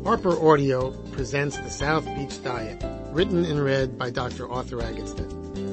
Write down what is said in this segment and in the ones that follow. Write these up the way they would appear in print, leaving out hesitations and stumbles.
Harper Audio presents the South Beach Diet, written and read by Dr. Arthur Agatston.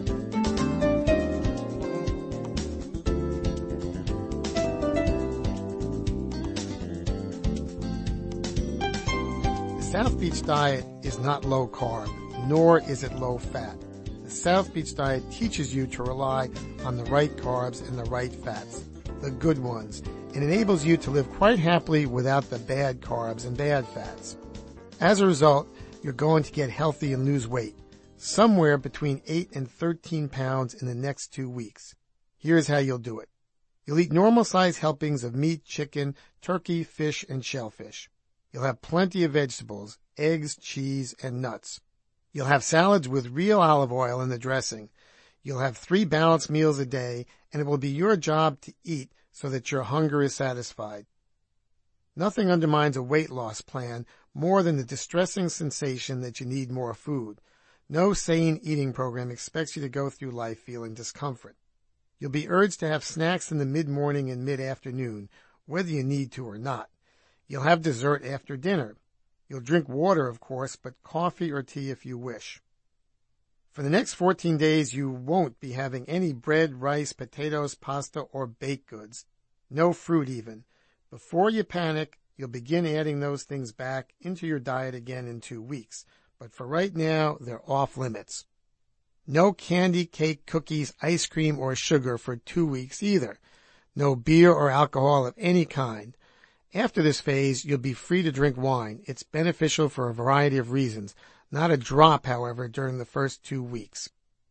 The South Beach Diet is not low carb, nor is it low fat. The South Beach Diet teaches you to rely on the right carbs and the right fats, the good ones, and enables you to live quite happily without the bad carbs and bad fats. As a result, you're going to get healthy and lose weight, somewhere between 8 and 13 pounds in the next 2 weeks. Here's how you'll do it. You'll eat normal-sized helpings of meat, chicken, turkey, fish, and shellfish. You'll have plenty of vegetables, eggs, cheese, and nuts. You'll have salads with real olive oil in the dressing. You'll have 3 balanced meals a day, and it will be your job to eat so that your hunger is satisfied. Nothing undermines a weight loss plan more than the distressing sensation that you need more food. No sane eating program expects you to go through life feeling discomfort. You'll be urged to have snacks in the mid-morning and mid-afternoon, whether you need to or not. You'll have dessert after dinner. You'll drink water, of course, but coffee or tea if you wish. For the next 14 days, you won't be having any bread, rice, potatoes, pasta, or baked goods. No fruit even. Before you panic, you'll begin adding those things back into your diet again in 2 weeks. But for right now, they're off limits. No candy, cake, cookies, ice cream, or sugar for 2 weeks either. No beer or alcohol of any kind. After this phase, you'll be free to drink wine. It's beneficial for a variety of reasons. Not a drop, however, during the first 2 weeks.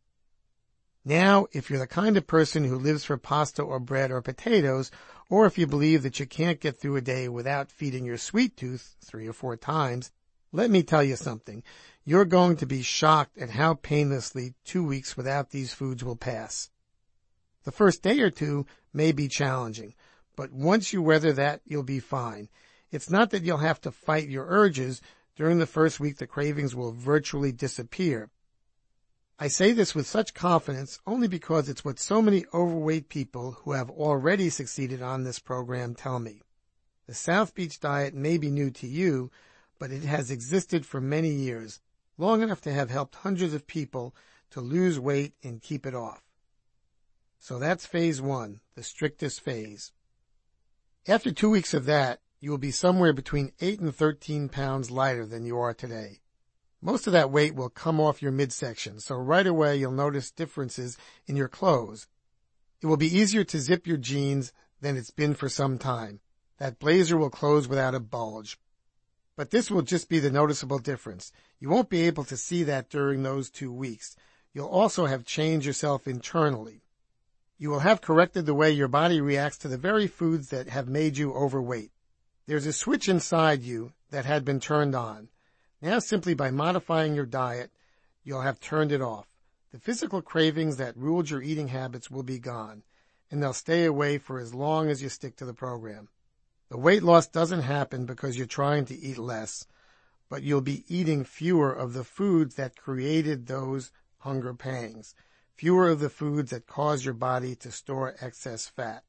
Now, if you're the kind of person who lives for pasta or bread or potatoes, or if you believe that you can't get through a day without feeding your sweet tooth 3 or 4 times, let me tell you something. You're going to be shocked at how painlessly 2 weeks without these foods will pass. The first day or two may be challenging, but once you weather that, you'll be fine. It's not that you'll have to fight your urges. During the first week, the cravings will virtually disappear. I say this with such confidence only because it's what so many overweight people who have already succeeded on this program tell me. The South Beach Diet may be new to you, but it has existed for many years, long enough to have helped hundreds of people to lose weight and keep it off. So that's phase 1, the strictest phase. After 2 weeks of that, you will be somewhere between 8 and 13 pounds lighter than you are today. Most of that weight will come off your midsection, so right away you'll notice differences in your clothes. It will be easier to zip your jeans than it's been for some time. That blazer will close without a bulge. But this will just be the noticeable difference. You won't be able to see that during those 2 weeks. You'll also have changed yourself internally. You will have corrected the way your body reacts to the very foods that have made you overweight. There's a switch inside you that had been turned on. Now, simply by modifying your diet, you'll have turned it off. The physical cravings that ruled your eating habits will be gone, and they'll stay away for as long as you stick to the program. The weight loss doesn't happen because you're trying to eat less, but you'll be eating fewer of the foods that created those hunger pangs, fewer of the foods that cause your body to store excess fat.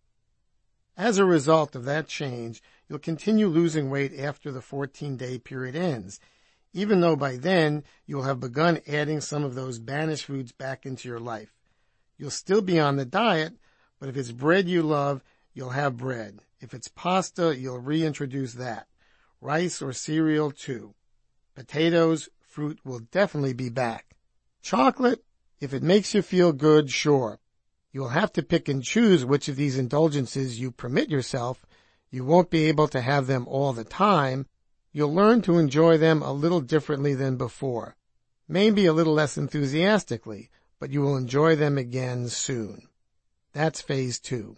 As a result of that change, you'll continue losing weight after the 14-day period ends, even though by then you'll have begun adding some of those banished foods back into your life. You'll still be on the diet, but if it's bread you love, you'll have bread. If it's pasta, you'll reintroduce that. Rice or cereal, too. Potatoes, fruit will definitely be back. Chocolate, if it makes you feel good, sure. You'll have to pick and choose which of these indulgences you permit yourself. You won't be able to have them all the time. You'll learn to enjoy them a little differently than before. Maybe a little less enthusiastically, but you will enjoy them again soon. That's phase 2.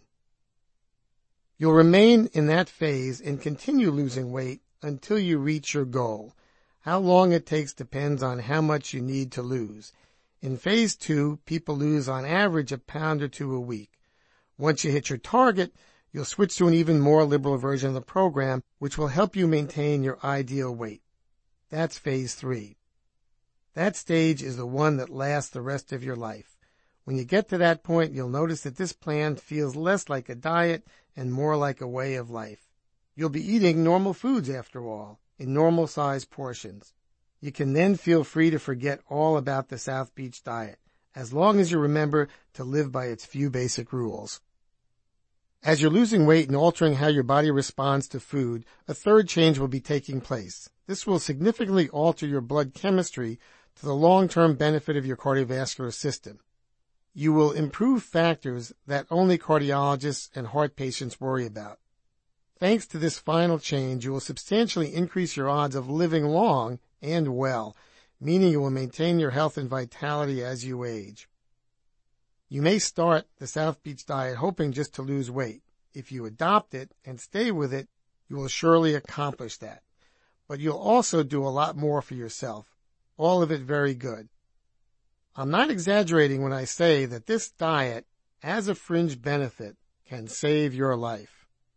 You'll remain in that phase and continue losing weight until you reach your goal. How long it takes depends on how much you need to lose. In phase 2, people lose on average 1 pound or 2 a week. Once you hit your target, you'll switch to an even more liberal version of the program, which will help you maintain your ideal weight. That's phase 3. That stage is the one that lasts the rest of your life. When you get to that point, you'll notice that this plan feels less like a diet and more like a way of life. You'll be eating normal foods after all. in normal-sized portions. You can then feel free to forget all about the South Beach diet, as long as you remember to live by its few basic rules. As you're losing weight and altering how your body responds to food, a third change will be taking place. This will significantly alter your blood chemistry to the long-term benefit of your cardiovascular system. You will improve factors that only cardiologists and heart patients worry about. Thanks to this final change, you will substantially increase your odds of living long and well, meaning you will maintain your health and vitality as you age. You may start the South Beach diet hoping just to lose weight. If you adopt it and stay with it, you will surely accomplish that. But you'll also do a lot more for yourself. All of it very good. I'm not exaggerating when I say that this diet, as a fringe benefit, can save your life.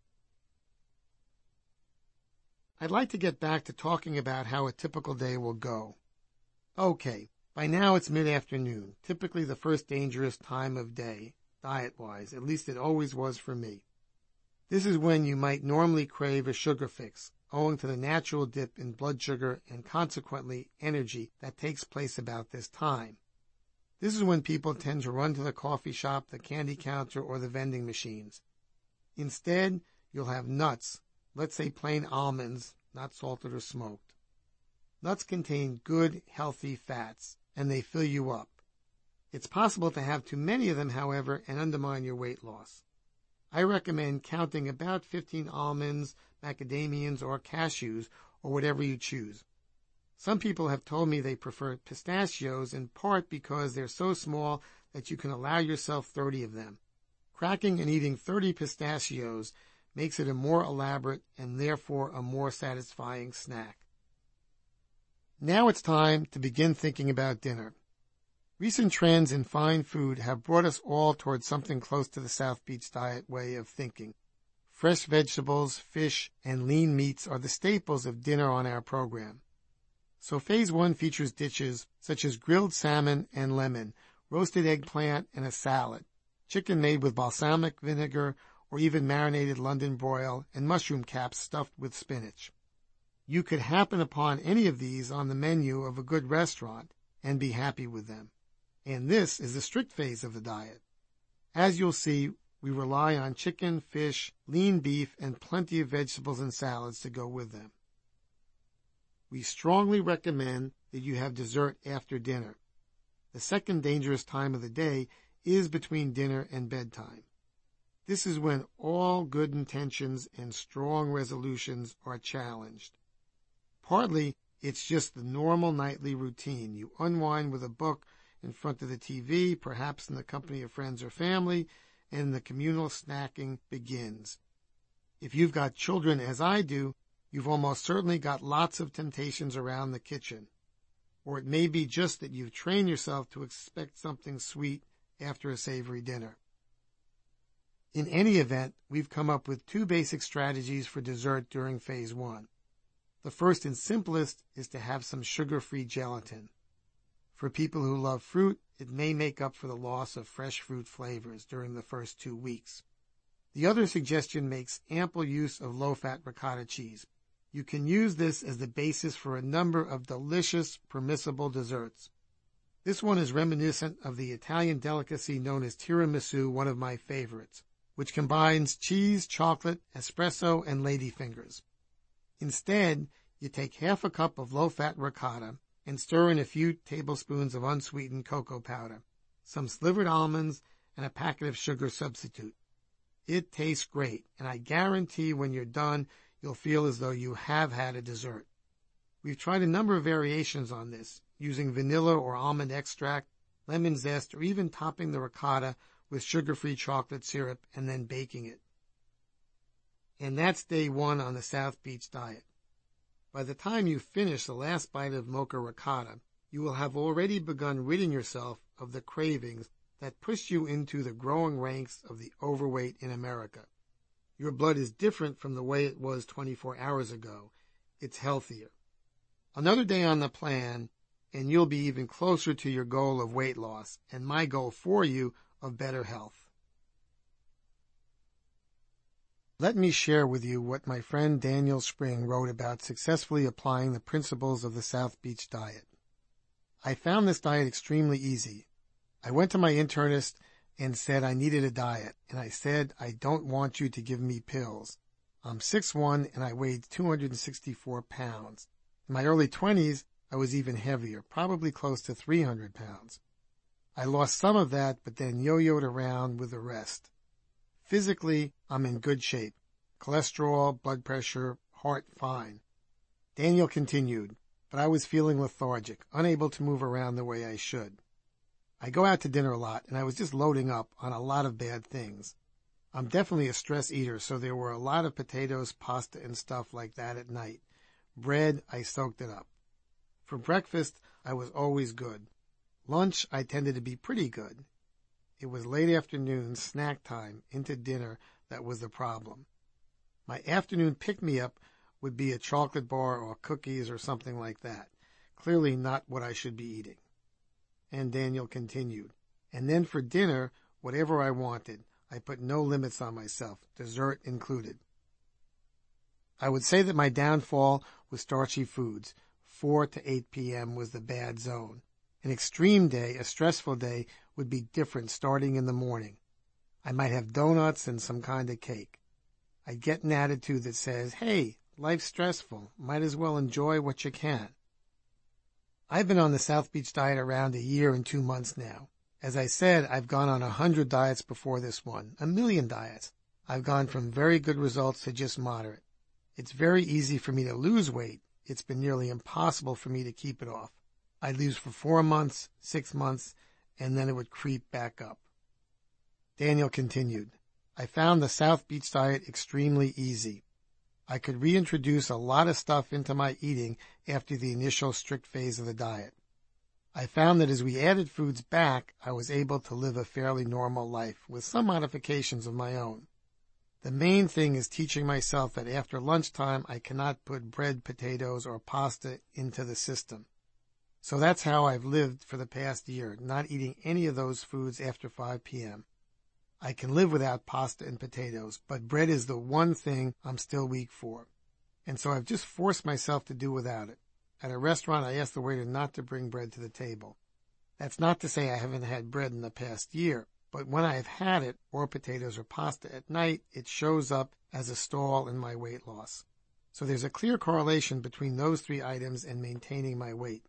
I'd like to get back to talking about how a typical day will go. Okay, by now it's mid-afternoon, typically the first dangerous time of day, diet-wise, at least it always was for me. This is when you might normally crave a sugar fix, owing to the natural dip in blood sugar and consequently energy that takes place about this time. This is when people tend to run to the coffee shop, the candy counter, or the vending machines. Instead, you'll have nuts, let's say plain almonds, not salted or smoked. Nuts contain good, healthy fats, and they fill you up. It's possible to have too many of them, however, and undermine your weight loss. I recommend counting about 15 almonds, macadamians, or cashews, or whatever you choose. Some people have told me they prefer pistachios, in part because they're so small that you can allow yourself 30 of them. Cracking and eating 30 pistachios makes it a more elaborate and therefore a more satisfying snack. Now it's time to begin thinking about dinner. Recent trends in fine food have brought us all towards something close to the South Beach diet way of thinking. Fresh vegetables, fish, and lean meats are the staples of dinner on our program. So Phase 1 features dishes such as grilled salmon and lemon, roasted eggplant and a salad, chicken made with balsamic vinegar, or even marinated London broil, and mushroom caps stuffed with spinach. You could happen upon any of these on the menu of a good restaurant and be happy with them. And this is the strict phase of the diet. As you'll see, we rely on chicken, fish, lean beef, and plenty of vegetables and salads to go with them. We strongly recommend that you have dessert after dinner. The second dangerous time of the day is between dinner and bedtime. This is when all good intentions and strong resolutions are challenged. Partly, it's just the normal nightly routine. You unwind with a book in front of the TV, perhaps in the company of friends or family, and the communal snacking begins. If you've got children, as I do, you've almost certainly got lots of temptations around the kitchen. Or it may be just that you've trained yourself to expect something sweet after a savory dinner. In any event, we've come up with two basic strategies for dessert during Phase 1. The first and simplest is to have some sugar-free gelatin. For people who love fruit, it may make up for the loss of fresh fruit flavors during the first 2 weeks. The other suggestion makes ample use of low-fat ricotta cheese. You can use this as the basis for a number of delicious, permissible desserts. This one is reminiscent of the Italian delicacy known as tiramisu, one of my favorites, which combines cheese, chocolate, espresso, and ladyfingers. Instead, you take half a cup of low-fat ricotta and stir in a few tablespoons of unsweetened cocoa powder, some slivered almonds, and a packet of sugar substitute. It tastes great, and I guarantee when you're done, you'll feel as though you have had a dessert. We've tried a number of variations on this, using vanilla or almond extract, lemon zest, or even topping the ricotta with sugar-free chocolate syrup and then baking it. And that's day 1 on the South Beach diet. By the time you finish the last bite of mocha ricotta, you will have already begun ridding yourself of the cravings that pushed you into the growing ranks of the overweight in America. Your blood is different from the way it was 24 hours ago. It's healthier. Another day on the plan, and you'll be even closer to your goal of weight loss, and my goal for you of better health. Let me share with you what my friend Daniel Spring wrote about successfully applying the principles of the South Beach diet. I found this diet extremely easy. I went to my internist and said I needed a diet, and I said, I don't want you to give me pills. I'm 6'1", and I weighed 264 pounds. In my early 20s, I was even heavier, probably close to 300 pounds. I lost some of that, but then yo-yoed around with the rest. Physically, I'm in good shape. Cholesterol, blood pressure, heart fine. Daniel continued, but I was feeling lethargic, unable to move around the way I should. I go out to dinner a lot, and I was just loading up on a lot of bad things. I'm definitely a stress eater, so there were a lot of potatoes, pasta, and stuff like that at night. Bread, I soaked it up. For breakfast, I was always good. Lunch, I tended to be pretty good. It was late afternoon, snack time, into dinner that was the problem. My afternoon pick-me-up would be a chocolate bar or cookies or something like that. Clearly not what I should be eating. And Daniel continued, and then for dinner, whatever I wanted. I put no limits on myself, dessert included. I would say that my downfall was starchy foods. 4 to 8 p.m. was the bad zone. An extreme day, a stressful day, would be different starting in the morning. I might have donuts and some kind of cake. I'd get an attitude that says, hey, life's stressful. Might as well enjoy what you can. I've been on the South Beach diet around a year and 2 months now. As I said, I've gone on 100 diets before this one, 1,000,000 diets. I've gone from very good results to just moderate. It's very easy for me to lose weight. It's been nearly impossible for me to keep it off. I'd lose for 4 months, 6 months, and then it would creep back up. Daniel continued, I found the South Beach diet extremely easy. I could reintroduce a lot of stuff into my eating after the initial strict phase of the diet. I found that as we added foods back, I was able to live a fairly normal life with some modifications of my own. The main thing is teaching myself that after lunchtime I cannot put bread, potatoes, or pasta into the system. So that's how I've lived for the past year, not eating any of those foods after 5 p.m. I can live without pasta and potatoes, but bread is the one thing I'm still weak for. And so I've just forced myself to do without it. At a restaurant, I ask the waiter not to bring bread to the table. That's not to say I haven't had bread in the past year, but when I have had it, or potatoes or pasta at night, it shows up as a stall in my weight loss. So there's a clear correlation between those 3 items and maintaining my weight.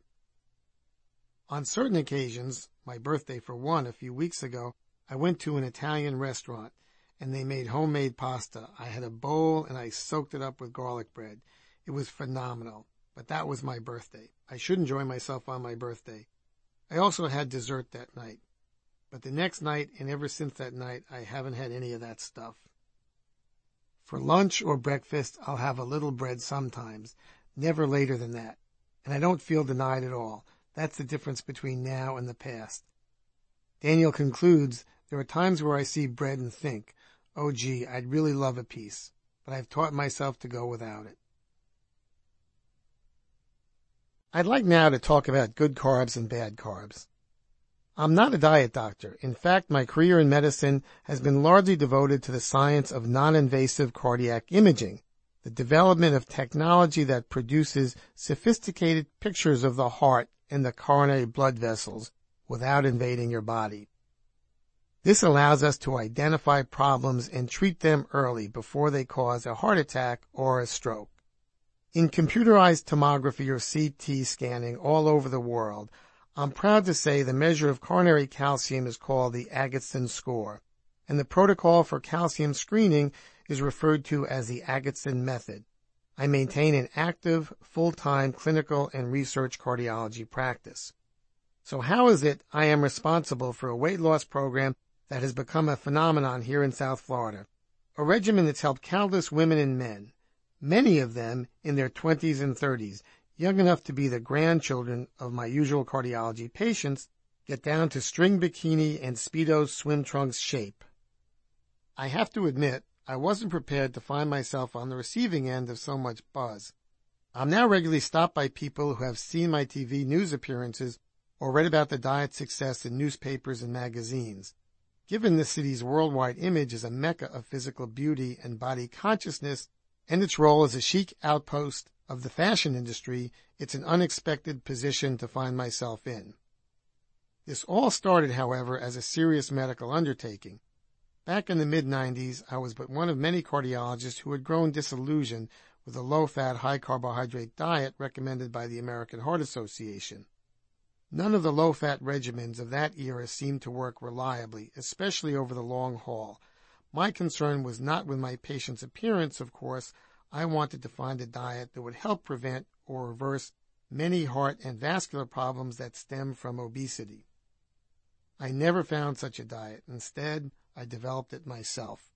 On certain occasions, my birthday for one a few weeks ago, I went to an Italian restaurant, and they made homemade pasta. I had a bowl, and I soaked it up with garlic bread. It was phenomenal, but that was my birthday. I should enjoy myself on my birthday. I also had dessert that night, but the next night, and ever since that night, I haven't had any of that stuff. For lunch or breakfast, I'll have a little bread sometimes, never later than that, and I don't feel denied at all. That's the difference between now and the past. Daniel concludes, there are times where I see bread and think, oh gee, I'd really love a piece, but I've taught myself to go without it. I'd like now to talk about good carbs and bad carbs. I'm not a diet doctor. In fact, my career in medicine has been largely devoted to the science of non-invasive cardiac imaging, the development of technology that produces sophisticated pictures of the heart and the coronary blood vessels without invading your body. This allows us to identify problems and treat them early before they cause a heart attack or a stroke. In computerized tomography or CT scanning all over the world, I'm proud to say the measure of coronary calcium is called the Agatston score, and the protocol for calcium screening is referred to as the Agatston method. I maintain an active, full-time clinical and research cardiology practice. So how is it I am responsible for a weight loss program that has become a phenomenon here in South Florida, a regimen that's helped countless women and men, many of them in their 20s and 30s, young enough to be the grandchildren of my usual cardiology patients, get down to string bikini and Speedo swim trunks shape? I have to admit, I wasn't prepared to find myself on the receiving end of so much buzz. I'm now regularly stopped by people who have seen my TV news appearances or read about the diet success in newspapers and magazines. Given the city's worldwide image as a mecca of physical beauty and body consciousness, and its role as a chic outpost of the fashion industry, it's an unexpected position to find myself in. This all started, however, as a serious medical undertaking. Back in the mid-90s, I was but one of many cardiologists who had grown disillusioned with the low-fat, high-carbohydrate diet recommended by the American Heart Association. None of the low-fat regimens of that era seemed to work reliably, especially over the long haul. My concern was not with my patient's appearance, of course. I wanted to find a diet that would help prevent or reverse many heart and vascular problems that stem from obesity. I never found such a diet. Instead, I developed it myself.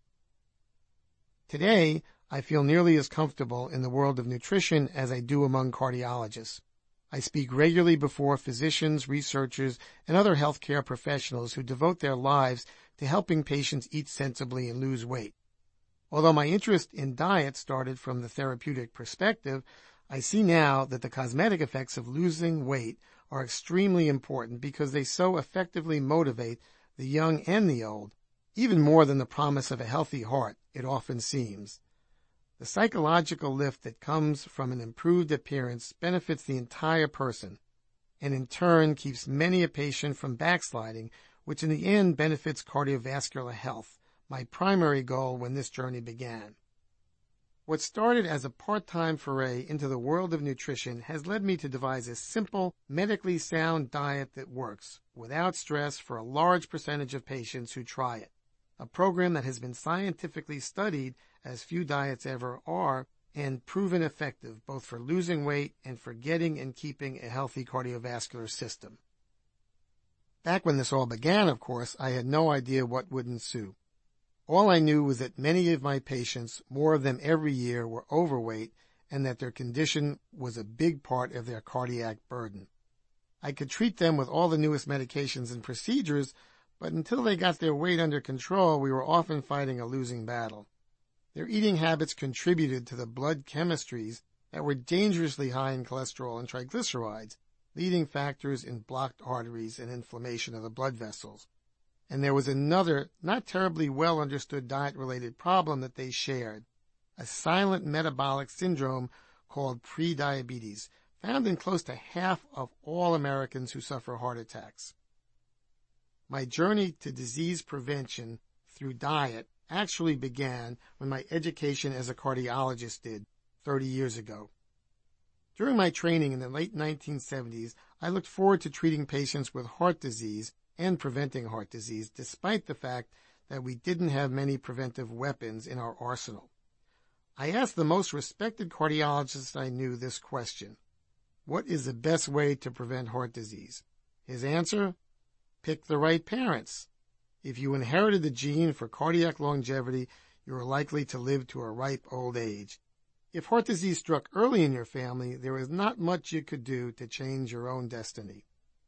Today, I feel nearly as comfortable in the world of nutrition as I do among cardiologists. I speak regularly before physicians, researchers, and other healthcare professionals who devote their lives to helping patients eat sensibly and lose weight. Although my interest in diet started from the therapeutic perspective, I see now that the cosmetic effects of losing weight are extremely important because they so effectively motivate the young and the old, even more than the promise of a healthy heart, it often seems. The psychological lift that comes from an improved appearance benefits the entire person, and in turn keeps many a patient from backsliding, which in the end benefits cardiovascular health, my primary goal when this journey began. What started as a part-time foray into the world of nutrition has led me to devise a simple, medically sound diet that works, without stress, for a large percentage of patients who try it. A program that has been scientifically studied, as few diets ever are, and proven effective both for losing weight and for getting and keeping a healthy cardiovascular system. Back when this all began, of course, I had no idea what would ensue. All I knew was that many of my patients, more of them every year, were overweight and that their condition was a big part of their cardiac burden. I could treat them with all the newest medications and procedures, but until they got their weight under control, we were often fighting a losing battle. Their eating habits contributed to the blood chemistries that were dangerously high in cholesterol and triglycerides, leading factors in blocked arteries and inflammation of the blood vessels. And there was another, not terribly well understood diet-related problem that they shared, a silent metabolic syndrome called prediabetes, found in close to half of all Americans who suffer heart attacks. My journey to disease prevention through diet actually began when my education as a cardiologist did 30 years ago. During my training in the late 1970s, I looked forward to treating patients with heart disease and preventing heart disease, despite the fact that we didn't have many preventive weapons in our arsenal. I asked the most respected cardiologist I knew this question: what is the best way to prevent heart disease? His answer? Pick the right parents. If you inherited the gene for cardiac longevity, you are likely to live to a ripe old age. If heart disease struck early in your family, there is not much you could do to change your own destiny.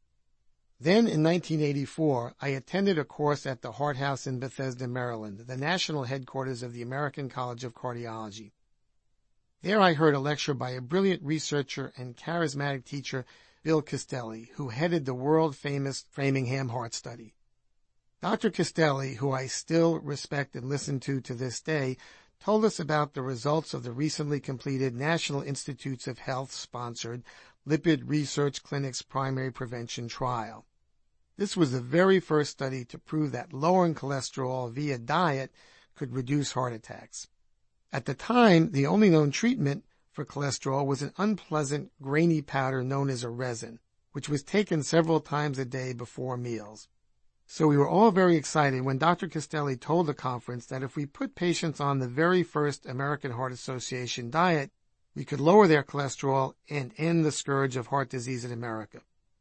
Then, in 1984, I attended a course at the Heart House in Bethesda, Maryland, the national headquarters of the American College of Cardiology. There I heard a lecture by a brilliant researcher and charismatic teacher, Bill Castelli, who headed the world-famous Framingham Heart Study. Dr. Castelli, who I still respect and listen to this day, told us about the results of the recently completed National Institutes of Health-sponsored Lipid Research Clinic's primary prevention trial. This was the very first study to prove that lowering cholesterol via diet could reduce heart attacks. At the time, the only known treatment for cholesterol was an unpleasant, grainy powder known as a resin, which was taken several times a day before meals. So we were all very excited when Dr. Castelli told the conference that if we put patients on the very first American Heart Association diet, we could lower their cholesterol and end the scourge of heart disease in America.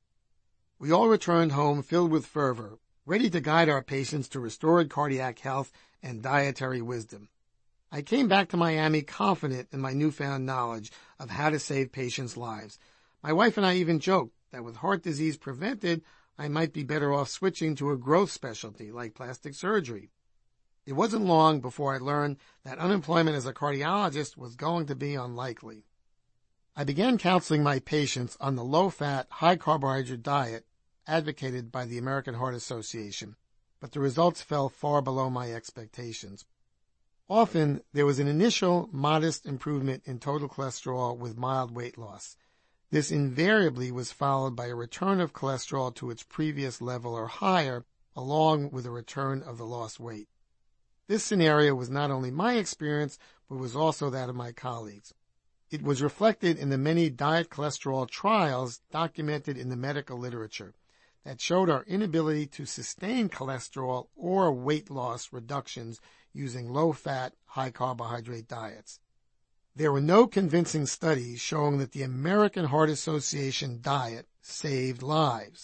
We all returned home filled with fervor, ready to guide our patients to restored cardiac health and dietary wisdom. I came back to Miami confident in my newfound knowledge of how to save patients' lives. My wife and I even joked that with heart disease prevented, I might be better off switching to a growth specialty like plastic surgery. It wasn't long before I learned that unemployment as a cardiologist was going to be unlikely. I began counseling my patients on the low-fat, high-carbohydrate diet advocated by the American Heart Association. but the results fell far below my expectations. Often, there was an initial modest improvement in total cholesterol with mild weight loss. This invariably was followed by a return of cholesterol to its previous level or higher, along with a return of the lost weight. This scenario was not only my experience, but was also that of my colleagues. It was reflected in the many diet cholesterol trials documented in the medical literature that showed our inability to sustain cholesterol or weight loss reductions using low-fat, high-carbohydrate diets. There were no convincing studies showing that the American Heart Association diet saved lives.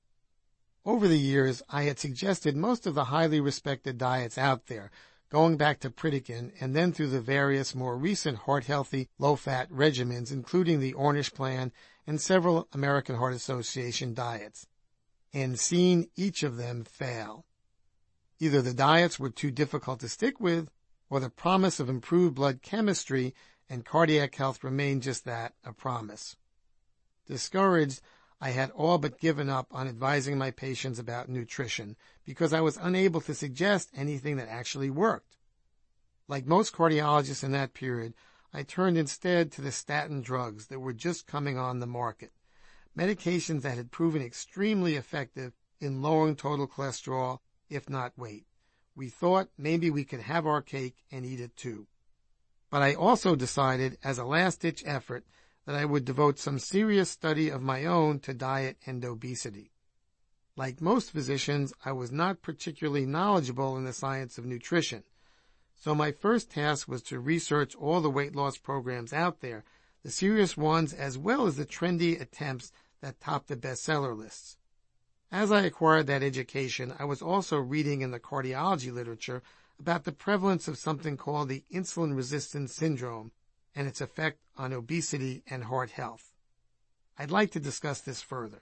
Over the years, I had suggested most of the highly respected diets out there, going back to Pritikin and then through the various more recent heart-healthy, low-fat regimens, including the Ornish Plan and several American Heart Association diets, and seen each of them fail. Either the diets were too difficult to stick with, or the promise of improved blood chemistry and cardiac health remained just that, a promise. Discouraged, I had all but given up on advising my patients about nutrition because I was unable to suggest anything that actually worked. Like most cardiologists in that period, I turned instead to the statin drugs that were just coming on the market, medications that had proven extremely effective in lowering total cholesterol, if not weight. We thought maybe we could have our cake and eat it too. But I also decided, as a last-ditch effort, that I would devote some serious study of my own to diet and obesity. Like most physicians, I was not particularly knowledgeable in the science of nutrition, so my first task was to research all the weight loss programs out there, the serious ones as well as the trendy attempts that top the bestseller lists. As I acquired that education, I was also reading in the cardiology literature about the prevalence of something called the insulin resistance syndrome and its effect on obesity and heart health. I'd like to discuss this further.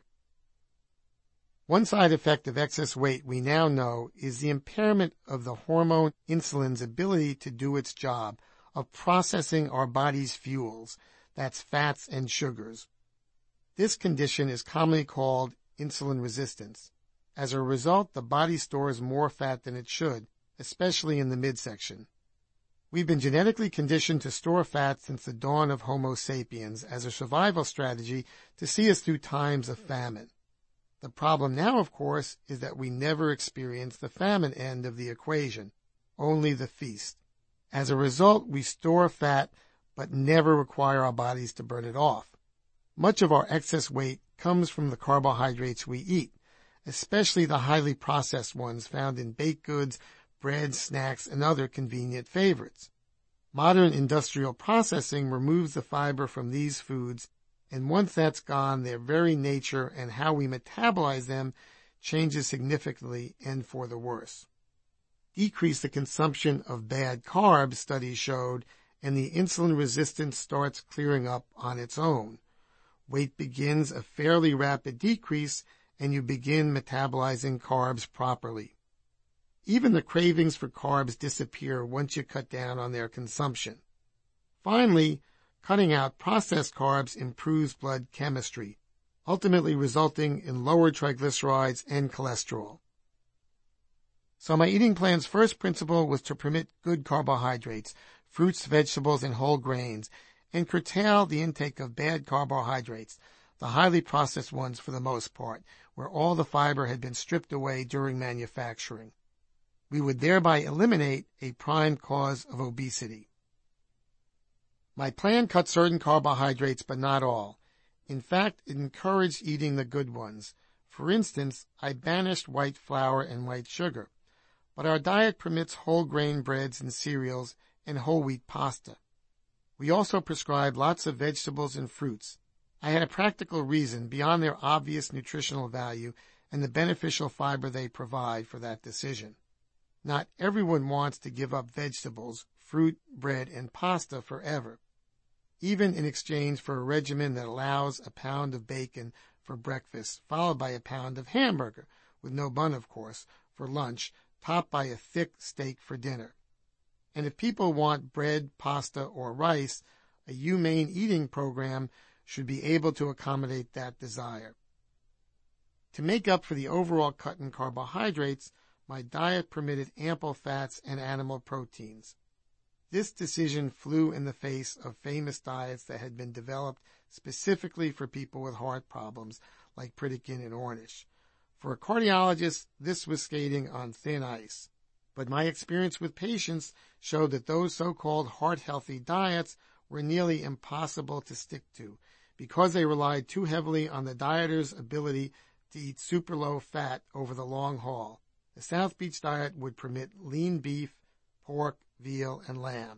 One side effect of excess weight we now know is the impairment of the hormone insulin's ability to do its job of processing our body's fuels, that's fats and sugars. This condition is commonly called insulin resistance. As a result, the body stores more fat than it should, especially in the midsection. We've been genetically conditioned to store fat since the dawn of Homo sapiens as a survival strategy to see us through times of famine. The problem now, of course, is that we never experience the famine end of the equation, only the feast. As a result, we store fat but never require our bodies to burn it off. Much of our excess weight comes from the carbohydrates we eat, especially the highly processed ones found in baked goods, bread, snacks, and other convenient favorites. Modern industrial processing removes the fiber from these foods, and once that's gone, their very nature and how we metabolize them changes significantly and for the worse. Decrease the consumption of bad carbs, studies showed, and the insulin resistance starts clearing up on its own. Weight begins a fairly rapid decrease, and you begin metabolizing carbs properly. Even the cravings for carbs disappear once you cut down on their consumption. Finally, cutting out processed carbs improves blood chemistry, ultimately resulting in lower triglycerides and cholesterol. So my eating plan's first principle was to permit good carbohydrates, fruits, vegetables, and whole grains, and curtail the intake of bad carbohydrates, the highly processed ones for the most part, where all the fiber had been stripped away during manufacturing. We would thereby eliminate a prime cause of obesity. My plan cut certain carbohydrates, but not all. In fact, it encouraged eating the good ones. For instance, I banished white flour and white sugar. But our diet permits whole grain breads and cereals and whole wheat pasta. We also prescribed lots of vegetables and fruits. I had a practical reason beyond their obvious nutritional value and the beneficial fiber they provide for that decision. Not everyone wants to give up vegetables, fruit, bread, and pasta forever, even in exchange for a regimen that allows a pound of bacon for breakfast, followed by a pound of hamburger, with no bun, of course, for lunch, topped by a thick steak for dinner. And if people want bread, pasta, or rice, a humane eating program should be able to accommodate that desire. To make up for the overall cut in carbohydrates, my diet permitted ample fats and animal proteins. This decision flew in the face of famous diets that had been developed specifically for people with heart problems, like Pritikin and Ornish. For a cardiologist, this was skating on thin ice. But my experience with patients showed that those so-called heart-healthy diets were nearly impossible to stick to because they relied too heavily on the dieter's ability to eat super low fat over the long haul. The South Beach diet would permit lean beef, pork, veal, and lamb.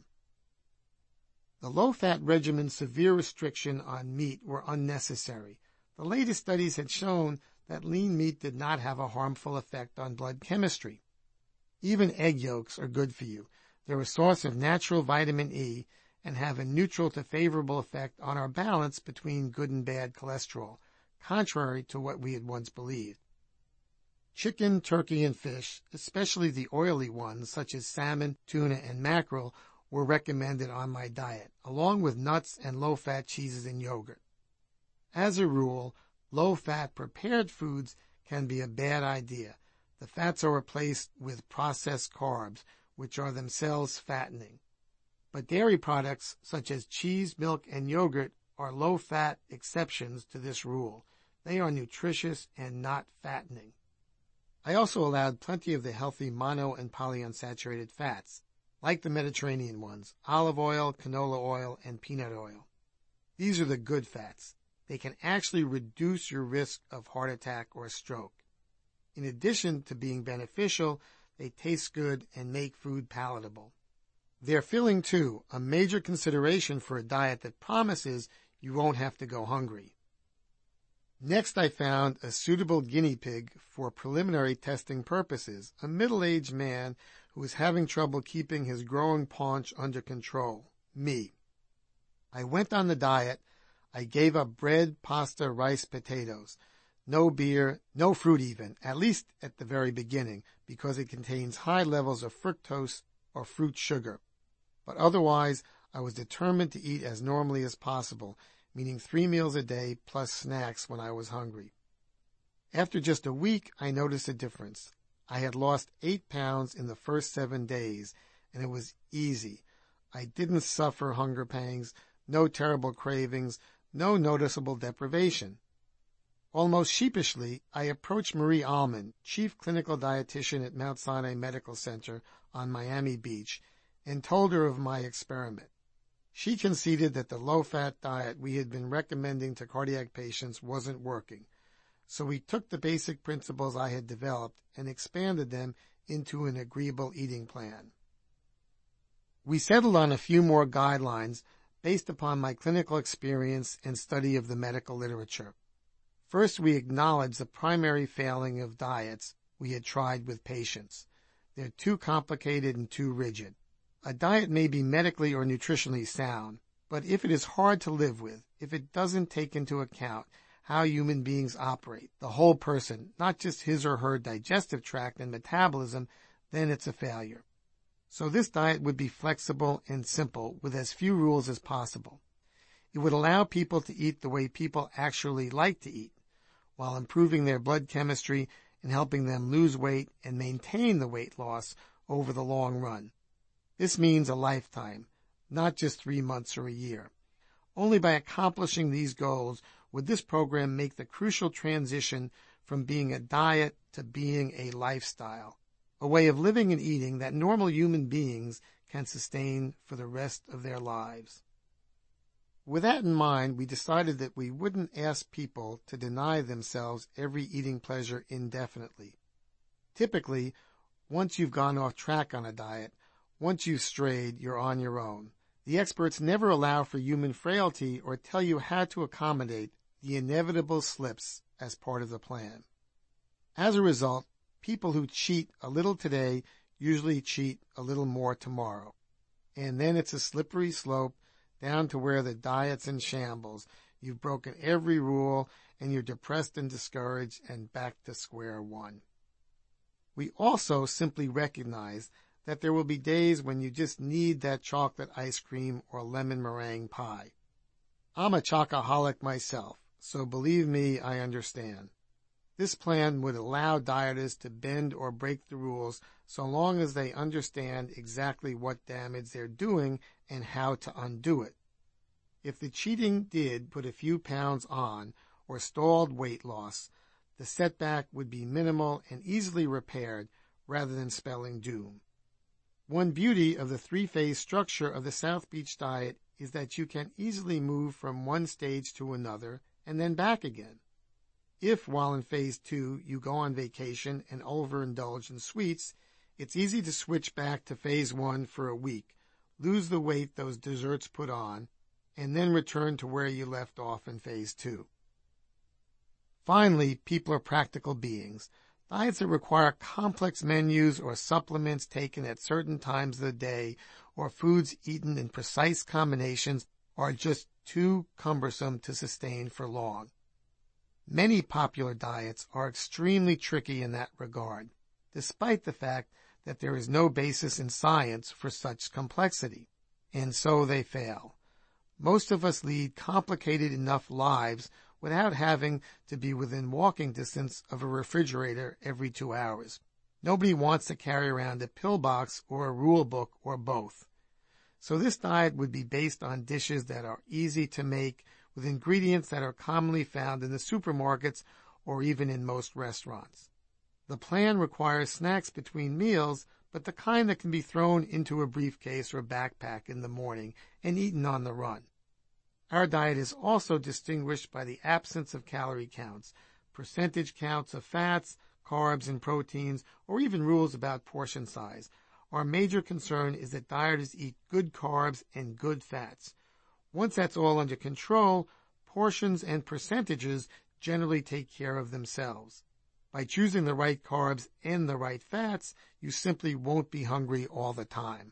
The low-fat regimen's severe restriction on meat were unnecessary. The latest studies had shown that lean meat did not have a harmful effect on blood chemistry. Even egg yolks are good for you. They're a source of natural vitamin E and have a neutral to favorable effect on our balance between good and bad cholesterol, contrary to what we had once believed. Chicken, turkey, and fish, especially the oily ones such as salmon, tuna, and mackerel, were recommended on my diet, along with nuts and low-fat cheeses and yogurt. As a rule, low-fat prepared foods can be a bad idea. The fats are replaced with processed carbs, which are themselves fattening. But dairy products such as cheese, milk, and yogurt are low-fat exceptions to this rule. They are nutritious and not fattening. I also allowed plenty of the healthy mono and polyunsaturated fats, like the Mediterranean ones, olive oil, canola oil, and peanut oil. These are the good fats. They can actually reduce your risk of heart attack or stroke. In addition to being beneficial, they taste good and make food palatable. They're filling too, a major consideration for a diet that promises you won't have to go hungry. Next, I found a suitable guinea pig for preliminary testing purposes, a middle-aged man who was having trouble keeping his growing paunch under control, me. I went on the diet. I gave up bread, pasta, rice, potatoes. No beer, no fruit even, at least at the very beginning, because it contains high levels of fructose or fruit sugar. But otherwise, I was determined to eat as normally as possible, meaning 3 meals a day plus snacks when I was hungry. After just a week, I noticed a difference. I had lost 8 pounds in the first 7 days, and it was easy. I didn't suffer hunger pangs, no terrible cravings, no noticeable deprivation. Almost sheepishly, I approached Marie Allman, chief clinical dietitian at Mount Sinai Medical Center on Miami Beach, and told her of my experiment. She conceded that the low-fat diet we had been recommending to cardiac patients wasn't working, so we took the basic principles I had developed and expanded them into an agreeable eating plan. We settled on a few more guidelines based upon my clinical experience and study of the medical literature. First, we acknowledged the primary failing of diets we had tried with patients. They're too complicated and too rigid. A diet may be medically or nutritionally sound, but if it is hard to live with, if it doesn't take into account how human beings operate, the whole person, not just his or her digestive tract and metabolism, then it's a failure. So this diet would be flexible and simple with as few rules as possible. It would allow people to eat the way people actually like to eat, while improving their blood chemistry and helping them lose weight and maintain the weight loss over the long run. This means a lifetime, not just 3 months or a year. Only by accomplishing these goals would this program make the crucial transition from being a diet to being a lifestyle, a way of living and eating that normal human beings can sustain for the rest of their lives. With that in mind, we decided that we wouldn't ask people to deny themselves every eating pleasure indefinitely. Typically, once you've gone off track on a diet, once you've strayed, you're on your own. The experts never allow for human frailty or tell you how to accommodate the inevitable slips as part of the plan. As a result, people who cheat a little today usually cheat a little more tomorrow. And then it's a slippery slope down to where the diet's in shambles. You've broken every rule, and you're depressed and discouraged and back to square one. We also simply recognize that there will be days when you just need that chocolate ice cream or lemon meringue pie. I'm a chocoholic myself, so believe me, I understand. This plan would allow dieters to bend or break the rules so long as they understand exactly what damage they're doing and how to undo it. If the cheating did put a few pounds on or stalled weight loss, the setback would be minimal and easily repaired rather than spelling doom. One beauty of the three-phase structure of the South Beach diet is that you can easily move from one stage to another and then back again. If, while in phase 2, you go on vacation and overindulge in sweets, it's easy to switch back to phase 1 for a week, lose the weight those desserts put on, and then return to where you left off in phase 2. Finally, people are practical beings. Diets that require complex menus or supplements taken at certain times of the day or foods eaten in precise combinations are just too cumbersome to sustain for long. Many popular diets are extremely tricky in that regard, despite the fact that there is no basis in science for such complexity, and so they fail. Most of us lead complicated enough lives without having to be within walking distance of a refrigerator every 2 hours. Nobody wants to carry around a pill box or a rule book or both. So this diet would be based on dishes that are easy to make with ingredients that are commonly found in the supermarkets or even in most restaurants. The plan requires snacks between meals, but the kind that can be thrown into a briefcase or backpack in the morning and eaten on the run. Our diet is also distinguished by the absence of calorie counts, percentage counts of fats, carbs, and proteins, or even rules about portion size. Our major concern is that dieters eat good carbs and good fats. Once that's all under control, portions and percentages generally take care of themselves. By choosing the right carbs and the right fats, you simply won't be hungry all the time.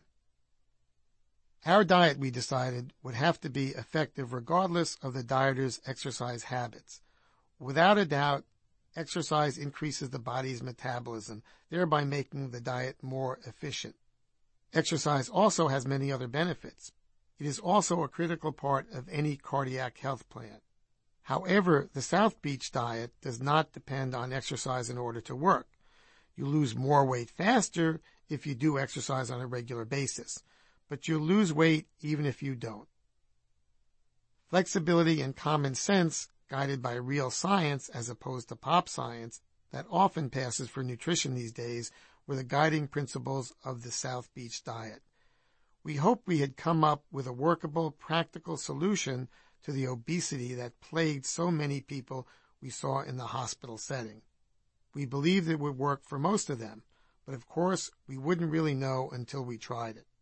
Our diet, we decided, would have to be effective regardless of the dieter's exercise habits. Without a doubt, exercise increases the body's metabolism, thereby making the diet more efficient. Exercise also has many other benefits. It is also a critical part of any cardiac health plan. However, the South Beach diet does not depend on exercise in order to work. You lose more weight faster if you do exercise on a regular basis, but you'll lose weight even if you don't. Flexibility and common sense, guided by real science as opposed to pop science that often passes for nutrition these days, were the guiding principles of the South Beach diet. We hoped we had come up with a workable, practical solution to the obesity that plagued so many people we saw in the hospital setting. We believed it would work for most of them, but of course we wouldn't really know until we tried it.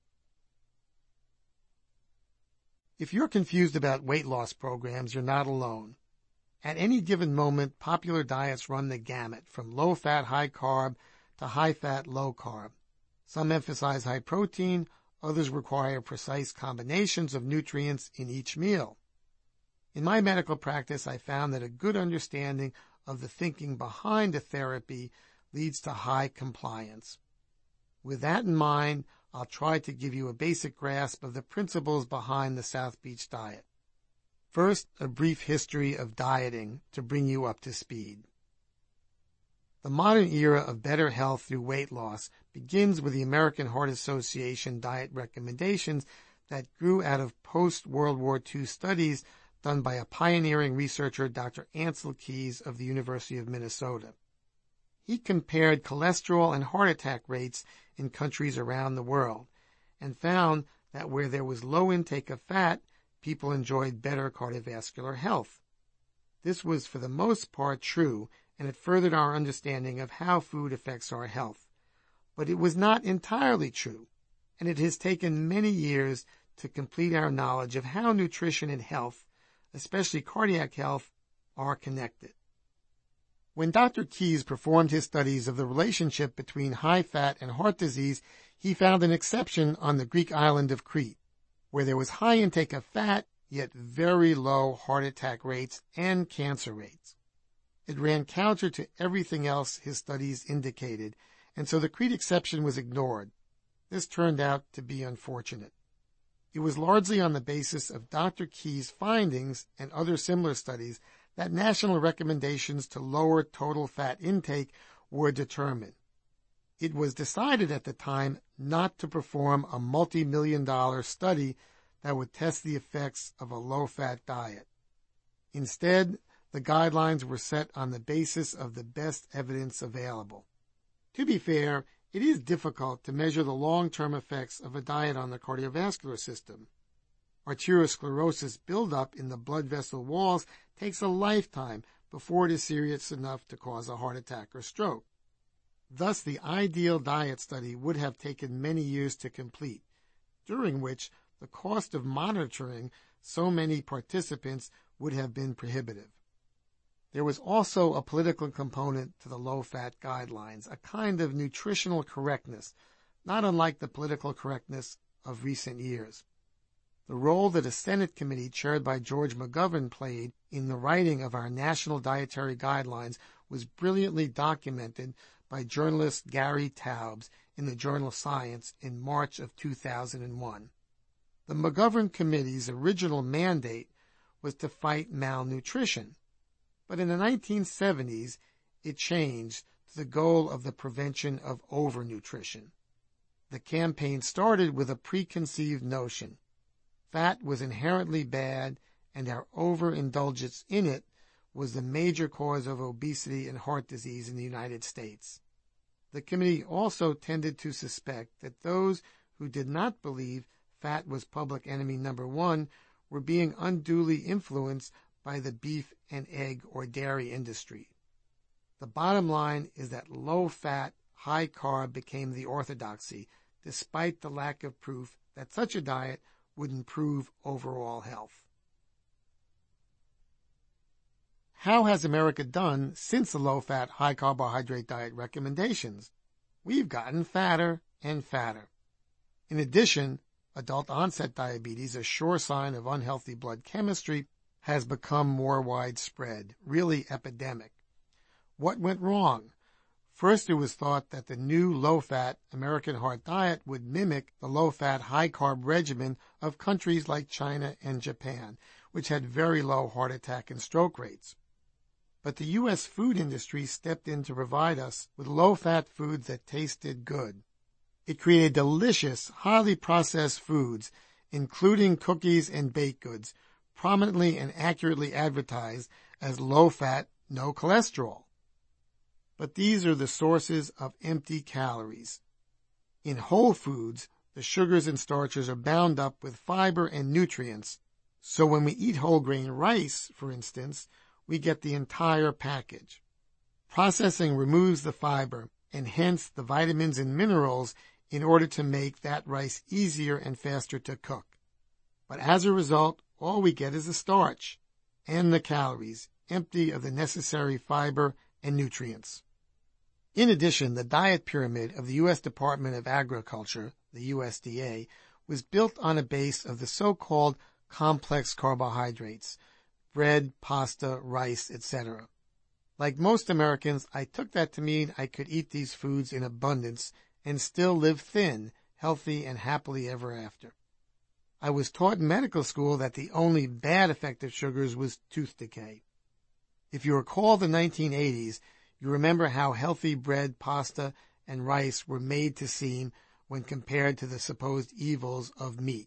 If you're confused about weight loss programs, you're not alone. At any given moment, popular diets run the gamut, from low-fat, high-carb to high-fat, low-carb. Some emphasize high protein, others require precise combinations of nutrients in each meal. In my medical practice, I found that a good understanding of the thinking behind a therapy leads to high compliance. With that in mind, I'll try to give you a basic grasp of the principles behind the South Beach diet. First, a brief history of dieting to bring you up to speed. The modern era of better health through weight loss begins with the American Heart Association diet recommendations that grew out of post-World War II studies done by a pioneering researcher, Dr. Ancel Keys of the University of Minnesota. He compared cholesterol and heart attack rates in countries around the world and found that where there was low intake of fat, people enjoyed better cardiovascular health. This was for the most part true, and it furthered our understanding of how food affects our health. But it was not entirely true, and it has taken many years to complete our knowledge of how nutrition and health, especially cardiac health, are connected. When Dr. Keys performed his studies of the relationship between high fat and heart disease, he found an exception on the Greek island of Crete, where there was high intake of fat, yet very low heart attack rates and cancer rates. It ran counter to everything else his studies indicated, and so the Crete exception was ignored. This turned out to be unfortunate. It was largely on the basis of Dr. Keys' findings and other similar studies that national recommendations to lower total fat intake were determined. It was decided at the time not to perform a multi-million-dollar study that would test the effects of a low-fat diet. Instead, the guidelines were set on the basis of the best evidence available. To be fair, it is difficult to measure the long-term effects of a diet on the cardiovascular system. Arteriosclerosis buildup in the blood vessel walls takes a lifetime before it is serious enough to cause a heart attack or stroke. Thus, the ideal diet study would have taken many years to complete, during which the cost of monitoring so many participants would have been prohibitive. There was also a political component to the low-fat guidelines, a kind of nutritional correctness, not unlike the political correctness of recent years. The role that a Senate committee chaired by George McGovern played in the writing of our national dietary guidelines was brilliantly documented by journalist Gary Taubes in the journal Science in March of 2001. The McGovern Committee's original mandate was to fight malnutrition, but in the 1970s it changed to the goal of the prevention of overnutrition. The campaign started with a preconceived notion. Fat was inherently bad, and our overindulgence in it was the major cause of obesity and heart disease in the United States. The committee also tended to suspect that those who did not believe fat was public enemy number one were being unduly influenced by the beef and egg or dairy industry. The bottom line is that low-fat, high-carb became the orthodoxy, despite the lack of proof that such a diet would improve overall health. How has America done since the low-fat, high-carbohydrate diet recommendations? We've gotten fatter and fatter. In addition, adult-onset diabetes, a sure sign of unhealthy blood chemistry, has become more widespread, really epidemic. What went wrong? First, it was thought that the new low-fat American heart diet would mimic the low-fat, high-carb regimen of countries like China and Japan, which had very low heart attack and stroke rates. But the U.S. food industry stepped in to provide us with low-fat foods that tasted good. It created delicious, highly processed foods, including cookies and baked goods, prominently and accurately advertised as low-fat, no cholesterol. But these are the sources of empty calories. In whole foods, the sugars and starches are bound up with fiber and nutrients, so when we eat whole grain rice, for instance, we get the entire package. Processing removes the fiber and hence the vitamins and minerals in order to make that rice easier and faster to cook. But as a result, all we get is the starch and the calories, empty of the necessary fiber and nutrients. In addition, the diet pyramid of the U.S. Department of Agriculture, the USDA, was built on a base of the so-called complex carbohydrates, bread, pasta, rice, etc. Like most Americans, I took that to mean I could eat these foods in abundance and still live thin, healthy, and happily ever after. I was taught in medical school that the only bad effect of sugars was tooth decay. If you recall the 1980s, you remember how healthy bread, pasta, and rice were made to seem when compared to the supposed evils of meat.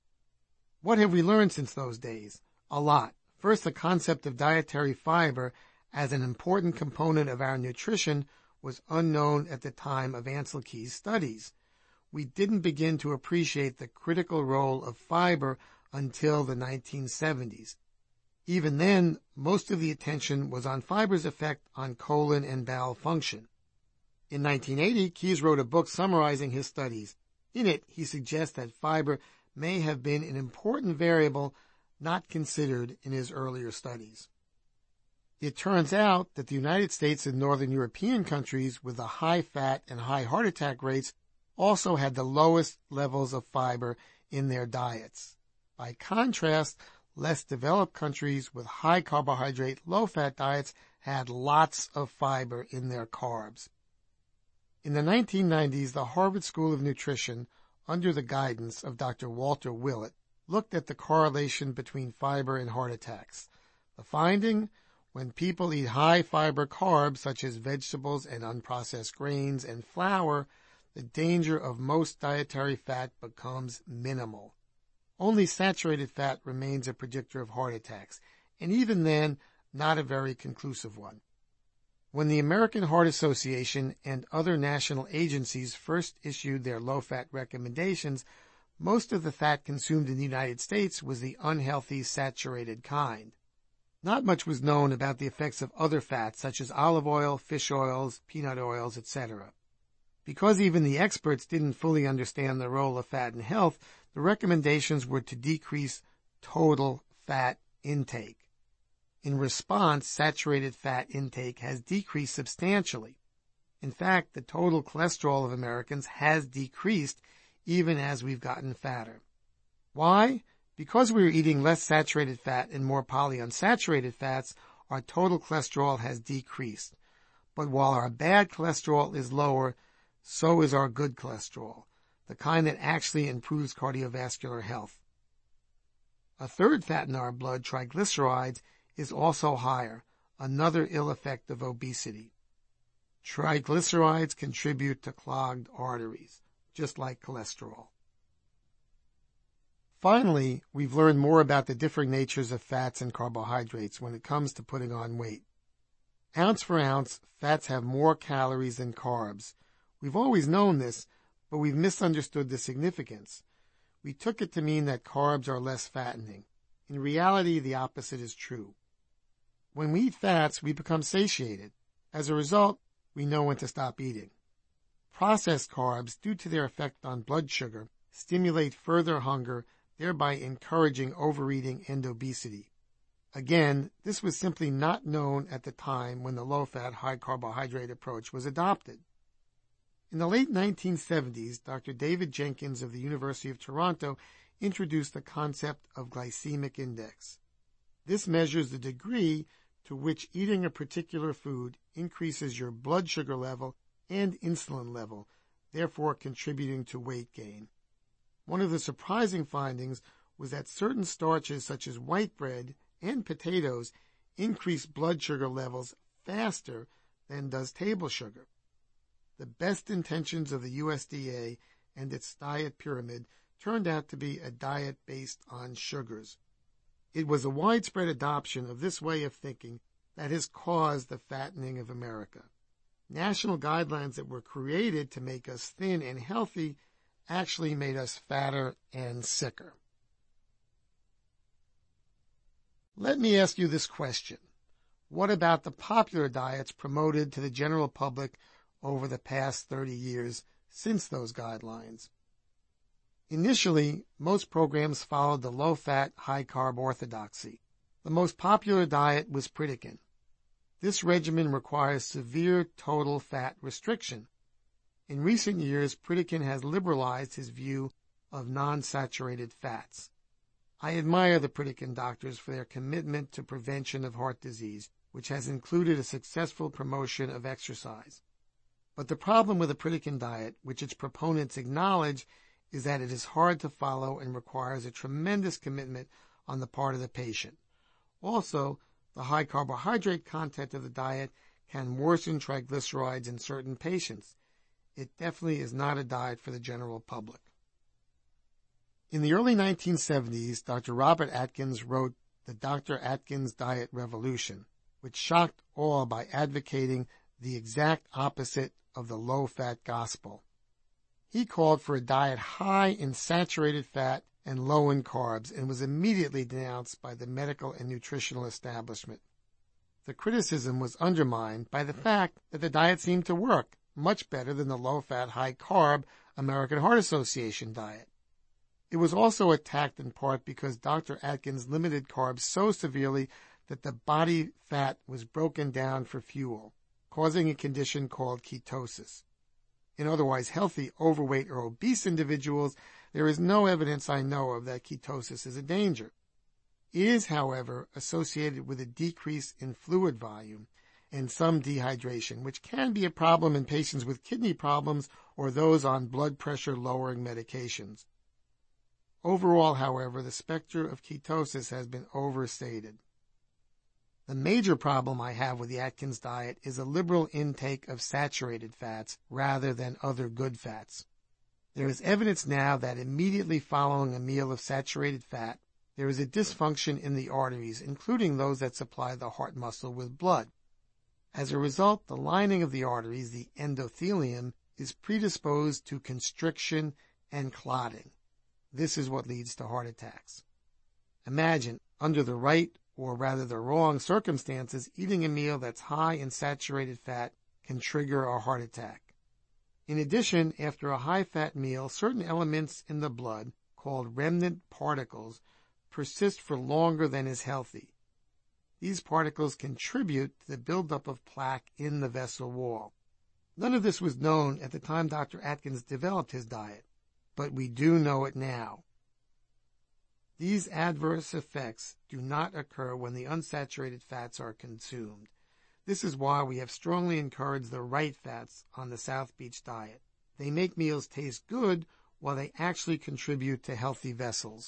What have we learned since those days? A lot. First, the concept of dietary fiber as an important component of our nutrition was unknown at the time of Ansel Keys' studies. We didn't begin to appreciate the critical role of fiber until the 1970s. Even then, most of the attention was on fiber's effect on colon and bowel function. In 1980, Keys wrote a book summarizing his studies. In it, he suggests that fiber may have been an important variable not considered in his earlier studies. It turns out that the United States and Northern European countries with the high fat and high heart attack rates also had the lowest levels of fiber in their diets. By contrast, less developed countries with high carbohydrate, low fat diets had lots of fiber in their carbs. In the 1990s, the Harvard School of Nutrition, under the guidance of Dr. Walter Willett, looked at the correlation between fiber and heart attacks. The finding? When people eat high-fiber carbs such as vegetables and unprocessed grains and flour, the danger of most dietary fat becomes minimal. Only saturated fat remains a predictor of heart attacks, and even then, not a very conclusive one. When the American Heart Association and other national agencies first issued their low-fat recommendations, most of the fat consumed in the United States was the unhealthy saturated kind. Not much was known about the effects of other fats such as olive oil, fish oils, peanut oils, etc. Because even the experts didn't fully understand the role of fat in health, the recommendations were to decrease total fat intake. In response, saturated fat intake has decreased substantially. In fact, the total cholesterol of Americans has decreased even as we've gotten fatter. Why? Because we are eating less saturated fat and more polyunsaturated fats, our total cholesterol has decreased. But while our bad cholesterol is lower, so is our good cholesterol, the kind that actually improves cardiovascular health. A third fat in our blood, triglycerides, is also higher, another ill effect of obesity. Triglycerides contribute to clogged arteries, just like cholesterol. Finally, we've learned more about the differing natures of fats and carbohydrates when it comes to putting on weight. Ounce for ounce, fats have more calories than carbs. We've always known this, but we've misunderstood the significance. We took it to mean that carbs are less fattening. In reality, the opposite is true. When we eat fats, we become satiated. As a result, we know when to stop eating. Processed carbs, due to their effect on blood sugar, stimulate further hunger, thereby encouraging overeating and obesity. Again, this was simply not known at the time when the low-fat, high-carbohydrate approach was adopted. In the late 1970s, Dr. David Jenkins of the University of Toronto introduced the concept of glycemic index. This measures the degree to which eating a particular food increases your blood sugar level and insulin level, therefore contributing to weight gain. One of the surprising findings was that certain starches such as white bread and potatoes increase blood sugar levels faster than does table sugar. The best intentions of the USDA and its diet pyramid turned out to be a diet based on sugars. It was a widespread adoption of this way of thinking that has caused the fattening of America. National guidelines that were created to make us thin and healthy actually made us fatter and sicker. Let me ask you this question. What about the popular diets promoted to the general public over the past 30 years since those guidelines? Initially, most programs followed the low-fat, high-carb orthodoxy. The most popular diet was Pritikin. This regimen requires severe total fat restriction. In recent years, Pritikin has liberalized his view of non-saturated fats. I admire the Pritikin doctors for their commitment to prevention of heart disease, which has included a successful promotion of exercise. But the problem with the Pritikin diet, which its proponents acknowledge, is that it is hard to follow and requires a tremendous commitment on the part of the patient. Also, the high carbohydrate content of the diet can worsen triglycerides in certain patients. It definitely is not a diet for the general public. In the early 1970s, Dr. Robert Atkins wrote The Dr. Atkins Diet Revolution, which shocked all by advocating the exact opposite of the low-fat gospel. He called for a diet high in saturated fat and low in carbs and was immediately denounced by the medical and nutritional establishment. The criticism was undermined by the fact that the diet seemed to work much better than the low-fat, high-carb American Heart Association diet. It was also attacked in part because Dr. Atkins limited carbs so severely that the body fat was broken down for fuel, causing a condition called ketosis. In otherwise healthy, overweight, or obese individuals, there is no evidence I know of that ketosis is a danger. It is, however, associated with a decrease in fluid volume and some dehydration, which can be a problem in patients with kidney problems or those on blood pressure-lowering medications. Overall, however, the specter of ketosis has been overstated. The major problem I have with the Atkins diet is a liberal intake of saturated fats rather than other good fats. There is evidence now that immediately following a meal of saturated fat, there is a dysfunction in the arteries, including those that supply the heart muscle with blood. As a result, the lining of the arteries, the endothelium, is predisposed to constriction and clotting. This is what leads to heart attacks. Imagine, under the right, or rather the wrong circumstances, eating a meal that's high in saturated fat can trigger a heart attack. In addition, after a high-fat meal, certain elements in the blood, called remnant particles, persist for longer than is healthy. These particles contribute to the buildup of plaque in the vessel wall. None of this was known at the time Dr. Atkins developed his diet, but we do know it now. These adverse effects do not occur when the unsaturated fats are consumed. This is why we have strongly encouraged the right fats on the South Beach diet. They make meals taste good while they actually contribute to healthy vessels.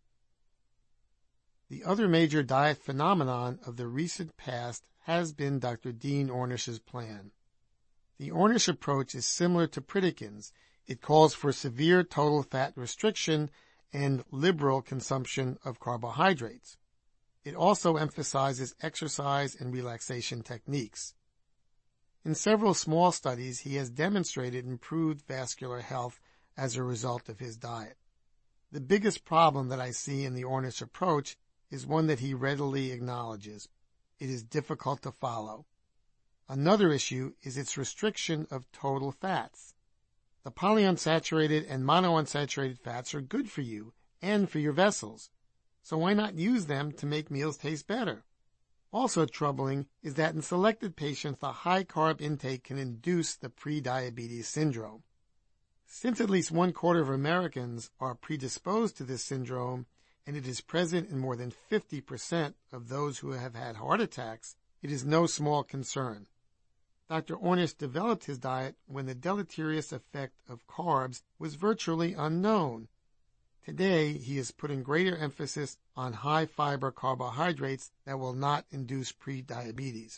The other major diet phenomenon of the recent past has been Dr. Dean Ornish's plan. The Ornish approach is similar to Pritikin's. It calls for severe total fat restriction and liberal consumption of carbohydrates. It also emphasizes exercise and relaxation techniques. In several small studies, he has demonstrated improved vascular health as a result of his diet. The biggest problem that I see in the Ornish approach is one that he readily acknowledges. It is difficult to follow. Another issue is its restriction of total fats. The polyunsaturated and monounsaturated fats are good for you and for your vessels, so why not use them to make meals taste better? Also troubling is that in selected patients, the high-carb intake can induce the prediabetes syndrome. Since at least 1/4 of Americans are predisposed to this syndrome, and it is present in more than 50% of those who have had heart attacks, it is no small concern. Dr. Ornish developed his diet when the deleterious effect of carbs was virtually unknown. Today, he is putting greater emphasis on high-fiber carbohydrates that will not induce prediabetes.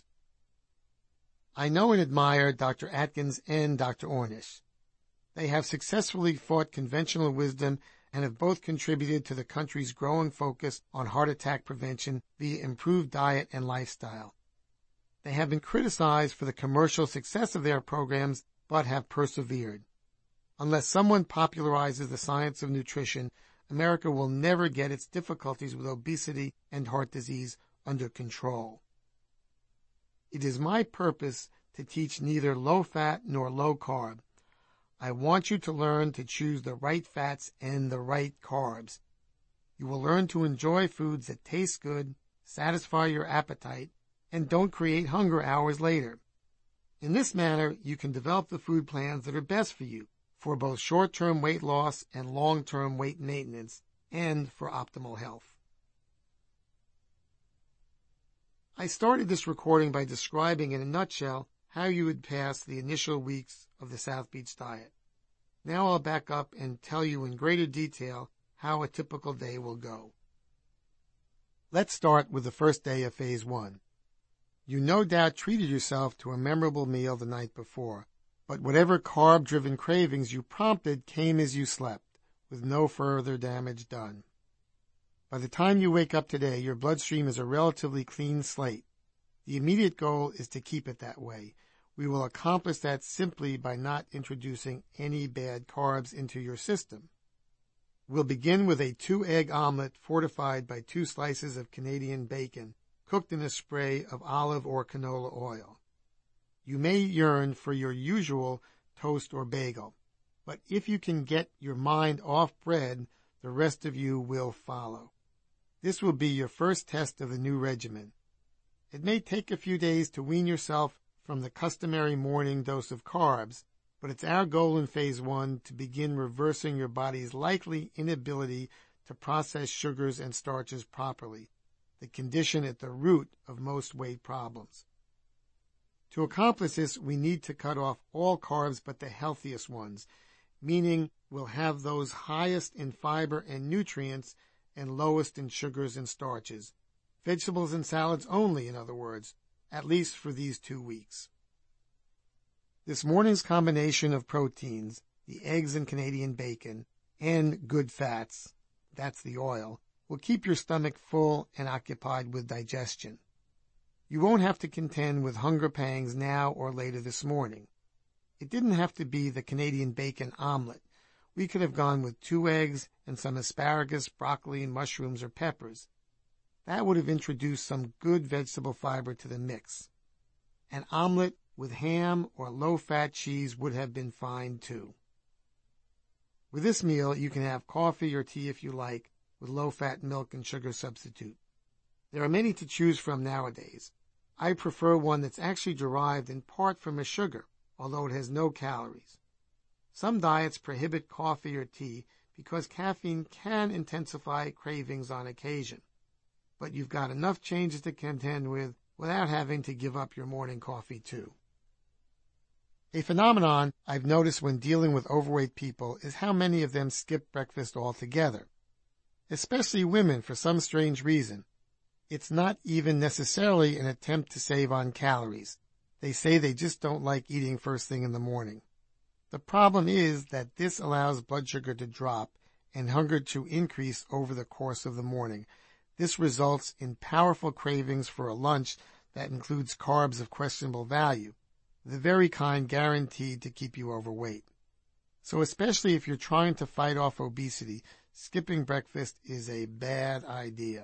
I know and admire Dr. Atkins and Dr. Ornish. They have successfully fought conventional wisdom and have both contributed to the country's growing focus on heart attack prevention via improved diet and lifestyle. They have been criticized for the commercial success of their programs, but have persevered. Unless someone popularizes the science of nutrition, America will never get its difficulties with obesity and heart disease under control. It is my purpose to teach neither low-fat nor low-carb. I want you to learn to choose the right fats and the right carbs. You will learn to enjoy foods that taste good, satisfy your appetite, and don't create hunger hours later. In this manner, you can develop the food plans that are best for you, for both short-term weight loss and long-term weight maintenance, and for optimal health. I started this recording by describing in a nutshell how you would pass the initial weeks of the South Beach diet. Now I'll back up and tell you in greater detail how a typical day will go. Let's start with the first day of Phase 1. You no doubt treated yourself to a memorable meal the night before, but whatever carb-driven cravings you prompted came as you slept, with no further damage done. By the time you wake up today, your bloodstream is a relatively clean slate. The immediate goal is to keep it that way. We will accomplish that simply by not introducing any bad carbs into your system. We'll begin with a 2-egg omelet fortified by 2 slices of Canadian bacon, cooked in a spray of olive or canola oil. You may yearn for your usual toast or bagel, but if you can get your mind off bread, the rest of you will follow. This will be your first test of the new regimen. It may take a few days to wean yourself from the customary morning dose of carbs, but it's our goal in Phase 1 to begin reversing your body's likely inability to process sugars and starches properly, the condition at the root of most weight problems. To accomplish this, we need to cut off all carbs but the healthiest ones, meaning we'll have those highest in fiber and nutrients and lowest in sugars and starches. Vegetables and salads only, in other words, at least for these 2 weeks. This morning's combination of proteins, the eggs and Canadian bacon, and good fats, that's the oil, will keep your stomach full and occupied with digestion. You won't have to contend with hunger pangs now or later this morning. It didn't have to be the Canadian bacon omelet. We could have gone with 2 eggs and some asparagus, broccoli, mushrooms, or peppers. That would have introduced some good vegetable fiber to the mix. An omelet with ham or low-fat cheese would have been fine too. With this meal, you can have coffee or tea if you like, with low-fat milk and sugar substitute. There are many to choose from nowadays. I prefer one that's actually derived in part from a sugar, although it has no calories. Some diets prohibit coffee or tea because caffeine can intensify cravings on occasion. But you've got enough changes to contend with without having to give up your morning coffee too. A phenomenon I've noticed when dealing with overweight people is how many of them skip breakfast altogether. Especially women for some strange reason. It's not even necessarily an attempt to save on calories. They say they just don't like eating first thing in the morning. The problem is that this allows blood sugar to drop and hunger to increase over the course of the morning. This results in powerful cravings for a lunch that includes carbs of questionable value, the very kind guaranteed to keep you overweight. So especially if you're trying to fight off obesity, skipping breakfast is a bad idea.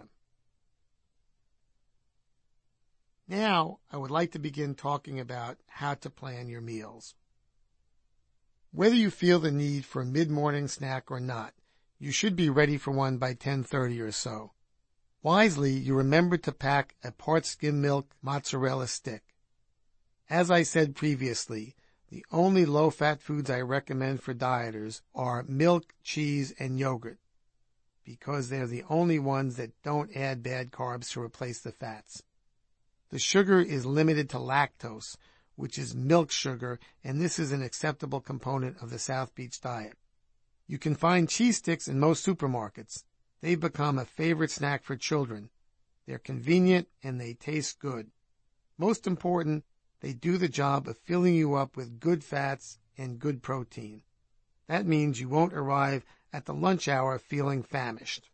Now, I would like to begin talking about how to plan your meals. Whether you feel the need for a mid-morning snack or not, you should be ready for one by 10:30 or so. Wisely, you remember to pack a part skim milk mozzarella stick. As I said previously, the only low-fat foods I recommend for dieters are milk, cheese, and yogurt, because they're the only ones that don't add bad carbs to replace the fats. The sugar is limited to lactose, which is milk sugar, and this is an acceptable component of the South Beach diet. You can find cheese sticks in most supermarkets. They've become a favorite snack for children. They're convenient and they taste good. Most important, they do the job of filling you up with good fats and good protein. That means you won't arrive at the lunch hour feeling famished.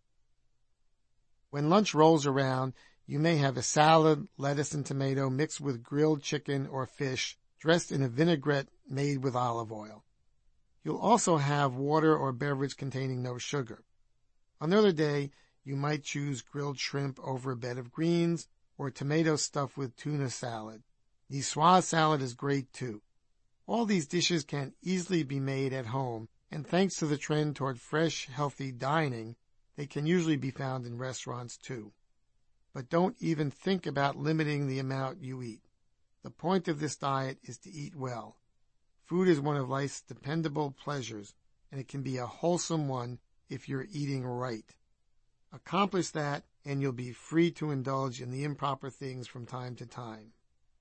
When lunch rolls around, you may have a salad, lettuce and tomato mixed with grilled chicken or fish dressed in a vinaigrette made with olive oil. You'll also have water or beverage containing no sugar. Another day, you might choose grilled shrimp over a bed of greens or tomato stuffed with tuna salad. Niçoise salad is great too. All these dishes can easily be made at home, and thanks to the trend toward fresh, healthy dining, they can usually be found in restaurants too. But don't even think about limiting the amount you eat. The point of this diet is to eat well. Food is one of life's dependable pleasures, and it can be a wholesome one if you're eating right. Accomplish that, and you'll be free to indulge in the improper things from time to time.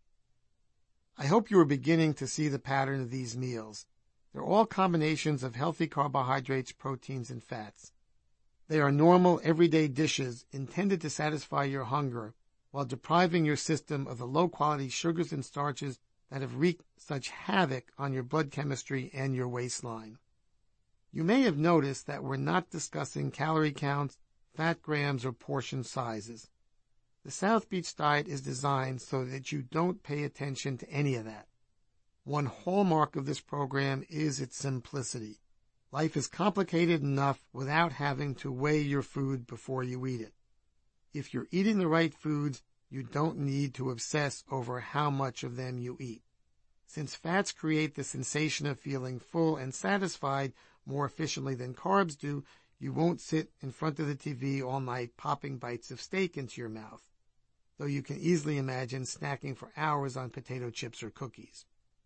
I hope you are beginning to see the pattern of these meals. They're all combinations of healthy carbohydrates, proteins, and fats. They are normal, everyday dishes intended to satisfy your hunger while depriving your system of the low-quality sugars and starches that have wreaked such havoc on your blood chemistry and your waistline. You may have noticed that we're not discussing calorie counts, fat grams, or portion sizes. The South Beach diet is designed so that you don't pay attention to any of that. One hallmark of this program is its simplicity. Life is complicated enough without having to weigh your food before you eat it. If you're eating the right foods, you don't need to obsess over how much of them you eat. Since fats create the sensation of feeling full and satisfied more efficiently than carbs do, you won't sit in front of the TV all night popping bites of steak into your mouth, though you can easily imagine snacking for hours on potato chips or cookies.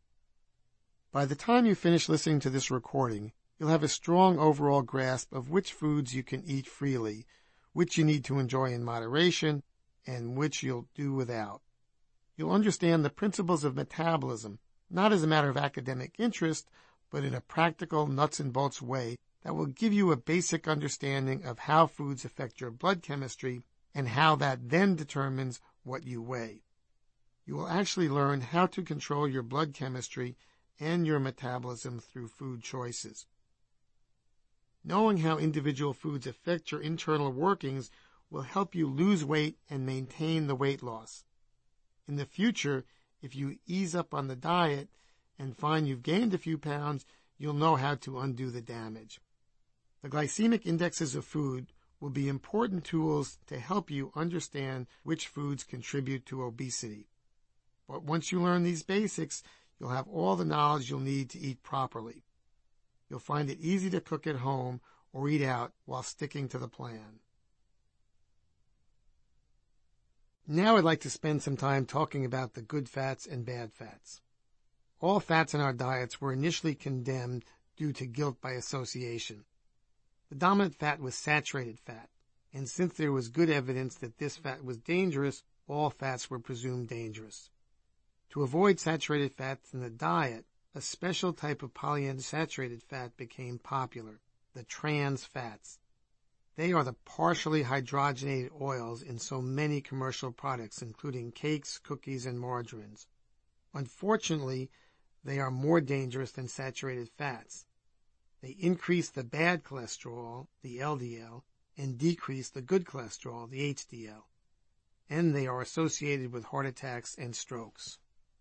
By the time you finish listening to this recording, you'll have a strong overall grasp of which foods you can eat freely, which you need to enjoy in moderation, and which you'll do without. You'll understand the principles of metabolism, not as a matter of academic interest, but in a practical, nuts and bolts way that will give you a basic understanding of how foods affect your blood chemistry and how that then determines what you weigh. You will actually learn how to control your blood chemistry and your metabolism through food choices. Knowing how individual foods affect your internal workings will help you lose weight and maintain the weight loss. In the future, if you ease up on the diet and find you've gained a few pounds, you'll know how to undo the damage. The glycemic indexes of food will be important tools to help you understand which foods contribute to obesity. But once you learn these basics, you'll have all the knowledge you'll need to eat properly. You'll find it easy to cook at home or eat out while sticking to the plan. Now I'd like to spend some time talking about the good fats and bad fats. All fats in our diets were initially condemned due to guilt by association. The dominant fat was saturated fat, and since there was good evidence that this fat was dangerous, all fats were presumed dangerous. To avoid saturated fats in the diet, a special type of polyunsaturated fat became popular, the trans fats. They are the partially hydrogenated oils in so many commercial products, including cakes, cookies, and margarines. Unfortunately, they are more dangerous than saturated fats. They increase the bad cholesterol, the LDL, and decrease the good cholesterol, the HDL. And they are associated with heart attacks and strokes.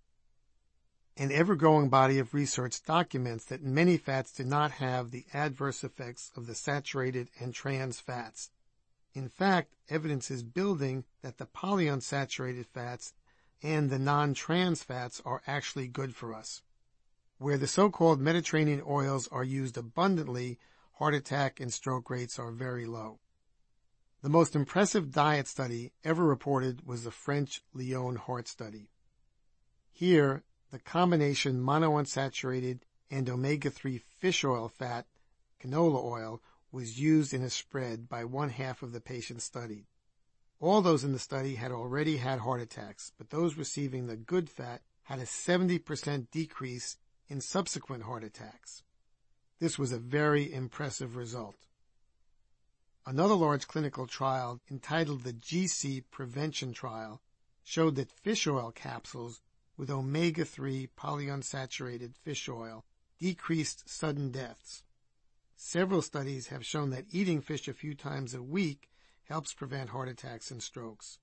An ever-growing body of research documents that many fats do not have the adverse effects of the saturated and trans fats. In fact, evidence is building that the polyunsaturated fats and the non-trans fats are actually good for us. Where the so-called Mediterranean oils are used abundantly, heart attack and stroke rates are very low. The most impressive diet study ever reported was the French Lyon Heart Study. Here, the combination monounsaturated and omega-3 fish oil fat, canola oil, was used in a spread by 1/2 of the patients studied. All those in the study had already had heart attacks, but those receiving the good fat had a 70% decrease in subsequent heart attacks. This was a very impressive result. Another large clinical trial, entitled the GC Prevention Trial, showed that fish oil capsules with omega-3 polyunsaturated fish oil decreased sudden deaths. Several studies have shown that eating fish a few times a week helps prevent heart attacks and strokes.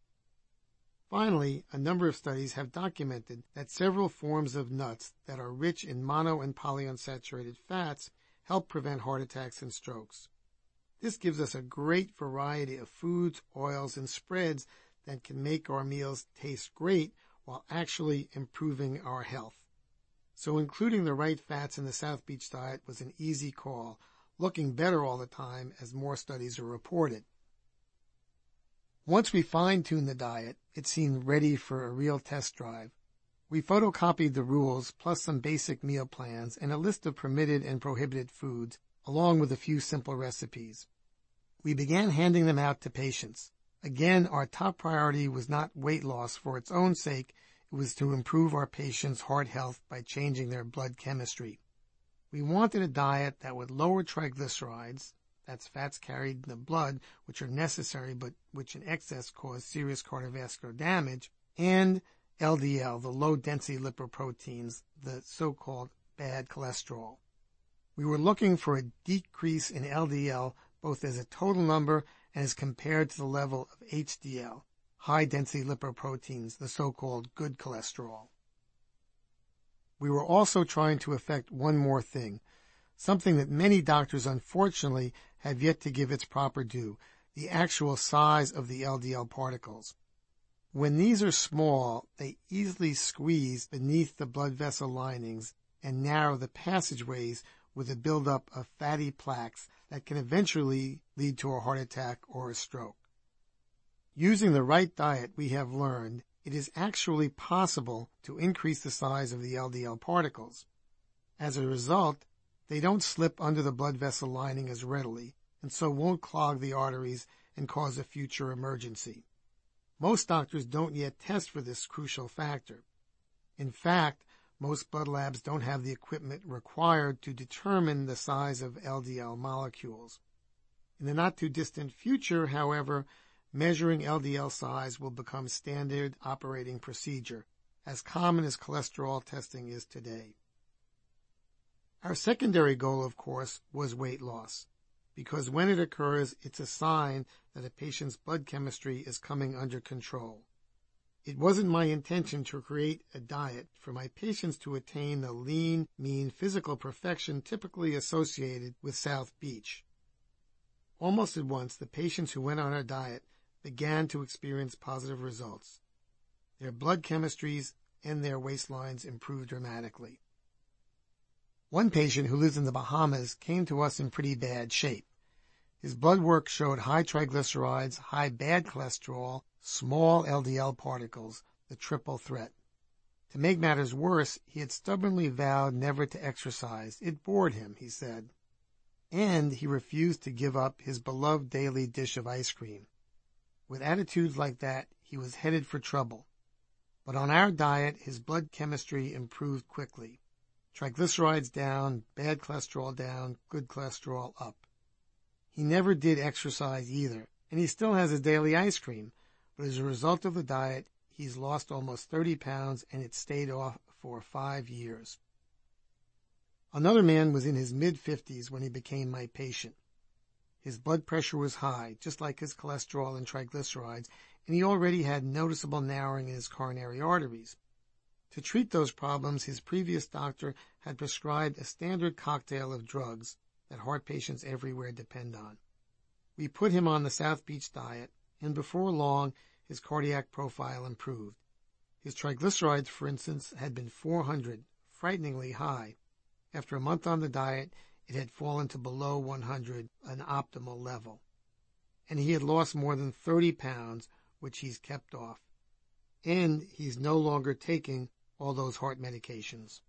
Finally, a number of studies have documented that several forms of nuts that are rich in mono and polyunsaturated fats help prevent heart attacks and strokes. This gives us a great variety of foods, oils, and spreads that can make our meals taste great while actually improving our health. So including the right fats in the South Beach diet was an easy call, looking better all the time as more studies are reported. Once we fine-tuned the diet, it seemed ready for a real test drive. We photocopied the rules plus some basic meal plans and a list of permitted and prohibited foods, along with a few simple recipes. We began handing them out to patients. Again, our top priority was not weight loss for its own sake, it was to improve our patients' heart health by changing their blood chemistry. We wanted a diet that would lower triglycerides, that's fats carried in the blood which are necessary but which in excess cause serious cardiovascular damage, and LDL, the low-density lipoproteins, the so-called bad cholesterol. We were looking for a decrease in LDL both as a total number and as compared to the level of HDL, high-density lipoproteins, the so-called good cholesterol. We were also trying to affect one more thing, something that many doctors unfortunately have yet to give its proper due, the actual size of the LDL particles. When these are small, they easily squeeze beneath the blood vessel linings and narrow the passageways with a buildup of fatty plaques that can eventually lead to a heart attack or a stroke. Using the right diet, we have learned it is actually possible to increase the size of the LDL particles. As a result, they don't slip under the blood vessel lining as readily, and so won't clog the arteries and cause a future emergency. Most doctors don't yet test for this crucial factor. In fact, most blood labs don't have the equipment required to determine the size of LDL molecules. In the not-too-distant future, however, measuring LDL size will become standard operating procedure, as common as cholesterol testing is today. Our secondary goal, of course, was weight loss, because when it occurs, it's a sign that a patient's blood chemistry is coming under control. It wasn't my intention to create a diet for my patients to attain the lean, mean physical perfection typically associated with South Beach. Almost at once, the patients who went on our diet began to experience positive results. Their blood chemistries and their waistlines improved dramatically. One patient who lives in the Bahamas came to us in pretty bad shape. His blood work showed high triglycerides, high bad cholesterol, small LDL particles, the triple threat. To make matters worse, he had stubbornly vowed never to exercise. It bored him, he said. And he refused to give up his beloved daily dish of ice cream. With attitudes like that, he was headed for trouble. But on our diet, his blood chemistry improved quickly. Triglycerides down, bad cholesterol down, good cholesterol up. He never did exercise either, and he still has his daily ice cream, but as a result of the diet, he's lost almost 30 pounds and it stayed off for 5 years. Another man was in his mid-50s when he became my patient. His blood pressure was high, just like his cholesterol and triglycerides, and he already had noticeable narrowing in his coronary arteries. To treat those problems, his previous doctor had prescribed a standard cocktail of drugs that heart patients everywhere depend on. We put him on the South Beach diet, and before long, his cardiac profile improved. His triglycerides, for instance, had been 400, frighteningly high. After a month on the diet, it had fallen to below 100, an optimal level. And he had lost more than 30 pounds, which he's kept off. And he's no longer taking all those heart medications.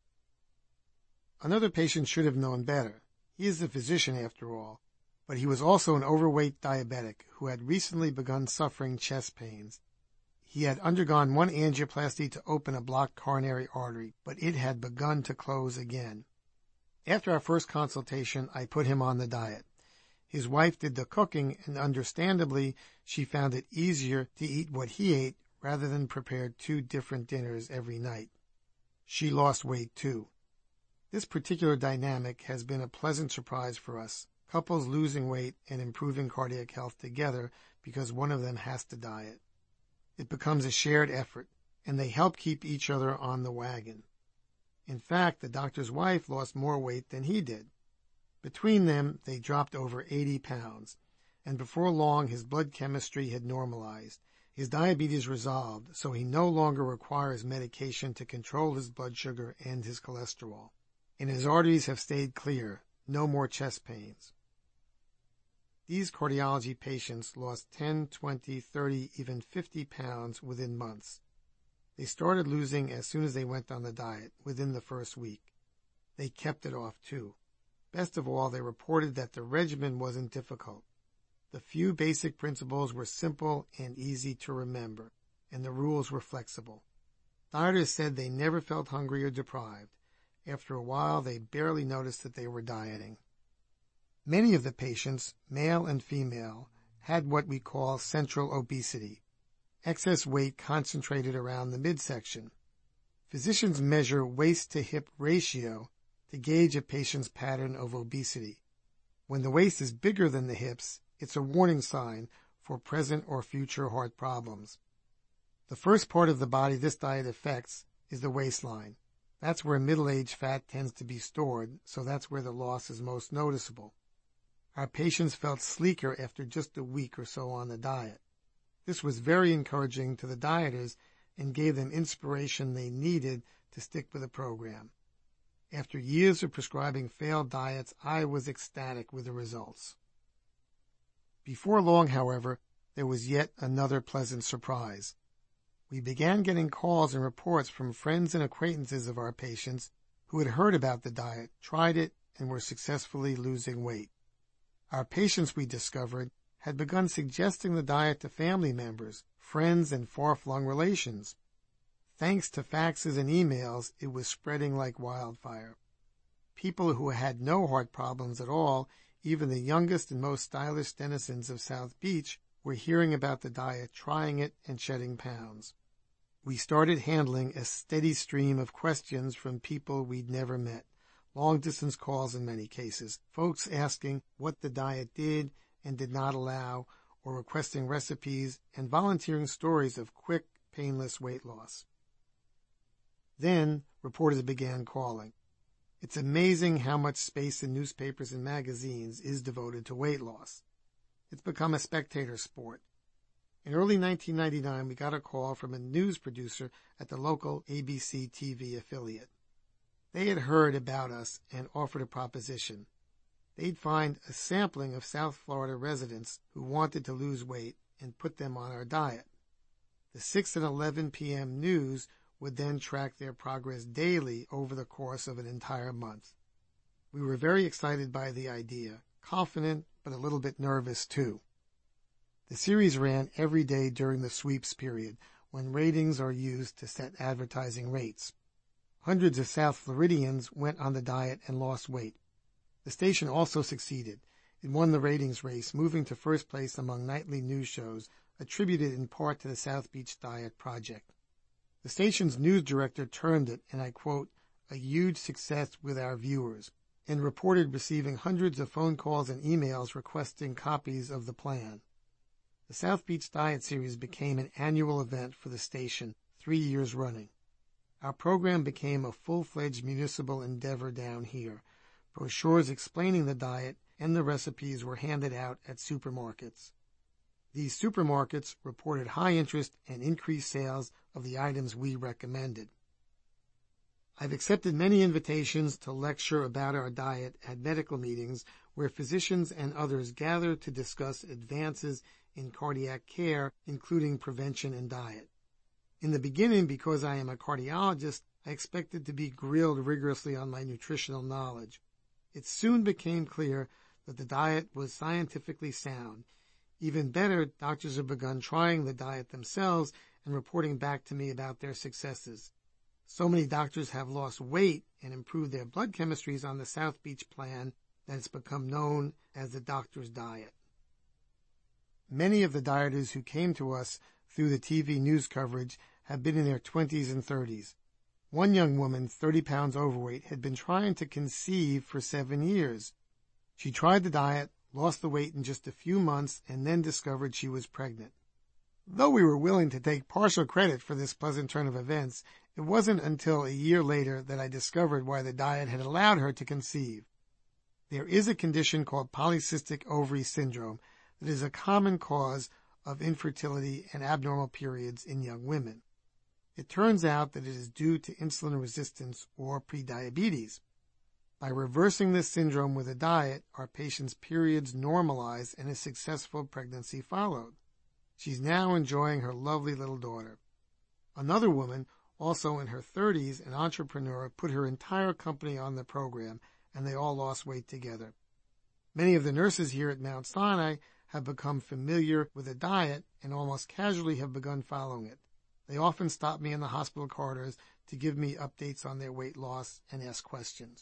Another patient should have known better. He is a physician after all, but he was also an overweight diabetic who had recently begun suffering chest pains. He had undergone one angioplasty to open a blocked coronary artery, but it had begun to close again. After our first consultation, I put him on the diet. His wife did the cooking, and understandably, she found it easier to eat what he ate rather than prepare 2 different dinners every night. She lost weight too. This particular dynamic has been a pleasant surprise for us, couples losing weight and improving cardiac health together because one of them has to diet. It becomes a shared effort, and they help keep each other on the wagon. In fact, the doctor's wife lost more weight than he did. Between them, they dropped over 80 pounds, and before long his blood chemistry had normalized. His diabetes resolved, so he no longer requires medication to control his blood sugar and his cholesterol. And his arteries have stayed clear, no more chest pains. These cardiology patients lost 10, 20, 30, even 50 pounds within months. They started losing as soon as they went on the diet, within the first week. They kept it off too. Best of all, they reported that the regimen wasn't difficult. The few basic principles were simple and easy to remember, and the rules were flexible. Dieters said they never felt hungry or deprived. After a while, they barely noticed that they were dieting. Many of the patients, male and female, had what we call central obesity, excess weight concentrated around the midsection. Physicians measure waist-to-hip ratio to gauge a patient's pattern of obesity. When the waist is bigger than the hips, it's a warning sign for present or future heart problems. The first part of the body this diet affects is the waistline. That's where middle-aged fat tends to be stored, so that's where the loss is most noticeable. Our patients felt sleeker after just a week or so on the diet. This was very encouraging to the dieters and gave them inspiration they needed to stick with the program. After years of prescribing failed diets, I was ecstatic with the results. Before long, however, there was yet another pleasant surprise. We began getting calls and reports from friends and acquaintances of our patients who had heard about the diet, tried it, and were successfully losing weight. Our patients, we discovered, had begun suggesting the diet to family members, friends, and far-flung relations. Thanks to faxes and emails, it was spreading like wildfire. People who had no heart problems at all, even the youngest and most stylish denizens of South Beach, were hearing about the diet, trying it, and shedding pounds. We started handling a steady stream of questions from people we'd never met, long-distance calls in many cases, folks asking what the diet did and did not allow, or requesting recipes and volunteering stories of quick, painless weight loss. Then, reporters began calling. It's amazing how much space in newspapers and magazines is devoted to weight loss. It's become a spectator sport. In early 1999, we got a call from a news producer at the local ABC TV affiliate. They had heard about us and offered a proposition. They'd find a sampling of South Florida residents who wanted to lose weight and put them on our diet. The 6 and 11 p.m. news would then track their progress daily over the course of an entire month. We were very excited by the idea, confident but a little bit nervous too. The series ran every day during the sweeps period, when ratings are used to set advertising rates. Hundreds of South Floridians went on the diet and lost weight. The station also succeeded. It won the ratings race, moving to first place among nightly news shows, attributed in part to the South Beach Diet Project. The station's news director termed it, and I quote, a huge success with our viewers, and reported receiving hundreds of phone calls and emails requesting copies of the plan. The South Beach Diet Series became an annual event for the station, 3 years running. Our program became a full-fledged municipal endeavor down here. Brochures explaining the diet and the recipes were handed out at supermarkets. These supermarkets reported high interest and increased sales of the items we recommended. I've accepted many invitations to lecture about our diet at medical meetings where physicians and others gather to discuss advances in cardiac care, including prevention and diet. In the beginning, because I am a cardiologist, I expected to be grilled rigorously on my nutritional knowledge. It soon became clear that the diet was scientifically sound. Even better, doctors have begun trying the diet themselves and reporting back to me about their successes. So many doctors have lost weight and improved their blood chemistries on the South Beach plan that it's become known as the doctor's diet. Many of the dieters who came to us through the TV news coverage have been in their 20s and 30s. One young woman, 30 pounds overweight, had been trying to conceive for 7 years. She tried the diet, lost the weight in just a few months, and then discovered she was pregnant. Though we were willing to take partial credit for this pleasant turn of events, it wasn't until a year later that I discovered why the diet had allowed her to conceive. There is a condition called polycystic ovary syndrome that is a common cause of infertility and abnormal periods in young women. It turns out that it is due to insulin resistance or prediabetes. By reversing this syndrome with a diet, our patient's periods normalized and a successful pregnancy followed. She's now enjoying her lovely little daughter. Another woman, also in her 30s, an entrepreneur, put her entire company on the program, and they all lost weight together. Many of the nurses here at Mount Sinai have become familiar with the diet and almost casually have begun following it. They often stop me in the hospital corridors to give me updates on their weight loss and ask questions.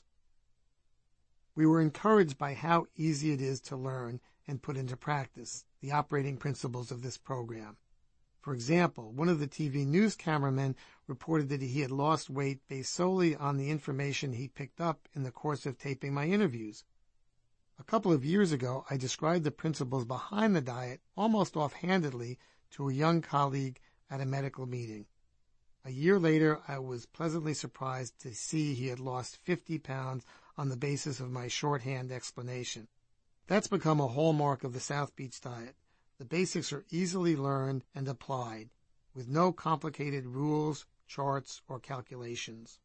We were encouraged by how easy it is to learn and put into practice the operating principles of this program. For example, one of the TV news cameramen reported that he had lost weight based solely on the information he picked up in the course of taping my interviews. A couple of years ago, I described the principles behind the diet almost offhandedly to a young colleague at a medical meeting. A year later, I was pleasantly surprised to see he had lost 50 pounds on the basis of my shorthand explanation. That's become a hallmark of the South Beach Diet. The basics are easily learned and applied, with no complicated rules, charts, or calculations.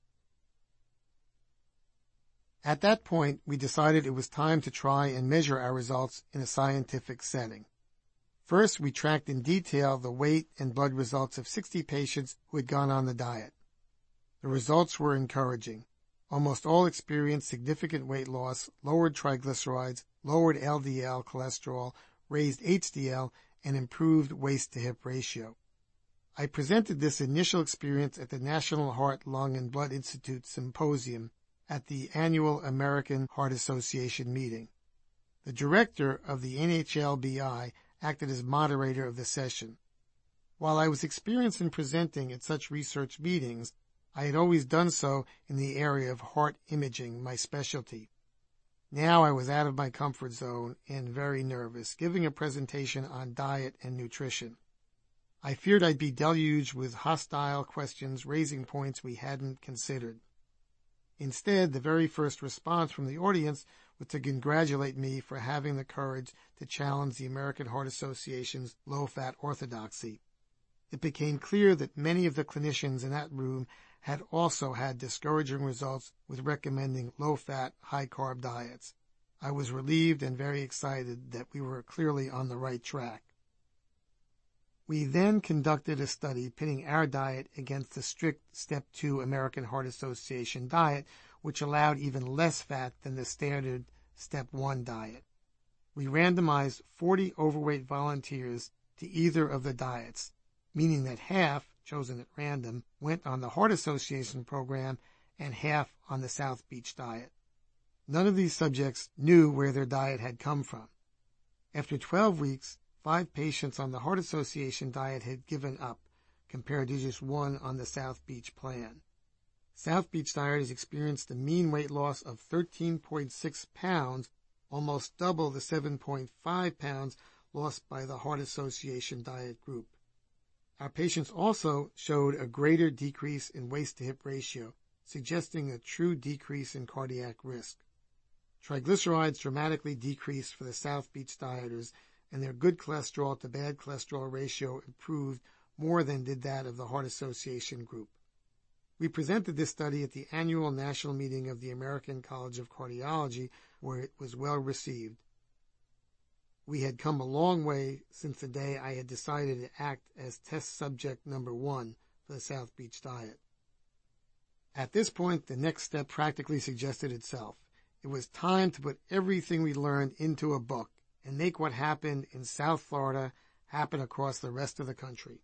At that point, we decided it was time to try and measure our results in a scientific setting. First, we tracked in detail the weight and blood results of 60 patients who had gone on the diet. The results were encouraging. Almost all experienced significant weight loss, lowered triglycerides, lowered LDL cholesterol, raised HDL, and improved waist-to-hip ratio. I presented this initial experience at the National Heart, Lung, and Blood Institute Symposium at the annual American Heart Association meeting. The director of the NHLBI acted as moderator of the session. While I was experienced in presenting at such research meetings, I had always done so in the area of heart imaging, my specialty. Now I was out of my comfort zone and very nervous, giving a presentation on diet and nutrition. I feared I'd be deluged with hostile questions, raising points we hadn't considered. Instead, the very first response from the audience was to congratulate me for having the courage to challenge the American Heart Association's low-fat orthodoxy. It became clear that many of the clinicians in that room had also had discouraging results with recommending low-fat, high-carb diets. I was relieved and very excited that we were clearly on the right track. We then conducted a study pitting our diet against the strict Step 2 American Heart Association diet, which allowed even less fat than the standard Step 1 diet. We randomized 40 overweight volunteers to either of the diets, meaning that half, chosen at random, went on the Heart Association program and half on the South Beach diet. None of these subjects knew where their diet had come from. After 12 weeks, 5 patients on the Heart Association diet had given up, compared to just 1 on the South Beach plan. South Beach dieters experienced a mean weight loss of 13.6 pounds, almost double the 7.5 pounds lost by the Heart Association diet group. Our patients also showed a greater decrease in waist-to-hip ratio, suggesting a true decrease in cardiac risk. Triglycerides dramatically decreased for the South Beach dieters, and their good cholesterol to bad cholesterol ratio improved more than did that of the Heart Association group. We presented this study at the annual national meeting of the American College of Cardiology, where it was well received. We had come a long way since the day I had decided to act as test subject number 1 for the South Beach diet. At this point, the next step practically suggested itself. It was time to put everything we learned into a book and make what happened in South Florida happen across the rest of the country.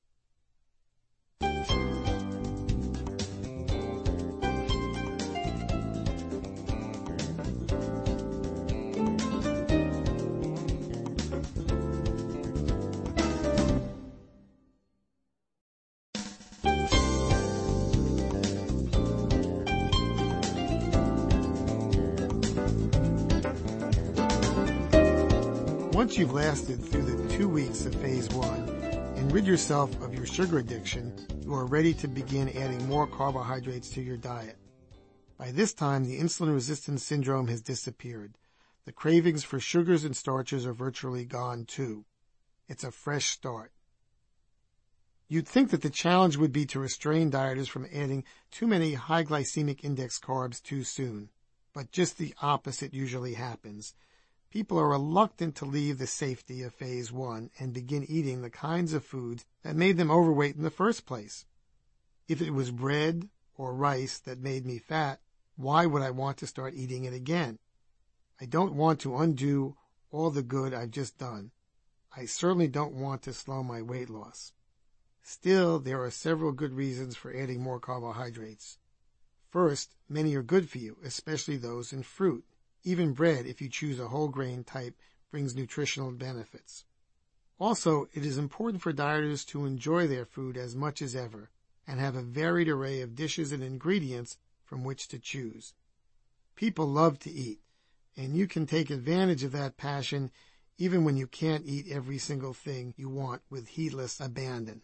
Once you've lasted through the 2 weeks of Phase 1 and rid yourself of your sugar addiction, you are ready to begin adding more carbohydrates to your diet. By this time, the insulin resistance syndrome has disappeared. The cravings for sugars and starches are virtually gone too. It's a fresh start. You'd think that the challenge would be to restrain dieters from adding too many high glycemic index carbs too soon, but just the opposite usually happens. People are reluctant to leave the safety of Phase 1 and begin eating the kinds of foods that made them overweight in the first place. If it was bread or rice that made me fat, why would I want to start eating it again? I don't want to undo all the good I've just done. I certainly don't want to slow my weight loss. Still, there are several good reasons for adding more carbohydrates. First, many are good for you, especially those in fruit. Even bread, if you choose a whole grain type, brings nutritional benefits. Also, it is important for dieters to enjoy their food as much as ever and have a varied array of dishes and ingredients from which to choose. People love to eat, and you can take advantage of that passion even when you can't eat every single thing you want with heedless abandon.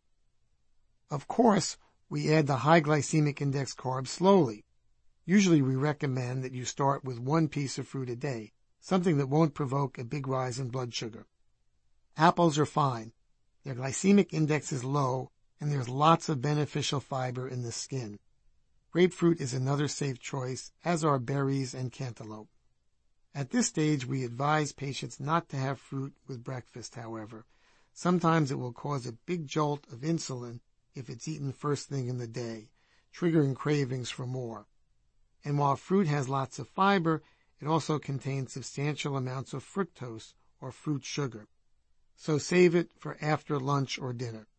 Of course, we add the high glycemic index carbs slowly. Usually we recommend that you start with 1 piece of fruit a day, something that won't provoke a big rise in blood sugar. Apples are fine. Their glycemic index is low, and there's lots of beneficial fiber in the skin. Grapefruit is another safe choice, as are berries and cantaloupe. At this stage, we advise patients not to have fruit with breakfast, however. Sometimes it will cause a big jolt of insulin if it's eaten first thing in the day, triggering cravings for more. And while fruit has lots of fiber, it also contains substantial amounts of fructose, or fruit sugar. So save it for after lunch or dinner.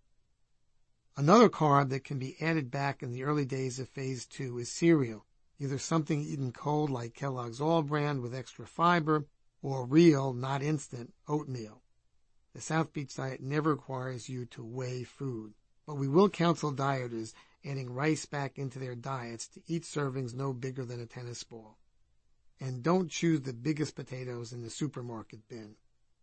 Another carb that can be added back in the early days of Phase 2 is cereal, either something eaten cold like Kellogg's All Bran with extra fiber, or real, not instant, oatmeal. The South Beach diet never requires you to weigh food, but we will counsel dieters adding rice back into their diets to eat servings no bigger than a tennis ball. And don't choose the biggest potatoes in the supermarket bin.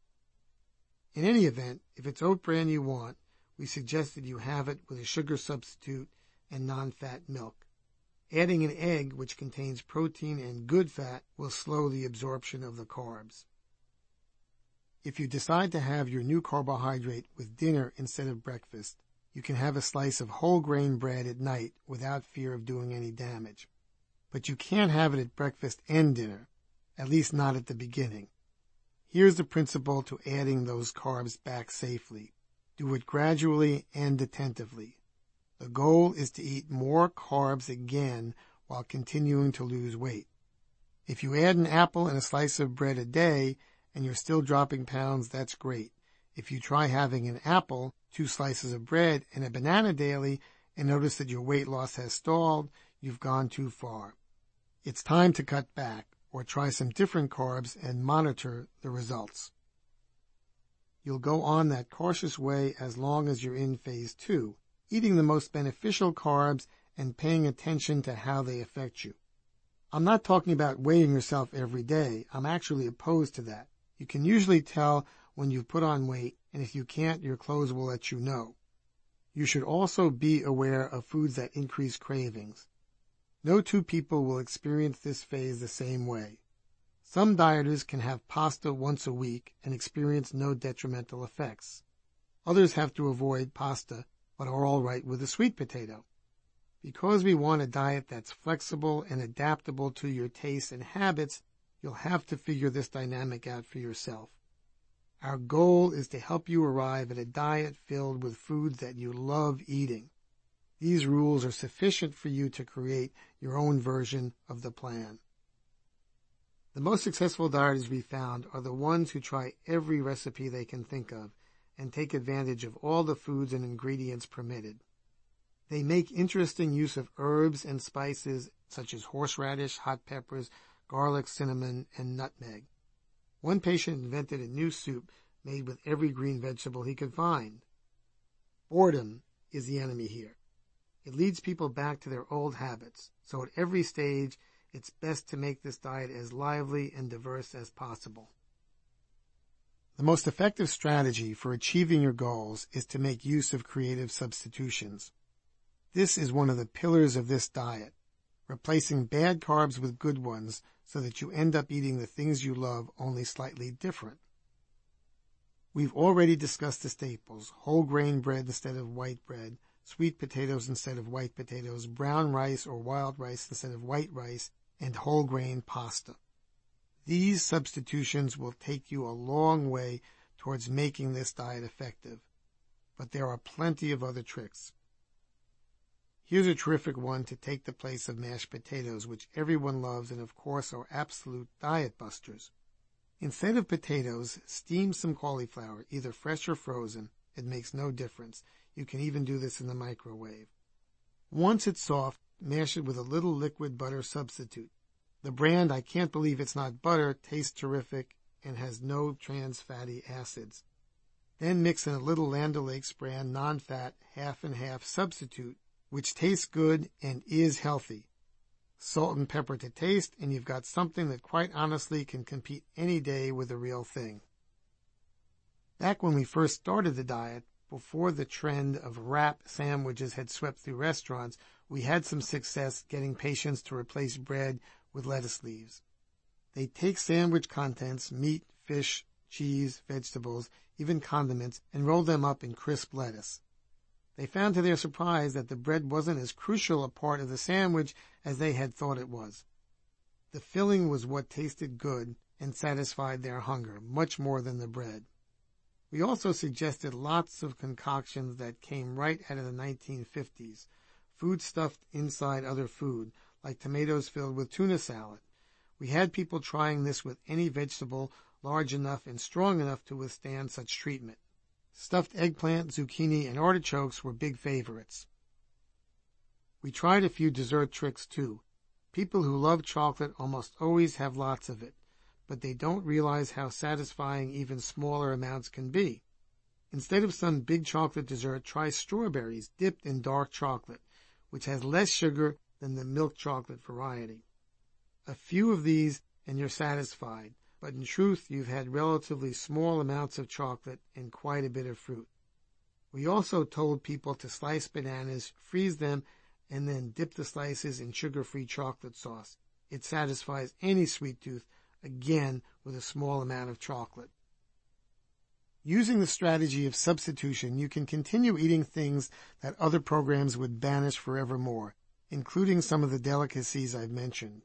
In any event, if it's oat bran you want, we suggest that you have it with a sugar substitute and non-fat milk. Adding an egg, which contains protein and good fat, will slow the absorption of the carbs. If you decide to have your new carbohydrate with dinner instead of breakfast, you can have a slice of whole grain bread at night without fear of doing any damage. But you can't have it at breakfast and dinner, at least not at the beginning. Here's the principle to adding those carbs back safely. Do it gradually and attentively. The goal is to eat more carbs again while continuing to lose weight. If you add an apple and a slice of bread a day and you're still dropping pounds, that's great. If you try having an apple, 2 slices of bread, and a banana daily and notice that your weight loss has stalled, you've gone too far. It's time to cut back or try some different carbs and monitor the results. You'll go on that cautious way as long as you're in phase 2, eating the most beneficial carbs and paying attention to how they affect you. I'm not talking about weighing yourself every day. I'm actually opposed to that. You can usually tell when you've put on weight, and if you can't, your clothes will let you know. You should also be aware of foods that increase cravings. No 2 people will experience this phase the same way. Some dieters can have pasta once a week and experience no detrimental effects. Others have to avoid pasta, but are all right with a sweet potato. Because we want a diet that's flexible and adaptable to your tastes and habits, you'll have to figure this dynamic out for yourself. Our goal is to help you arrive at a diet filled with foods that you love eating. These rules are sufficient for you to create your own version of the plan. The most successful dieters we found are the ones who try every recipe they can think of and take advantage of all the foods and ingredients permitted. They make interesting use of herbs and spices such as horseradish, hot peppers, garlic, cinnamon, and nutmeg. One patient invented a new soup made with every green vegetable he could find. Boredom is the enemy here. It leads people back to their old habits, so at every stage, it's best to make this diet as lively and diverse as possible. The most effective strategy for achieving your goals is to make use of creative substitutions. This is one of the pillars of this diet, replacing bad carbs with good ones so that you end up eating the things you love, only slightly different. We've already discussed the staples: whole grain bread instead of white bread, sweet potatoes instead of white potatoes, brown rice or wild rice instead of white rice, and whole grain pasta. These substitutions will take you a long way towards making this diet effective, but there are plenty of other tricks. Here's a terrific one to take the place of mashed potatoes, which everyone loves and of course are absolute diet busters. Instead of potatoes, steam some cauliflower, either fresh or frozen. It makes no difference. You can even do this in the microwave. Once it's soft, mash it with a little liquid butter substitute. The brand, I can't believe it's not butter, tastes terrific and has no trans fatty acids. Then mix in a little Land O'Lakes brand non-fat half and half substitute, which tastes good and is healthy. Salt and pepper to taste, and you've got something that quite honestly can compete any day with the real thing. Back when we first started the diet, before the trend of wrap sandwiches had swept through restaurants, we had some success getting patients to replace bread with lettuce leaves. They take sandwich contents, meat, fish, cheese, vegetables, even condiments, and roll them up in crisp lettuce. They found to their surprise that the bread wasn't as crucial a part of the sandwich as they had thought it was. The filling was what tasted good and satisfied their hunger, much more than the bread. We also suggested lots of concoctions that came right out of the 1950s, food stuffed inside other food, like tomatoes filled with tuna salad. We had people trying this with any vegetable large enough and strong enough to withstand such treatment. Stuffed eggplant, zucchini, and artichokes were big favorites. We tried a few dessert tricks too. People who love chocolate almost always have lots of it, but they don't realize how satisfying even smaller amounts can be. Instead of some big chocolate dessert, try strawberries dipped in dark chocolate, which has less sugar than the milk chocolate variety. A few of these and you're satisfied, but in truth you've had relatively small amounts of chocolate and quite a bit of fruit. We also told people to slice bananas, freeze them, and then dip the slices in sugar-free chocolate sauce. It satisfies any sweet tooth, again with a small amount of chocolate. Using the strategy of substitution, you can continue eating things that other programs would banish forevermore, including some of the delicacies I've mentioned.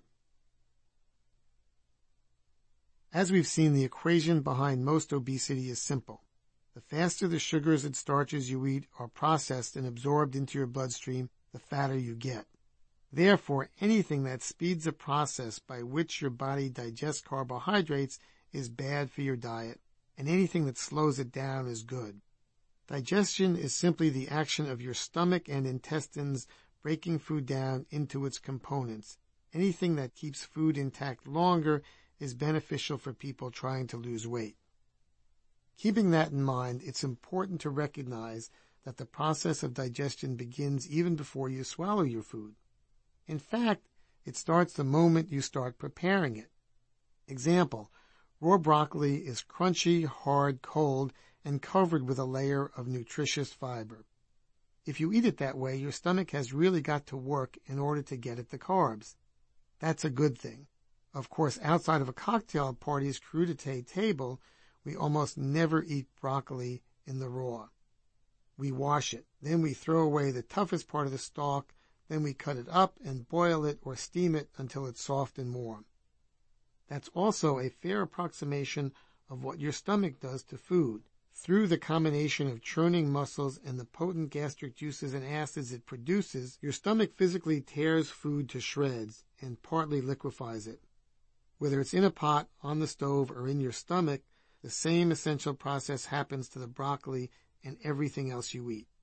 As we've seen, the equation behind most obesity is simple. The faster the sugars and starches you eat are processed and absorbed into your bloodstream, the fatter you get. Therefore, anything that speeds the process by which your body digests carbohydrates is bad for your diet, and anything that slows it down is good. Digestion is simply the action of your stomach and intestines breaking food down into its components. Anything that keeps food intact longer is beneficial for people trying to lose weight. Keeping that in mind, it's important to recognize that the process of digestion begins even before you swallow your food. In fact, it starts the moment you start preparing it. Example, raw broccoli is crunchy, hard, cold, and covered with a layer of nutritious fiber. If you eat it that way, your stomach has really got to work in order to get at the carbs. That's a good thing. Of course, outside of a cocktail party's crudité table, we almost never eat broccoli in the raw. We wash it, then we throw away the toughest part of the stalk, then we cut it up and boil it or steam it until it's soft and warm. That's also a fair approximation of what your stomach does to food. Through the combination of churning muscles and the potent gastric juices and acids it produces, your stomach physically tears food to shreds and partly liquefies it. Whether it's in a pot, on the stove, or in your stomach, the same essential process happens to the broccoli and everything else you eat.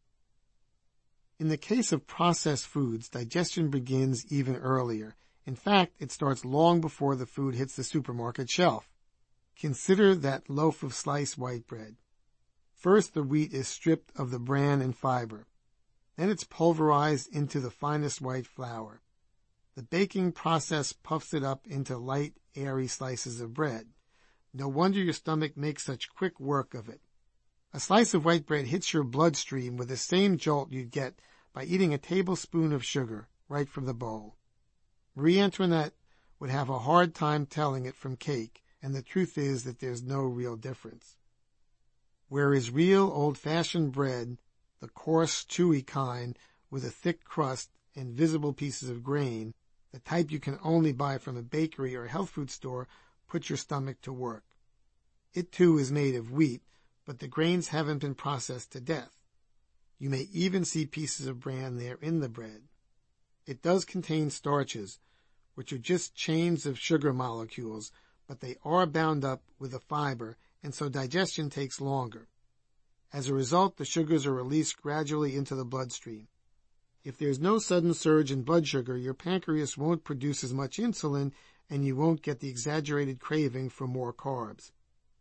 In the case of processed foods, digestion begins even earlier. In fact, it starts long before the food hits the supermarket shelf. Consider that loaf of sliced white bread. First, the wheat is stripped of the bran and fiber. Then it's pulverized into the finest white flour. The baking process puffs it up into light, airy slices of bread. No wonder your stomach makes such quick work of it. A slice of white bread hits your bloodstream with the same jolt you'd get by eating a tablespoon of sugar right from the bowl. Marie Antoinette would have a hard time telling it from cake, and the truth is that there's no real difference. Whereas real old-fashioned bread, the coarse, chewy kind, with a thick crust and visible pieces of grain, the type you can only buy from a bakery or health food store, puts your stomach to work. It too is made of wheat, but the grains haven't been processed to death. You may even see pieces of bran there in the bread. It does contain starches, which are just chains of sugar molecules, but they are bound up with a fiber, and so digestion takes longer. As a result, the sugars are released gradually into the bloodstream. If there's no sudden surge in blood sugar, your pancreas won't produce as much insulin, and you won't get the exaggerated craving for more carbs.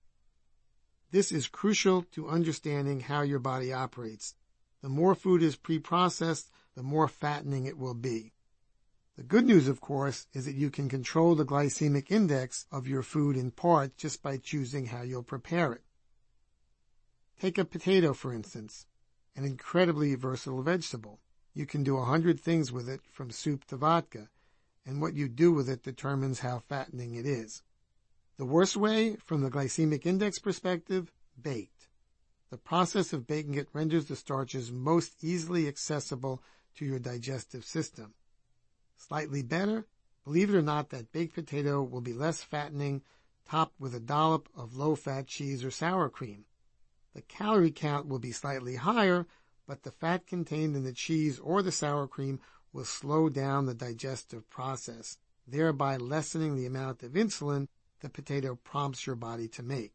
This is crucial to understanding how your body operates. The more food is pre-processed, the more fattening it will be. The good news, of course, is that you can control the glycemic index of your food in part just by choosing how you'll prepare it. Take a potato, for instance, an incredibly versatile vegetable. You can do 100 things with it, from soup to vodka, and what you do with it determines how fattening it is. The worst way, from the glycemic index perspective, baked. The process of baking it renders the starches most easily accessible to your digestive system. Slightly better, believe it or not, that baked potato will be less fattening, topped with a dollop of low-fat cheese or sour cream. The calorie count will be slightly higher, but the fat contained in the cheese or the sour cream will slow down the digestive process, thereby lessening the amount of insulin the potato prompts your body to make.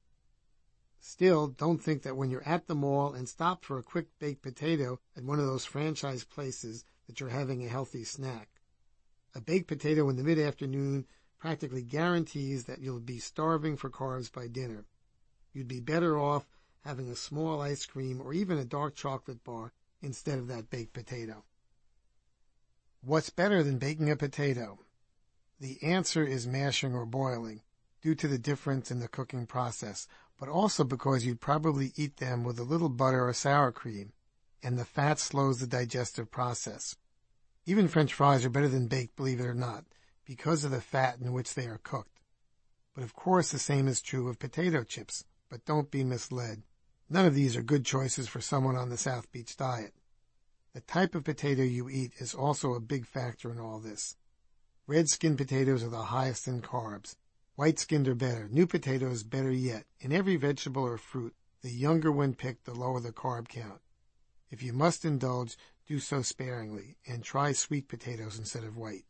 Still, don't think that when you're at the mall and stop for a quick baked potato at one of those franchise places that you're having a healthy snack. A baked potato in the mid-afternoon practically guarantees that you'll be starving for carbs by dinner. You'd be better off having a small ice cream or even a dark chocolate bar instead of that baked potato. What's better than baking a potato? The answer is mashing or boiling, due to the difference in the cooking process, but also because you'd probably eat them with a little butter or sour cream, and the fat slows the digestive process. Even French fries are better than baked, believe it or not, because of the fat in which they are cooked. But of course the same is true of potato chips, but don't be misled. None of these are good choices for someone on the South Beach diet. The type of potato you eat is also a big factor in all this. Red-skinned potatoes are the highest in carbs. White-skinned are better. New potatoes better yet. In every vegetable or fruit, the younger when picked, the lower the carb count. If you must indulge, do so sparingly, and try sweet potatoes instead of white.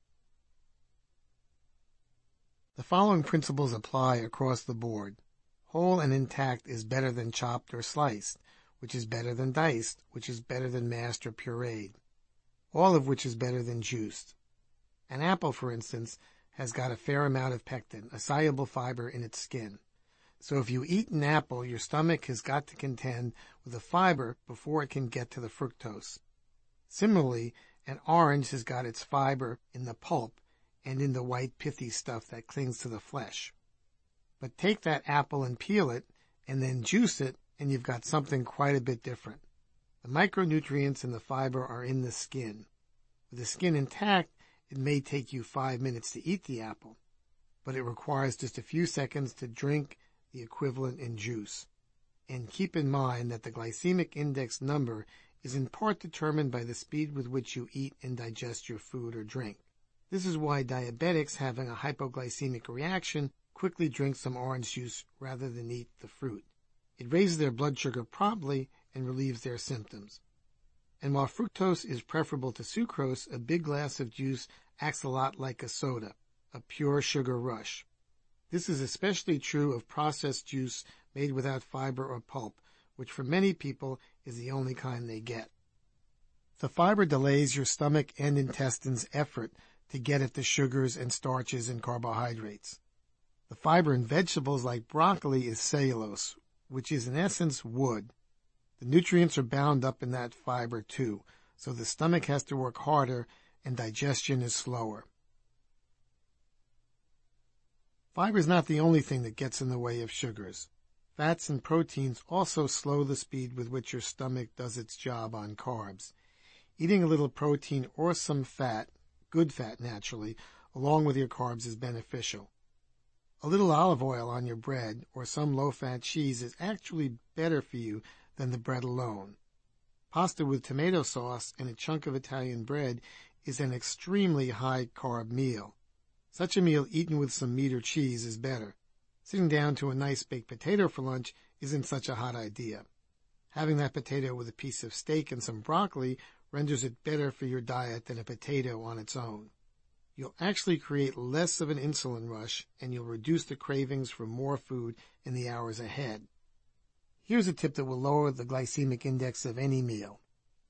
The following principles apply across the board. Whole and intact is better than chopped or sliced, which is better than diced, which is better than mashed or pureed, all of which is better than juiced. An apple, for instance, has got a fair amount of pectin, a soluble fiber in its skin. So if you eat an apple, your stomach has got to contend with the fiber before it can get to the fructose. Similarly, an orange has got its fiber in the pulp and in the white pithy stuff that clings to the flesh. But take that apple and peel it, and then juice it, and you've got something quite a bit different. The micronutrients and the fiber are in the skin. With the skin intact, it may take you 5 minutes to eat the apple, but it requires just a few seconds to drink the equivalent in juice. And keep in mind that the glycemic index number is in part determined by the speed with which you eat and digest your food or drink. This is why diabetics having a hypoglycemic reaction quickly drink some orange juice rather than eat the fruit. It raises their blood sugar promptly and relieves their symptoms. And while fructose is preferable to sucrose, a big glass of juice acts a lot like a soda, a pure sugar rush. This is especially true of processed juice made without fiber or pulp, which for many people is the only kind they get. The fiber delays your stomach and intestines' effort to get at the sugars and starches and carbohydrates. The fiber in vegetables like broccoli is cellulose, which is in essence wood. The nutrients are bound up in that fiber too, so the stomach has to work harder and digestion is slower. Fiber is not the only thing that gets in the way of sugars. Fats and proteins also slow the speed with which your stomach does its job on carbs. Eating a little protein or some fat, good fat naturally, along with your carbs is beneficial. A little olive oil on your bread or some low-fat cheese is actually better for you than the bread alone. Pasta with tomato sauce and a chunk of Italian bread is an extremely high-carb meal. Such a meal eaten with some meat or cheese is better. Sitting down to a nice baked potato for lunch isn't such a hot idea. Having that potato with a piece of steak and some broccoli renders it better for your diet than a potato on its own. You'll actually create less of an insulin rush, and you'll reduce the cravings for more food in the hours ahead. Here's a tip that will lower the glycemic index of any meal.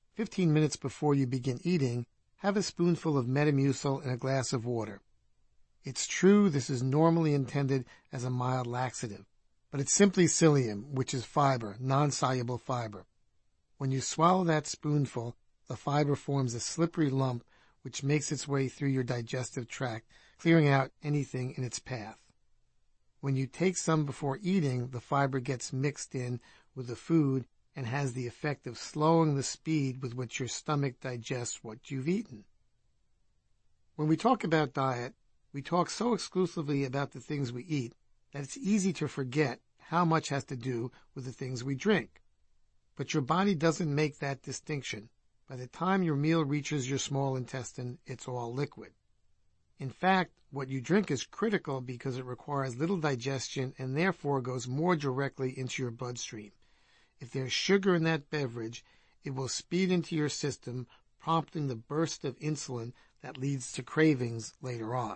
15 minutes before you begin eating, have a spoonful of Metamucil in a glass of water. It's true this is normally intended as a mild laxative, but it's simply psyllium, which is fiber, non-soluble fiber. When you swallow that spoonful, the fiber forms a slippery lump which makes its way through your digestive tract, clearing out anything in its path. When you take some before eating, the fiber gets mixed in with the food and has the effect of slowing the speed with which your stomach digests what you've eaten. When we talk about diet, we talk so exclusively about the things we eat that it's easy to forget how much has to do with the things we drink. But your body doesn't make that distinction. By the time your meal reaches your small intestine, it's all liquid. In fact, what you drink is critical because it requires little digestion and therefore goes more directly into your bloodstream. If there's sugar in that beverage, it will speed into your system, prompting the burst of insulin that leads to cravings later on.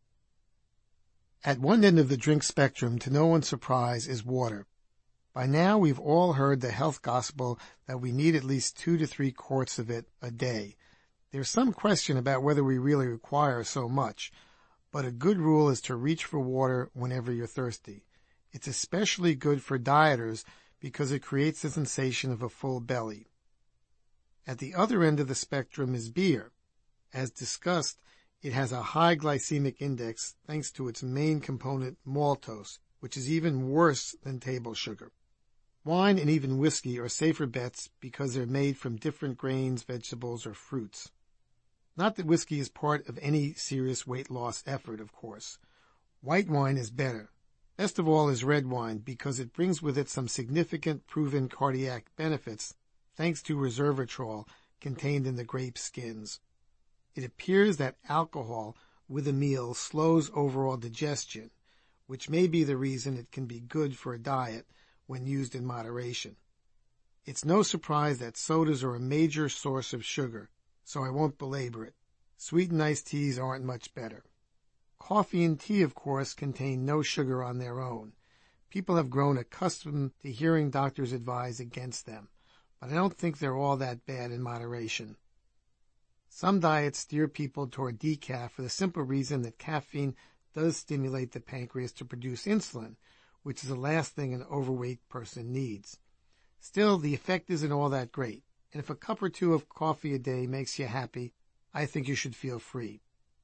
At one end of the drink spectrum, to no one's surprise, is water. By now, we've all heard the health gospel that we need at least 2 to 3 quarts of it a day. There's some question about whether we really require so much, but a good rule is to reach for water whenever you're thirsty. It's especially good for dieters because it creates the sensation of a full belly. At the other end of the spectrum is beer. As discussed, it has a high glycemic index thanks to its main component, maltose, which is even worse than table sugar. Wine and even whiskey are safer bets because they're made from different grains, vegetables, or fruits. Not that whiskey is part of any serious weight loss effort, of course. White wine is better. Best of all is red wine because it brings with it some significant proven cardiac benefits thanks to resveratrol contained in the grape skins. It appears that alcohol with a meal slows overall digestion, which may be the reason it can be good for a diet when used in moderation. It's no surprise that sodas are a major source of sugar, so I won't belabor it. Sweetened iced teas aren't much better. Coffee and tea, of course, contain no sugar on their own. People have grown accustomed to hearing doctors advise against them, but I don't think they're all that bad in moderation. Some diets steer people toward decaf for the simple reason that caffeine does stimulate the pancreas to produce insulin, which is the last thing an overweight person needs. Still, the effect isn't all that great, and if a cup or two of coffee a day makes you happy, I think you should feel free.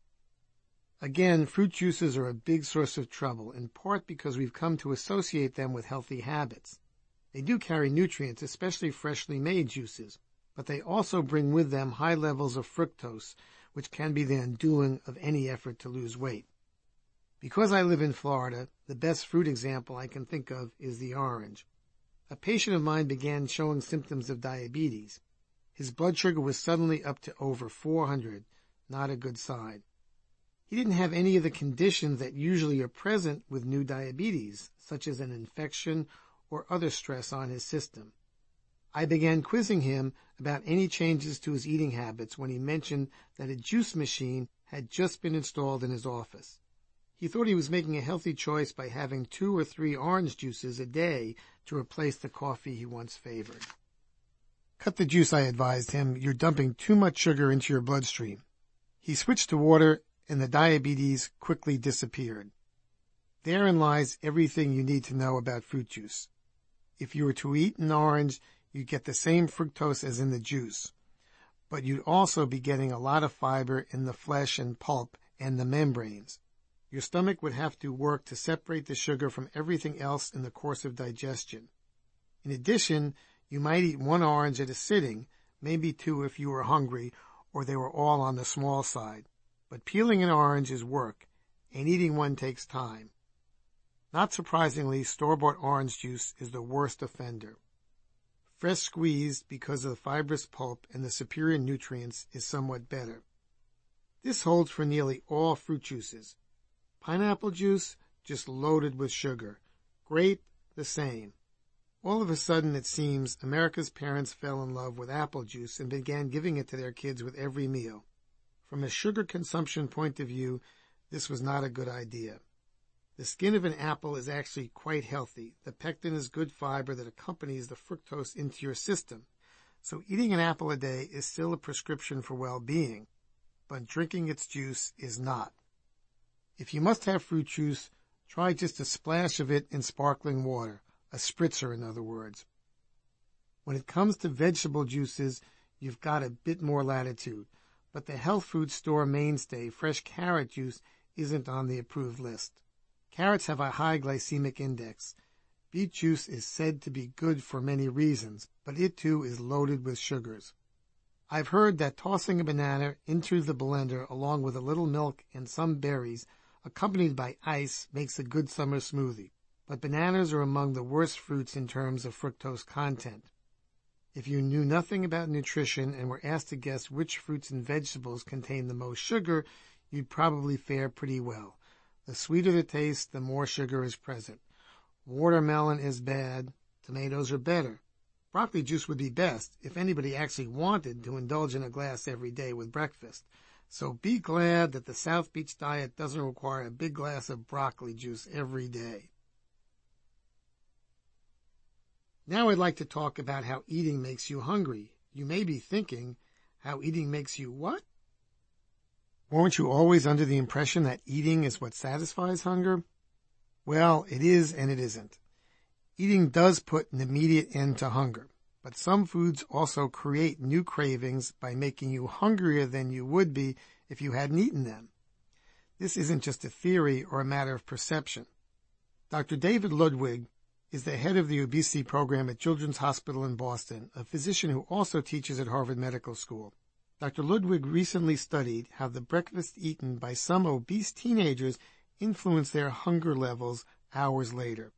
Again, fruit juices are a big source of trouble, in part because we've come to associate them with healthy habits. They do carry nutrients, especially freshly made juices, but they also bring with them high levels of fructose, which can be the undoing of any effort to lose weight. Because I live in Florida, the best fruit example I can think of is the orange. A patient of mine began showing symptoms of diabetes. His blood sugar was suddenly up to over 400, not a good sign. He didn't have any of the conditions that usually are present with new diabetes, such as an infection or other stress on his system. I began quizzing him about any changes to his eating habits when he mentioned that a juice machine had just been installed in his office. He thought he was making a healthy choice by having 2 or 3 orange juices a day to replace the coffee he once favored. Cut the juice, I advised him. You're dumping too much sugar into your bloodstream. He switched to water, and the diabetes quickly disappeared. Therein lies everything you need to know about fruit juice. If you were to eat an orange, you'd get the same fructose as in the juice, but you'd also be getting a lot of fiber in the flesh and pulp and the membranes. Your stomach would have to work to separate the sugar from everything else in the course of digestion. In addition, you might eat 1 orange at a sitting, maybe 2 if you were hungry or they were all on the small side. But peeling an orange is work, and eating one takes time. Not surprisingly, store-bought orange juice is the worst offender. Fresh squeezed, because of the fibrous pulp and the superior nutrients, is somewhat better. This holds for nearly all fruit juices. Pineapple juice, just loaded with sugar. Grape, the same. All of a sudden, it seems, America's parents fell in love with apple juice and began giving it to their kids with every meal. From a sugar consumption point of view, this was not a good idea. The skin of an apple is actually quite healthy. The pectin is good fiber that accompanies the fructose into your system. So eating an apple a day is still a prescription for well-being, but drinking its juice is not. If you must have fruit juice, try just a splash of it in sparkling water, a spritzer in other words. When it comes to vegetable juices, you've got a bit more latitude, but the health food store mainstay, fresh carrot juice, isn't on the approved list. Carrots have a high glycemic index. Beet juice is said to be good for many reasons, but it too is loaded with sugars. I've heard that tossing a banana into the blender along with a little milk and some berries, accompanied by ice, makes a good summer smoothie. But bananas are among the worst fruits in terms of fructose content. If you knew nothing about nutrition and were asked to guess which fruits and vegetables contain the most sugar, you'd probably fare pretty well. The sweeter the taste, the more sugar is present. Watermelon is bad. Tomatoes are better. Broccoli juice would be best if anybody actually wanted to indulge in a glass every day with breakfast. So be glad that the South Beach diet doesn't require a big glass of broccoli juice every day. Now I'd like to talk about how eating makes you hungry. You may be thinking, how eating makes you what? Weren't you always under the impression that eating is what satisfies hunger? Well, it is and it isn't. Eating does put an immediate end to hunger, but some foods also create new cravings by making you hungrier than you would be if you hadn't eaten them. This isn't just a theory or a matter of perception. Dr. David Ludwig is the head of the obesity program at Children's Hospital in Boston, a physician who also teaches at Harvard Medical School. Dr. Ludwig recently studied how the breakfast eaten by some obese teenagers influenced their hunger levels hours later.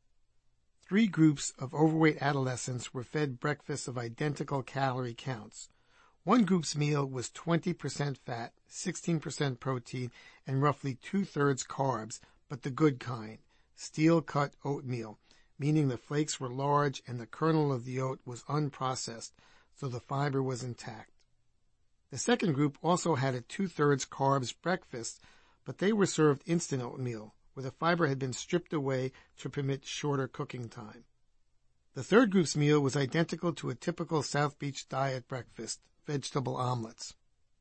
3 groups of overweight adolescents were fed breakfasts of identical calorie counts. One group's meal was 20% fat, 16% protein, and roughly 2/3 carbs, but the good kind, steel-cut oatmeal, meaning the flakes were large and the kernel of the oat was unprocessed, so the fiber was intact. The second group also had a 2/3 carbs breakfast, but they were served instant oatmeal, where the fiber had been stripped away to permit shorter cooking time. The third group's meal was identical to a typical South Beach diet breakfast, vegetable omelets.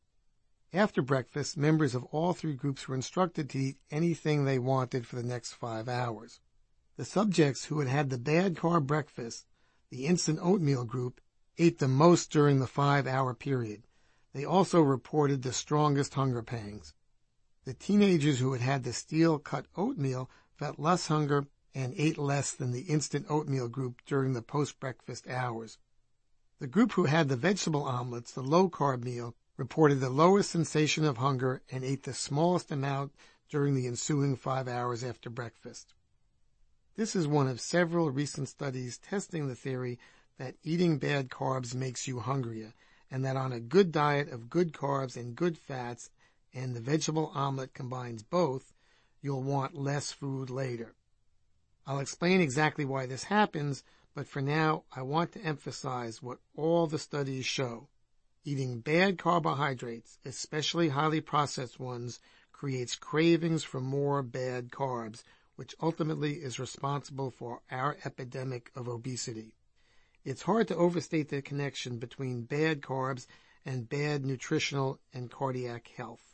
After breakfast, members of all 3 groups were instructed to eat anything they wanted for the next 5 hours. The subjects who had had the bad carb breakfast, the instant oatmeal group, ate the most during the 5-hour period. They also reported the strongest hunger pangs. The teenagers who had had the steel-cut oatmeal felt less hunger and ate less than the instant oatmeal group during the post-breakfast hours. The group who had the vegetable omelets, the low-carb meal, reported the lowest sensation of hunger and ate the smallest amount during the ensuing 5 hours after breakfast. This is one of several recent studies testing the theory that eating bad carbs makes you hungrier, and that on a good diet of good carbs and good fats, and the vegetable omelet combines both, you'll want less food later. I'll explain exactly why this happens, but for now, I want to emphasize what all the studies show. Eating bad carbohydrates, especially highly processed ones, creates cravings for more bad carbs, which ultimately is responsible for our epidemic of obesity. It's hard to overstate the connection between bad carbs and bad nutritional and cardiac health.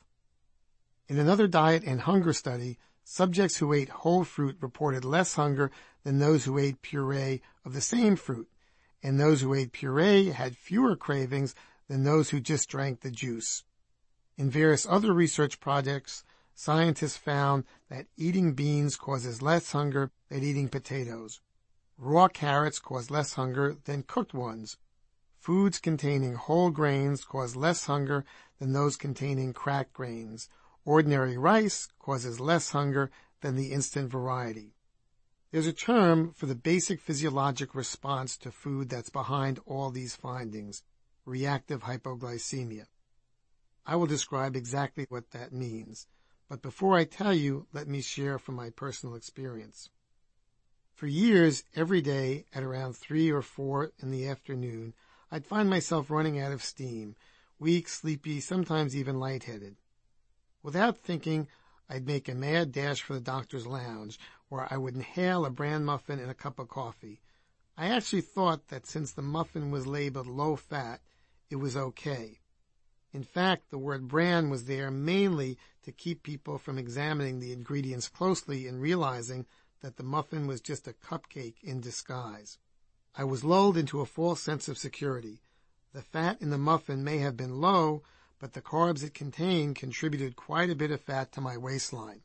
In another diet and hunger study, subjects who ate whole fruit reported less hunger than those who ate puree of the same fruit, and those who ate puree had fewer cravings than those who just drank the juice. In various other research projects, scientists found that eating beans causes less hunger than eating potatoes. Raw carrots cause less hunger than cooked ones. Foods containing whole grains cause less hunger than those containing cracked grains. Ordinary rice causes less hunger than the instant variety. There's a term for the basic physiologic response to food that's behind all these findings: reactive hypoglycemia. I will describe exactly what that means, but before I tell you, let me share from my personal experience. For years, every day at around 3 or 4 in the afternoon, I'd find myself running out of steam, weak, sleepy, sometimes even lightheaded. Without thinking, I'd make a mad dash for the doctor's lounge, where I would inhale a bran muffin and a cup of coffee. I actually thought that since the muffin was labeled low fat, it was okay. In fact, the word bran was there mainly to keep people from examining the ingredients closely and realizing that the muffin was just a cupcake in disguise. I was lulled into a false sense of security. The fat in the muffin may have been low, but the carbs it contained contributed quite a bit of fat to my waistline.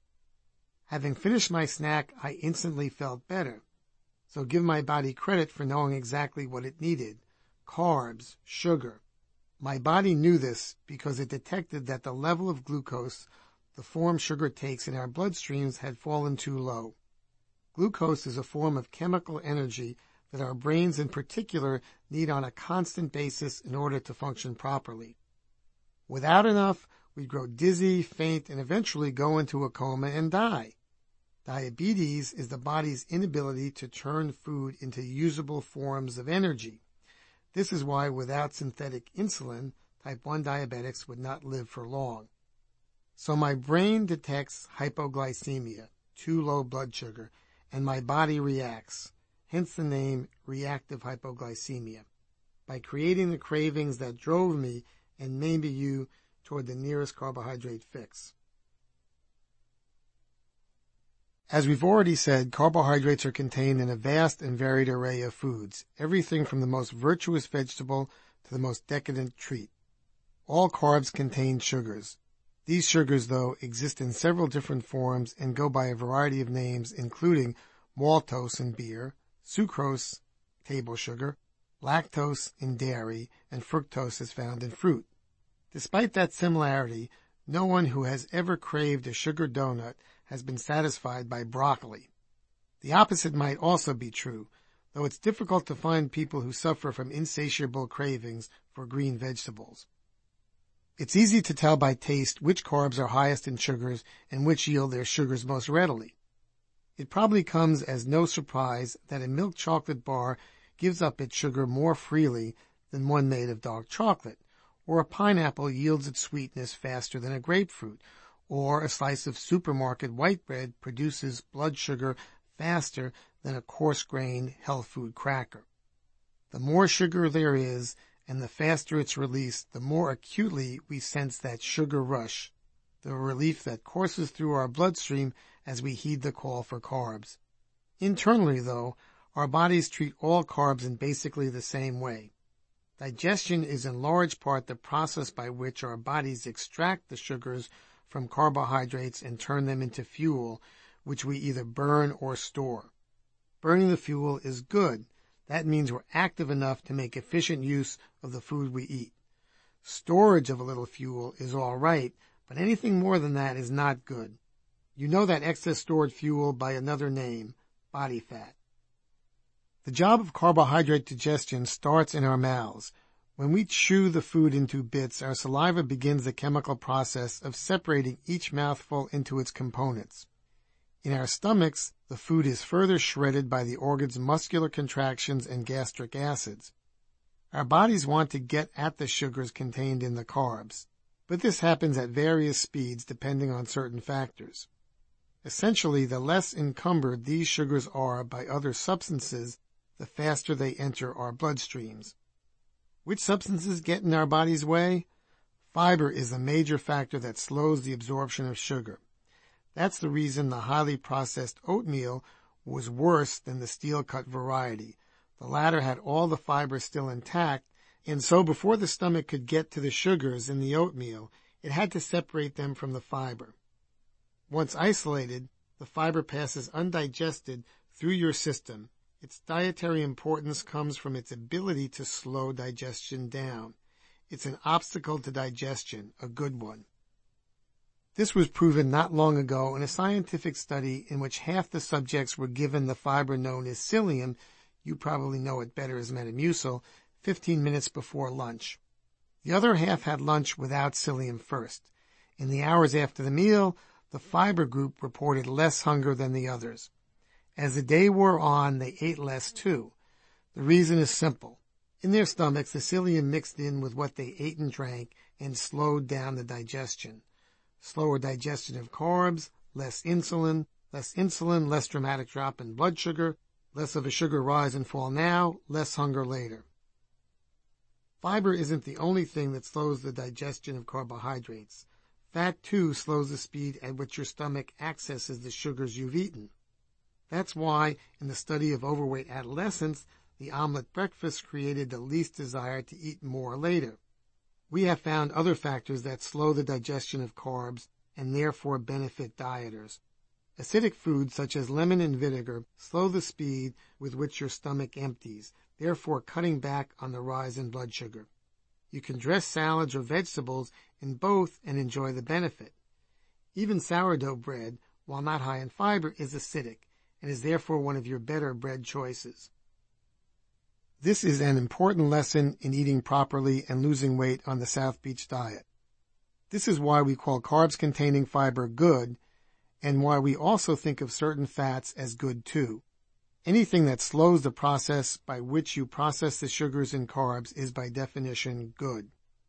Having finished my snack, I instantly felt better. So give my body credit for knowing exactly what it needed: carbs, sugar. My body knew this because it detected that the level of glucose, the form sugar takes in our bloodstreams, had fallen too low. Glucose is a form of chemical energy that our brains in particular need on a constant basis in order to function properly. Without enough, we'd grow dizzy, faint, and eventually go into a coma and die. Diabetes is the body's inability to turn food into usable forms of energy. This is why without synthetic insulin, type 1 diabetics would not live for long. So my brain detects hypoglycemia, too low blood sugar, and my body reacts, hence the name reactive hypoglycemia, by creating the cravings that drove me and maybe you toward the nearest carbohydrate fix. As we've already said, carbohydrates are contained in a vast and varied array of foods, everything from the most virtuous vegetable to the most decadent treat. All carbs contain sugars. These sugars, though, exist in several different forms and go by a variety of names, including maltose in beer, sucrose, table sugar, lactose in dairy, and fructose is found in fruit. Despite that similarity, no one who has ever craved a sugar donut has been satisfied by broccoli. The opposite might also be true, though it's difficult to find people who suffer from insatiable cravings for green vegetables. It's easy to tell by taste which carbs are highest in sugars and which yield their sugars most readily. It probably comes as no surprise that a milk chocolate bar gives up its sugar more freely than one made of dark chocolate, or a pineapple yields its sweetness faster than a grapefruit, or a slice of supermarket white bread produces blood sugar faster than a coarse-grained health food cracker. The more sugar there is, and the faster it's released, the more acutely we sense that sugar rush, the relief that courses through our bloodstream as we heed the call for carbs. Internally, though, our bodies treat all carbs in basically the same way. Digestion is in large part the process by which our bodies extract the sugars from carbohydrates and turn them into fuel, which we either burn or store. Burning the fuel is good. That means we're active enough to make efficient use of the food we eat. Storage of a little fuel is all right, but anything more than that is not good. You know that excess stored fuel by another name, body fat. The job of carbohydrate digestion starts in our mouths. When we chew the food into bits, our saliva begins the chemical process of separating each mouthful into its components. In our stomachs, the food is further shredded by the organ's muscular contractions and gastric acids. Our bodies want to get at the sugars contained in the carbs, but this happens at various speeds depending on certain factors. Essentially, the less encumbered these sugars are by other substances, the faster they enter our bloodstreams. Which substances get in our body's way? Fiber is a major factor that slows the absorption of sugar. That's the reason the highly processed oatmeal was worse than the steel-cut variety. The latter had all the fiber still intact, and so before the stomach could get to the sugars in the oatmeal, it had to separate them from the fiber. Once isolated, the fiber passes undigested through your system. Its dietary importance comes from its ability to slow digestion down. It's an obstacle to digestion, a good one. This was proven not long ago in a scientific study in which half the subjects were given the fiber known as psyllium, you probably know it better as Metamucil, 15 minutes before lunch. The other half had lunch without psyllium first. In the hours after the meal, the fiber group reported less hunger than the others. As the day wore on, they ate less too. The reason is simple. In their stomachs, the psyllium mixed in with what they ate and drank and slowed down the digestion. Slower digestion of carbs, less insulin, less dramatic drop in blood sugar, less of a sugar rise and fall now, less hunger later. Fiber isn't the only thing that slows the digestion of carbohydrates. Fat, too, slows the speed at which your stomach accesses the sugars you've eaten. That's why, in the study of overweight adolescents, the omelet breakfast created the least desire to eat more later. We have found other factors that slow the digestion of carbs and therefore benefit dieters. Acidic foods such as lemon and vinegar slow the speed with which your stomach empties, therefore cutting back on the rise in blood sugar. You can dress salads or vegetables in both and enjoy the benefit. Even sourdough bread, while not high in fiber, is acidic and is therefore one of your better bread choices. This is an important lesson in eating properly and losing weight on the South Beach diet. This is why we call carbs containing fiber good, and why we also think of certain fats as good too. Anything that slows the process by which you process the sugars in carbs is by definition good.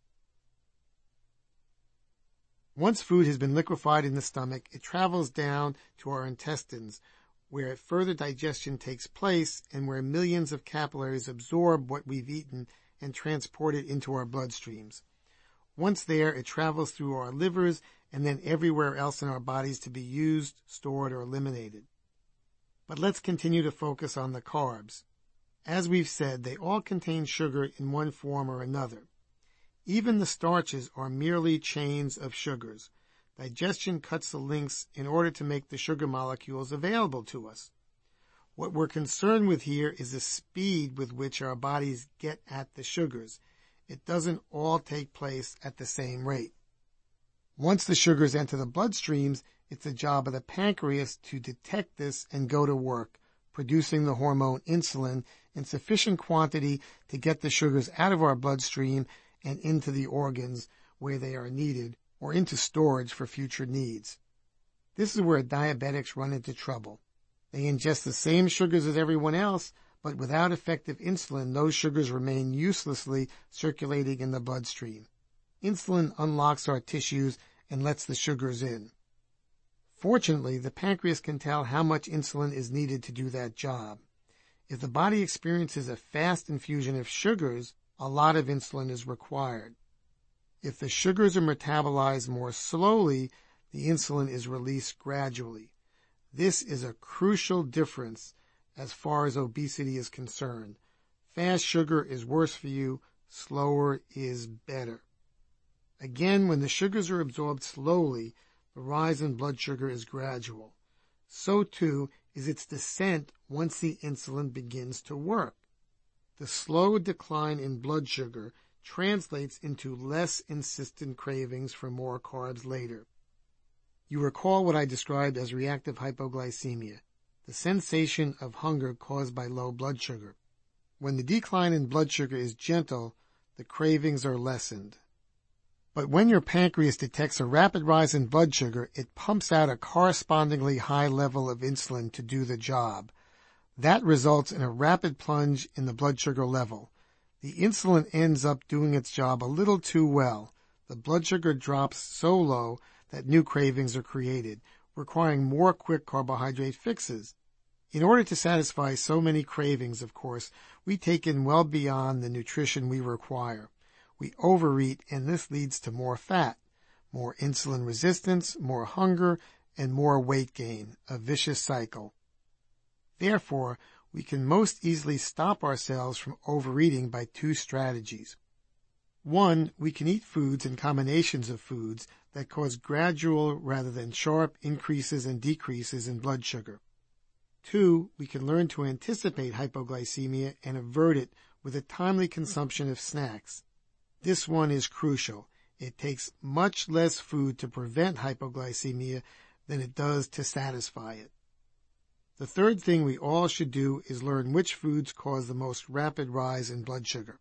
Once food has been liquefied in the stomach, it travels down to our intestines, where further digestion takes place and where millions of capillaries absorb what we've eaten and transport it into our bloodstreams. Once there, it travels through our livers and then everywhere else in our bodies to be used, stored, or eliminated. But let's continue to focus on the carbs. As we've said, they all contain sugar in one form or another. Even the starches are merely chains of sugars. Digestion cuts the links in order to make the sugar molecules available to us. What we're concerned with here is the speed with which our bodies get at the sugars. It doesn't all take place at the same rate. Once the sugars enter the bloodstreams, it's the job of the pancreas to detect this and go to work, producing the hormone insulin in sufficient quantity to get the sugars out of our bloodstream and into the organs where they are needed, or into storage for future needs. This is where diabetics run into trouble. They ingest the same sugars as everyone else, but without effective insulin, those sugars remain uselessly circulating in the bloodstream. Insulin unlocks our tissues and lets the sugars in. Fortunately, the pancreas can tell how much insulin is needed to do that job. If the body experiences a fast infusion of sugars, a lot of insulin is required. If the sugars are metabolized more slowly, the insulin is released gradually. This is a crucial difference as far as obesity is concerned. Fast sugar is worse for you, slower is better. Again, when the sugars are absorbed slowly, the rise in blood sugar is gradual. So too is its descent once the insulin begins to work. The slow decline in blood sugar translates into less insistent cravings for more carbs later. You recall what I described as reactive hypoglycemia, the sensation of hunger caused by low blood sugar. When the decline in blood sugar is gentle, the cravings are lessened. But when your pancreas detects a rapid rise in blood sugar, it pumps out a correspondingly high level of insulin to do the job. That results in a rapid plunge in the blood sugar level. The insulin ends up doing its job a little too well. The blood sugar drops so low that new cravings are created, requiring more quick carbohydrate fixes. In order to satisfy so many cravings, of course, we take in well beyond the nutrition we require. We overeat, and this leads to more fat, more insulin resistance, more hunger, and more weight gain, a vicious cycle. Therefore, we can most easily stop ourselves from overeating by two strategies. One, we can eat foods and combinations of foods that cause gradual rather than sharp increases and decreases in blood sugar. Two, we can learn to anticipate hypoglycemia and avert it with a timely consumption of snacks. This one is crucial. It takes much less food to prevent hypoglycemia than it does to satisfy it. The third thing we all should do is learn which foods cause the most rapid rise in blood sugar.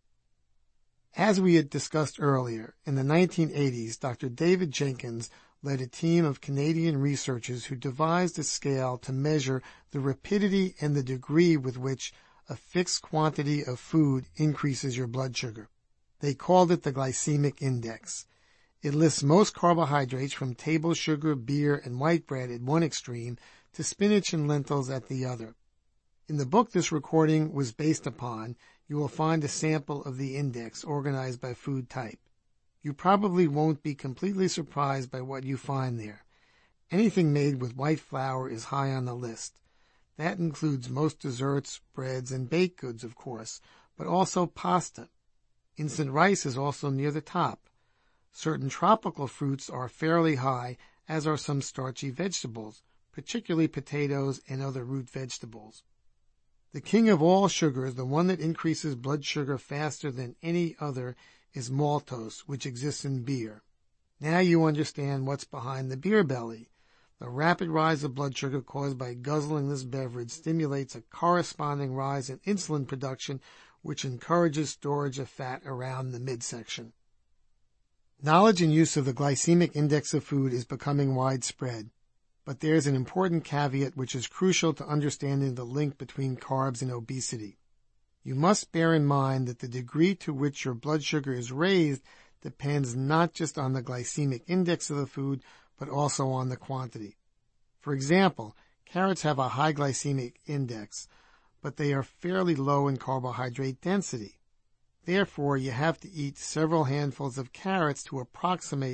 As we had discussed earlier, in the 1980s, Dr. David Jenkins led a team of Canadian researchers who devised a scale to measure the rapidity and the degree with which a fixed quantity of food increases your blood sugar. They called it the glycemic index. It lists most carbohydrates from table sugar, beer, and white bread at one extreme to spinach and lentils at the other. In the book this recording was based upon, you will find a sample of the index organized by food type. You probably won't be completely surprised by what you find there. Anything made with white flour is high on the list. That includes most desserts, breads, and baked goods, of course, but also pasta. Instant rice is also near the top. Certain tropical fruits are fairly high, as are some starchy vegetables, particularly potatoes and other root vegetables. The king of all sugars, the one that increases blood sugar faster than any other, is maltose, which exists in beer. Now you understand what's behind the beer belly. The rapid rise of blood sugar caused by guzzling this beverage stimulates a corresponding rise in insulin production, which encourages storage of fat around the midsection. Knowledge and use of the glycemic index of food is becoming widespread, but there's an important caveat which is crucial to understanding the link between carbs and obesity. You must bear in mind that the degree to which your blood sugar is raised depends not just on the glycemic index of the food, but also on the quantity. For example, carrots have a high glycemic index, but they are fairly low in carbohydrate density. Therefore, you have to eat several handfuls of carrots to approximate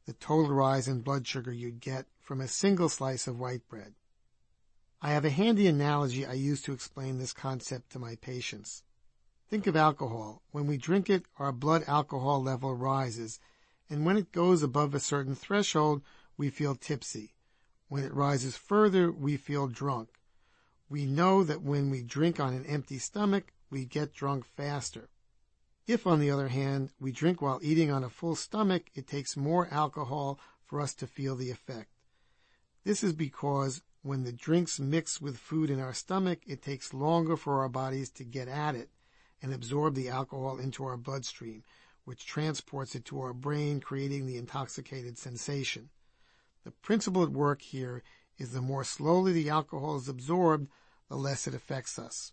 the total rise in blood sugar you'd get from a single slice of white bread. I have a handy analogy I use to explain this concept to my patients. Think of alcohol. When we drink it, our blood alcohol level rises, and when it goes above a certain threshold, we feel tipsy. When it rises further, we feel drunk. We know that when we drink on an empty stomach, we get drunk faster. If, on the other hand, we drink while eating on a full stomach, it takes more alcohol for us to feel the effect. This is because when the drinks mix with food in our stomach, it takes longer for our bodies to get at it and absorb the alcohol into our bloodstream, which transports it to our brain, creating the intoxicated sensation. The principle at work here is the more slowly the alcohol is absorbed, the less it affects us.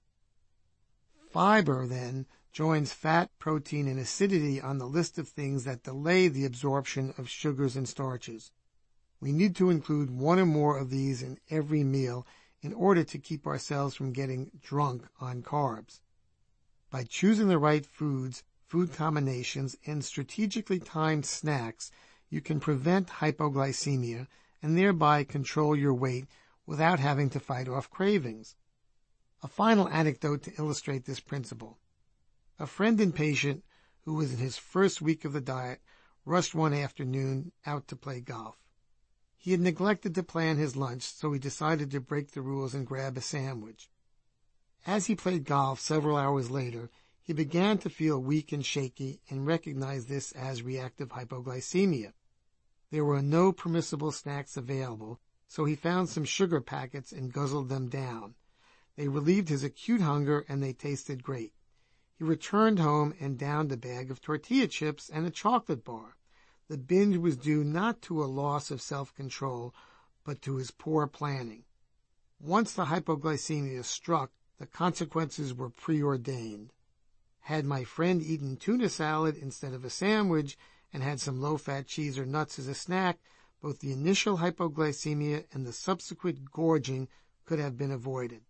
Fiber, then, joins fat, protein, and acidity on the list of things that delay the absorption of sugars and starches. We need to include one or more of these in every meal in order to keep ourselves from getting drunk on carbs. By choosing the right foods, food combinations, and strategically timed snacks, you can prevent hypoglycemia and thereby control your weight without having to fight off cravings. A final anecdote to illustrate this principle. A friend and patient who was in his first week of the diet rushed one afternoon out to play golf. He had neglected to plan his lunch, so he decided to break the rules and grab a sandwich. As he played golf several hours later, he began to feel weak and shaky and recognized this as reactive hypoglycemia. There were no permissible snacks available, so he found some sugar packets and guzzled them down. They relieved his acute hunger and they tasted great. He returned home and downed a bag of tortilla chips and a chocolate bar. The binge was due not to a loss of self-control, but to his poor planning. Once the hypoglycemia struck, the consequences were preordained. Had my friend eaten tuna salad instead of a sandwich and had some low-fat cheese or nuts as a snack, both the initial hypoglycemia and the subsequent gorging could have been avoided.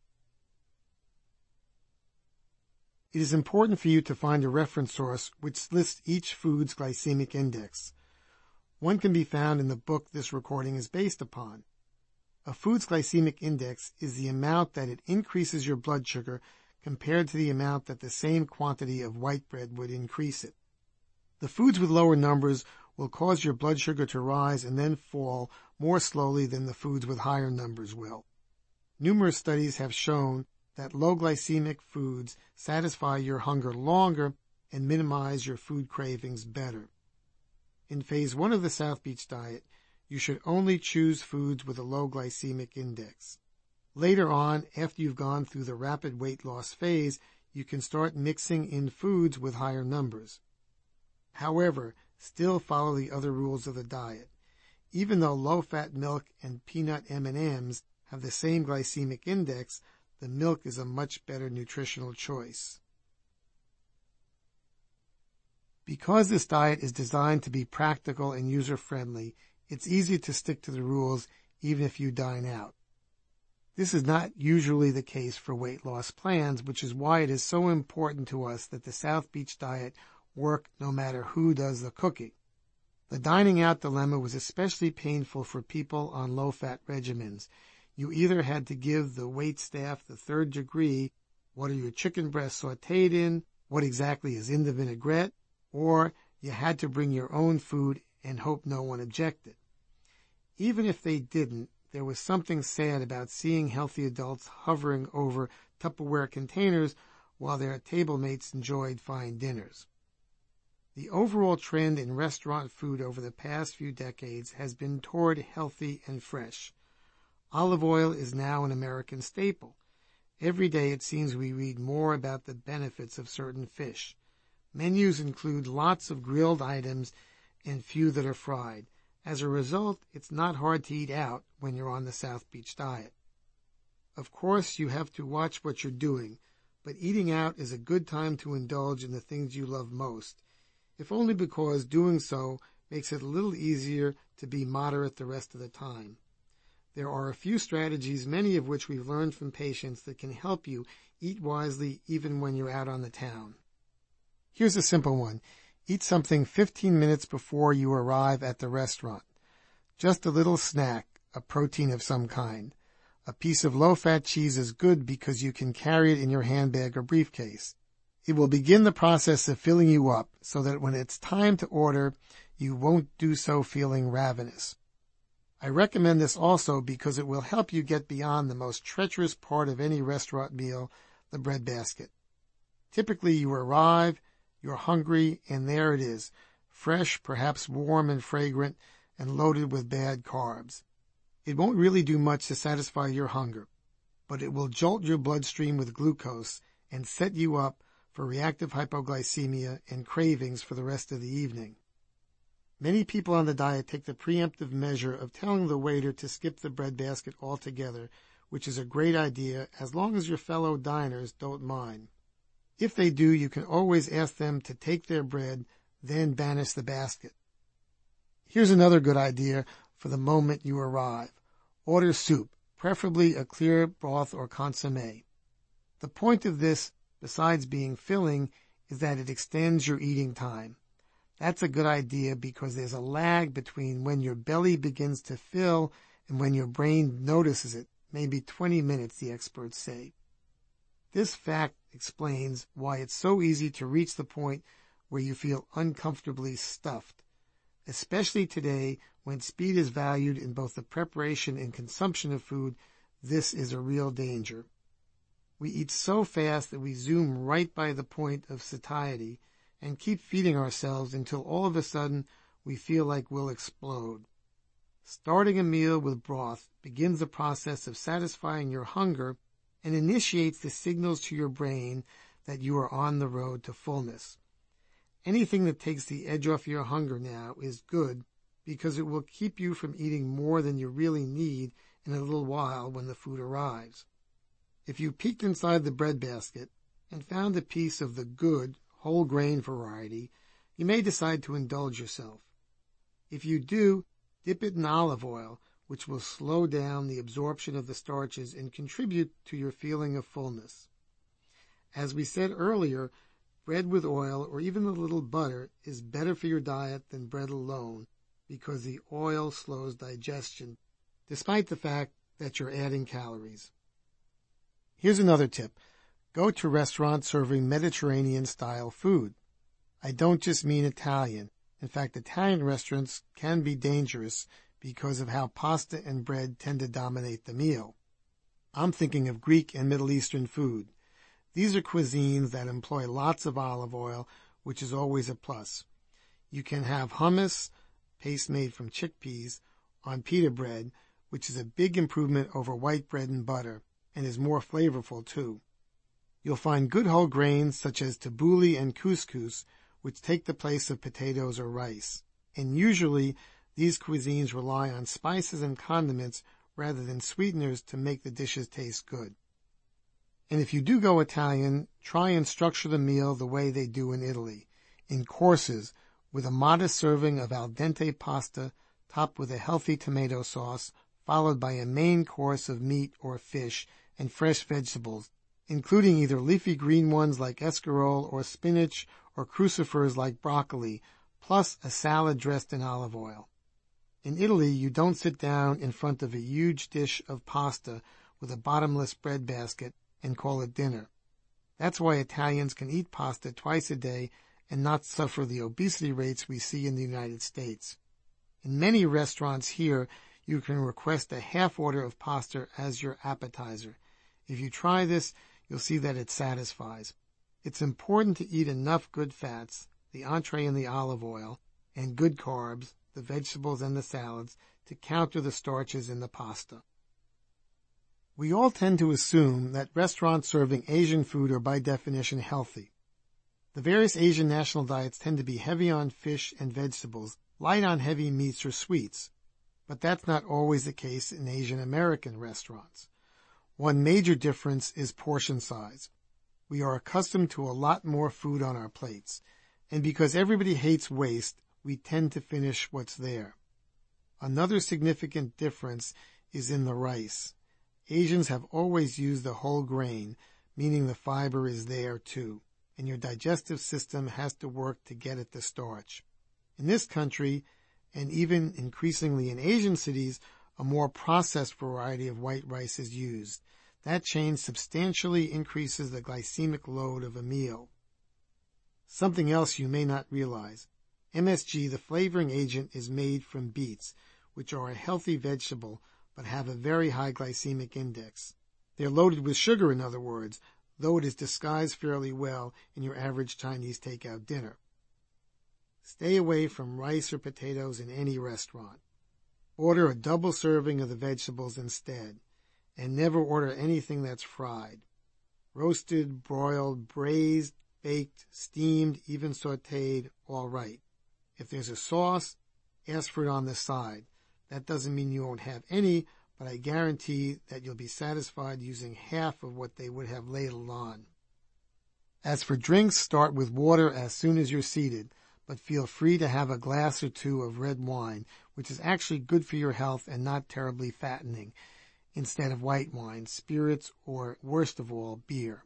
It is important for you to find a reference source which lists each food's glycemic index. One can be found in the book this recording is based upon. A food's glycemic index is the amount that it increases your blood sugar compared to the amount that the same quantity of white bread would increase it. The foods with lower numbers will cause your blood sugar to rise and then fall more slowly than the foods with higher numbers will. Numerous studies have shown that low glycemic foods satisfy your hunger longer and minimize your food cravings better. In Phase 1 of the South Beach diet, you should only choose foods with a low glycemic index. Later on, after you've gone through the rapid weight loss phase, you can start mixing in foods with higher numbers. However, still follow the other rules of the diet. Even though low-fat milk and peanut M&Ms have the same glycemic index, the milk is a much better nutritional choice. Because this diet is designed to be practical and user-friendly, it's easy to stick to the rules even if you dine out. This is not usually the case for weight loss plans, which is why it is so important to us that the South Beach diet work no matter who does the cooking. The dining out dilemma was especially painful for people on low-fat regimens. You either had to give the wait staff the third degree, what are your chicken breasts sautéed in, what exactly is in the vinaigrette, or you had to bring your own food and hope no one objected. Even if they didn't, there was something sad about seeing healthy adults hovering over Tupperware containers while their table mates enjoyed fine dinners. The overall trend in restaurant food over the past few decades has been toward healthy and fresh. Olive oil is now an American staple. Every day it seems we read more about the benefits of certain fish. Menus include lots of grilled items and few that are fried. As a result, it's not hard to eat out when you're on the South Beach diet. Of course, you have to watch what you're doing, but eating out is a good time to indulge in the things you love most, if only because doing so makes it a little easier to be moderate the rest of the time. There are a few strategies, many of which we've learned from patients, that can help you eat wisely even when you're out on the town. Here's a simple one. Eat something 15 minutes before you arrive at the restaurant. Just a little snack, a protein of some kind. A piece of low-fat cheese is good because you can carry it in your handbag or briefcase. It will begin the process of filling you up so that when it's time to order, you won't do so feeling ravenous. I recommend this also because it will help you get beyond the most treacherous part of any restaurant meal, the breadbasket. Typically you arrive, you're hungry, and there it is, fresh, perhaps warm and fragrant, and loaded with bad carbs. It won't really do much to satisfy your hunger, but it will jolt your bloodstream with glucose and set you up for reactive hypoglycemia and cravings for the rest of the evening. Many people on the diet take the preemptive measure of telling the waiter to skip the breadbasket altogether, which is a great idea as long as your fellow diners don't mind. If they do, you can always ask them to take their bread, then banish the basket. Here's another good idea for the moment you arrive. Order soup, preferably a clear broth or consommé. The point of this, besides being filling, is that it extends your eating time. That's a good idea because there's a lag between when your belly begins to fill and when your brain notices it, maybe 20 minutes, the experts say. This fact explains why it's so easy to reach the point where you feel uncomfortably stuffed, especially today when speed is valued in both the preparation and consumption of food. This is a real danger. We eat so fast that we zoom right by the point of satiety and keep feeding ourselves until all of a sudden we feel like we'll explode. Starting a meal with broth begins the process of satisfying your hunger and initiates the signals to your brain that you are on the road to fullness. Anything that takes the edge off your hunger now is good because it will keep you from eating more than you really need in a little while when the food arrives. If you peeked inside the breadbasket and found a piece of the good, whole grain variety, you may decide to indulge yourself. If you do, dip it in olive oil, which will slow down the absorption of the starches and contribute to your feeling of fullness. As we said earlier, bread with oil or even a little butter is better for your diet than bread alone because the oil slows digestion, despite the fact that you're adding calories. Here's another tip. Go to restaurants serving Mediterranean-style food. I don't just mean Italian. In fact, Italian restaurants can be dangerous because of how pasta and bread tend to dominate the meal. I'm thinking of Greek and Middle Eastern food. These are cuisines that employ lots of olive oil, which is always a plus. You can have hummus, paste made from chickpeas, on pita bread, which is a big improvement over white bread and butter, and is more flavorful too. You'll find good whole grains such as tabbouleh and couscous, which take the place of potatoes or rice. And usually, these cuisines rely on spices and condiments rather than sweeteners to make the dishes taste good. And if you do go Italian, try and structure the meal the way they do in Italy, in courses with a modest serving of al dente pasta topped with a healthy tomato sauce, followed by a main course of meat or fish and fresh vegetables, including either leafy green ones like escarole or spinach or crucifers like broccoli, plus a salad dressed in olive oil. In Italy, you don't sit down in front of a huge dish of pasta with a bottomless breadbasket and call it dinner. That's why Italians can eat pasta twice a day and not suffer the obesity rates we see in the United States. In many restaurants here, you can request a half order of pasta as your appetizer. If you try this, you'll see that it satisfies. It's important to eat enough good fats, the entree and the olive oil, and good carbs, the vegetables and the salads, to counter the starches in the pasta. We all tend to assume that restaurants serving Asian food are by definition healthy. The various Asian national diets tend to be heavy on fish and vegetables, light on heavy meats or sweets. But that's not always the case in Asian American restaurants. One major difference is portion size. We are accustomed to a lot more food on our plates, and because everybody hates waste, we tend to finish what's there. Another significant difference is in the rice. Asians have always used the whole grain, meaning the fiber is there too, and your digestive system has to work to get at the starch. In this country, and even increasingly in Asian cities, a more processed variety of white rice is used. That change substantially increases the glycemic load of a meal. Something else you may not realize. MSG, the flavoring agent, is made from beets, which are a healthy vegetable but have a very high glycemic index. They're loaded with sugar, in other words, though it is disguised fairly well in your average Chinese takeout dinner. Stay away from rice or potatoes in any restaurant. Order a double serving of the vegetables instead, and never order anything that's fried. Roasted, broiled, braised, baked, steamed, even sautéed, all right. If there's a sauce, ask for it on the side. That doesn't mean you won't have any, but I guarantee that you'll be satisfied using half of what they would have ladled on. As for drinks, start with water as soon as you're seated, but feel free to have a glass or two of red wine, which is actually good for your health and not terribly fattening, instead of white wine, spirits, or, worst of all, beer.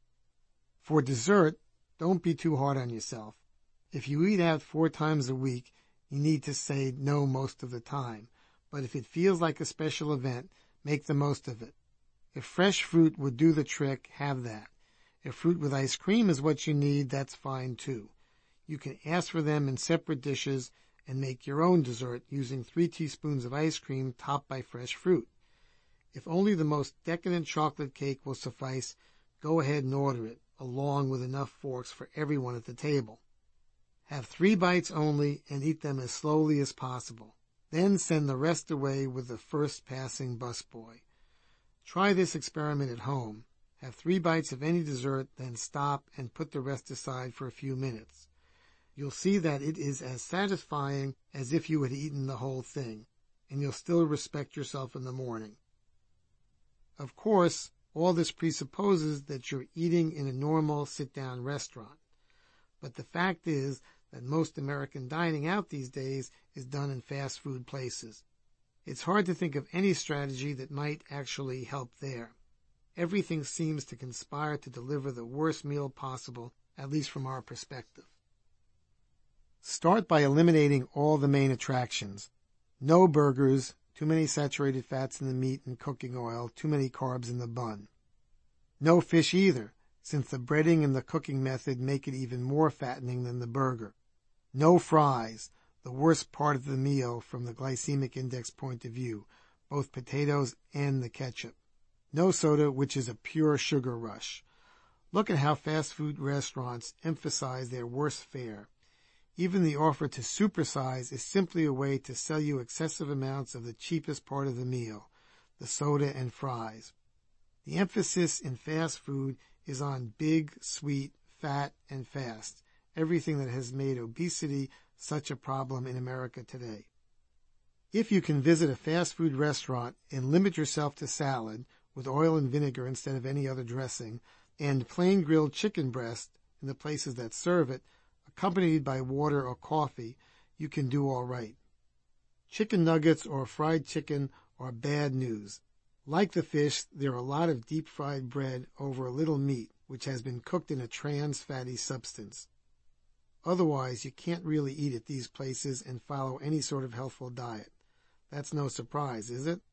For dessert, don't be too hard on yourself. If you eat out 4 times a week, you need to say no most of the time. But if it feels like a special event, make the most of it. If fresh fruit would do the trick, have that. If fruit with ice cream is what you need, that's fine too. You can ask for them in separate dishes and make your own dessert using 3 teaspoons of ice cream topped by fresh fruit. If only the most decadent chocolate cake will suffice, go ahead and order it, along with enough forks for everyone at the table. Have 3 bites only and eat them as slowly as possible. Then send the rest away with the first passing busboy. Try this experiment at home. Have 3 bites of any dessert, then stop and put the rest aside for a few minutes. You'll see that it is as satisfying as if you had eaten the whole thing, and you'll still respect yourself in the morning. Of course, all this presupposes that you're eating in a normal sit-down restaurant. But the fact is that most American dining out these days is done in fast food places. It's hard to think of any strategy that might actually help there. Everything seems to conspire to deliver the worst meal possible, at least from our perspective. Start by eliminating all the main attractions. No burgers, too many saturated fats in the meat and cooking oil, too many carbs in the bun. No fish either, since the breading and the cooking method make it even more fattening than the burger. No fries, the worst part of the meal from the glycemic index point of view, both potatoes and the ketchup. No soda, which is a pure sugar rush. Look at how fast food restaurants emphasize their worst fare. Even the offer to supersize is simply a way to sell you excessive amounts of the cheapest part of the meal, the soda and fries. The emphasis in fast food is on big, sweet, fat, and fast, everything that has made obesity such a problem in America today. If you can visit a fast food restaurant and limit yourself to salad, with oil and vinegar instead of any other dressing, and plain grilled chicken breast in the places that serve it, accompanied by water or coffee, you can do all right. Chicken nuggets or fried chicken are bad news. Like the fish, there are a lot of deep-fried bread over a little meat, which has been cooked in a trans-fatty substance. Otherwise, you can't really eat at these places and follow any sort of healthful diet. That's no surprise, is it?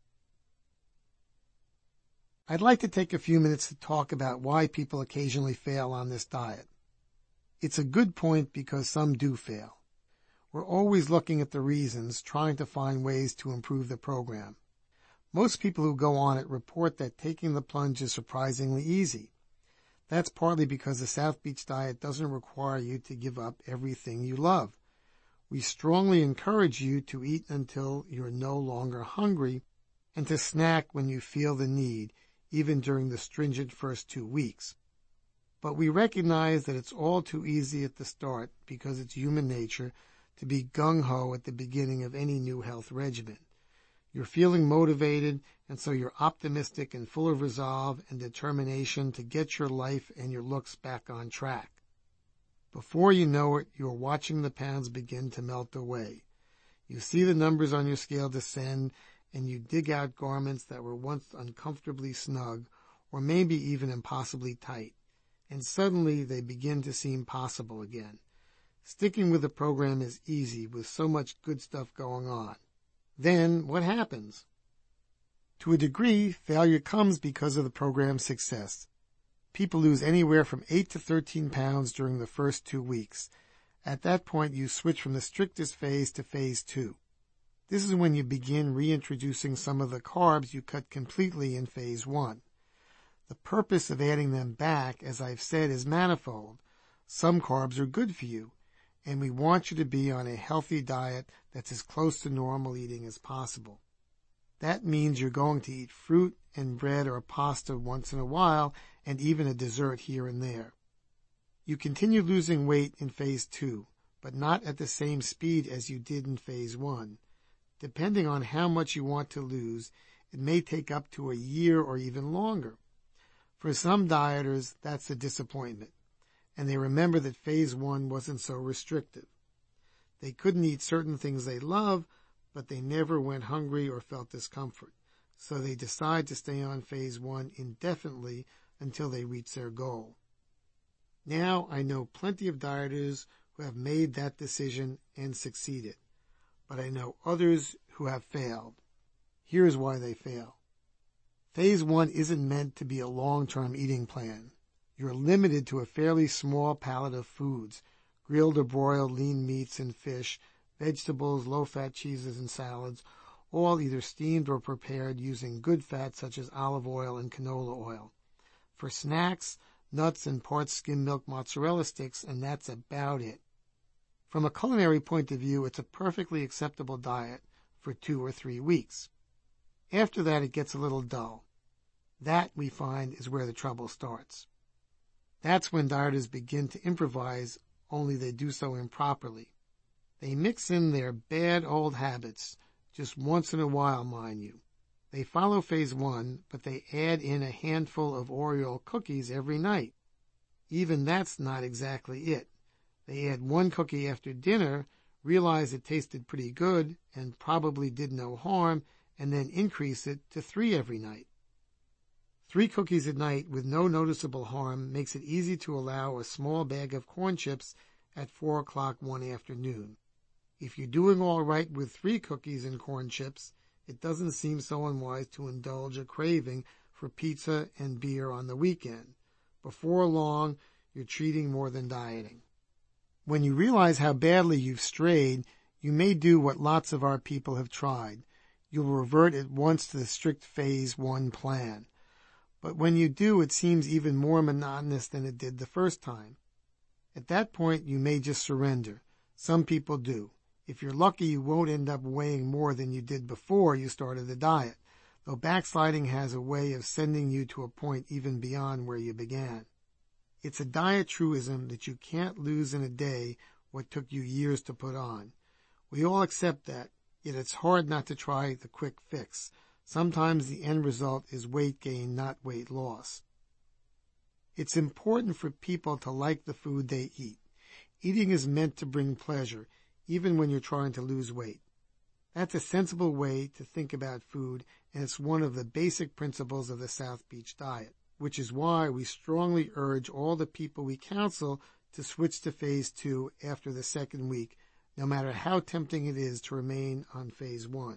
I'd like to take a few minutes to talk about why people occasionally fail on this diet. It's a good point because some do fail. We're always looking at the reasons, trying to find ways to improve the program. Most people who go on it report that taking the plunge is surprisingly easy. That's partly because the South Beach diet doesn't require you to give up everything you love. We strongly encourage you to eat until you're no longer hungry and to snack when you feel the need, even during the stringent first 2 weeks. But we recognize that it's all too easy at the start because it's human nature to be gung-ho at the beginning of any new health regimen. You're feeling motivated, and so you're optimistic and full of resolve and determination to get your life and your looks back on track. Before you know it, you're watching the pounds begin to melt away. You see the numbers on your scale descend, and you dig out garments that were once uncomfortably snug, or maybe even impossibly tight. and suddenly they begin to seem possible again. Sticking with the program is easy with so much good stuff going on. Then what happens? To a degree, failure comes because of the program's success. People lose anywhere from 8 to 13 pounds during the first 2 weeks. At that point, you switch from the strictest phase to phase 2. This is when you begin reintroducing some of the carbs you cut completely in phase 1. The purpose of adding them back, as I've said, is manifold. Some carbs are good for you, and we want you to be on a healthy diet that's as close to normal eating as possible. That means you're going to eat fruit and bread or pasta once in a while, and even a dessert here and there. You continue losing weight in phase 2, but not at the same speed as you did in phase 1. Depending on how much you want to lose, it may take up to a year or even longer. For some dieters, that's a disappointment, and they remember that phase 1 wasn't so restrictive. They couldn't eat certain things they love, but they never went hungry or felt discomfort, so they decide to stay on phase 1 indefinitely until they reach their goal. Now I know plenty of dieters who have made that decision and succeeded, but I know others who have failed. Here's why they fail. Phase 1 isn't meant to be a long-term eating plan. You're limited to a fairly small palette of foods, grilled or broiled lean meats and fish, vegetables, low-fat cheeses and salads, all either steamed or prepared using good fats such as olive oil and canola oil. For snacks, nuts and parts skim milk mozzarella sticks, and that's about it. From a culinary point of view, it's a perfectly acceptable diet for 2 or 3 weeks. After that, it gets a little dull. That, we find, is where the trouble starts. That's when dieters begin to improvise, only they do so improperly. They mix in their bad old habits, just once in a while, mind you. They follow phase 1, but they add in a handful of Oreo cookies every night. Even that's not exactly it. They add 1 cookie after dinner, realize it tasted pretty good and probably did no harm, and then increase it to 3 every night. 3 cookies at night with no noticeable harm makes it easy to allow a small bag of corn chips at 4 o'clock one afternoon. If you're doing all right with 3 cookies and corn chips, it doesn't seem so unwise to indulge a craving for pizza and beer on the weekend. Before long, you're treating more than dieting. When you realize how badly you've strayed, you may do what lots of our people have tried. You'll revert at once to the strict phase 1 plan. But when you do, it seems even more monotonous than it did the first time. At that point, you may just surrender. Some people do. If you're lucky, you won't end up weighing more than you did before you started the diet, though backsliding has a way of sending you to a point even beyond where you began. It's a diet truism that you can't lose in a day what took you years to put on. We all accept that, yet it's hard not to try the quick fix. Sometimes the end result is weight gain, not weight loss. It's important for people to like the food they eat. Eating is meant to bring pleasure, even when you're trying to lose weight. That's a sensible way to think about food, and it's one of the basic principles of the South Beach diet, which is why we strongly urge all the people we counsel to switch to phase 2 after the 2nd week, no matter how tempting it is to remain on phase 1.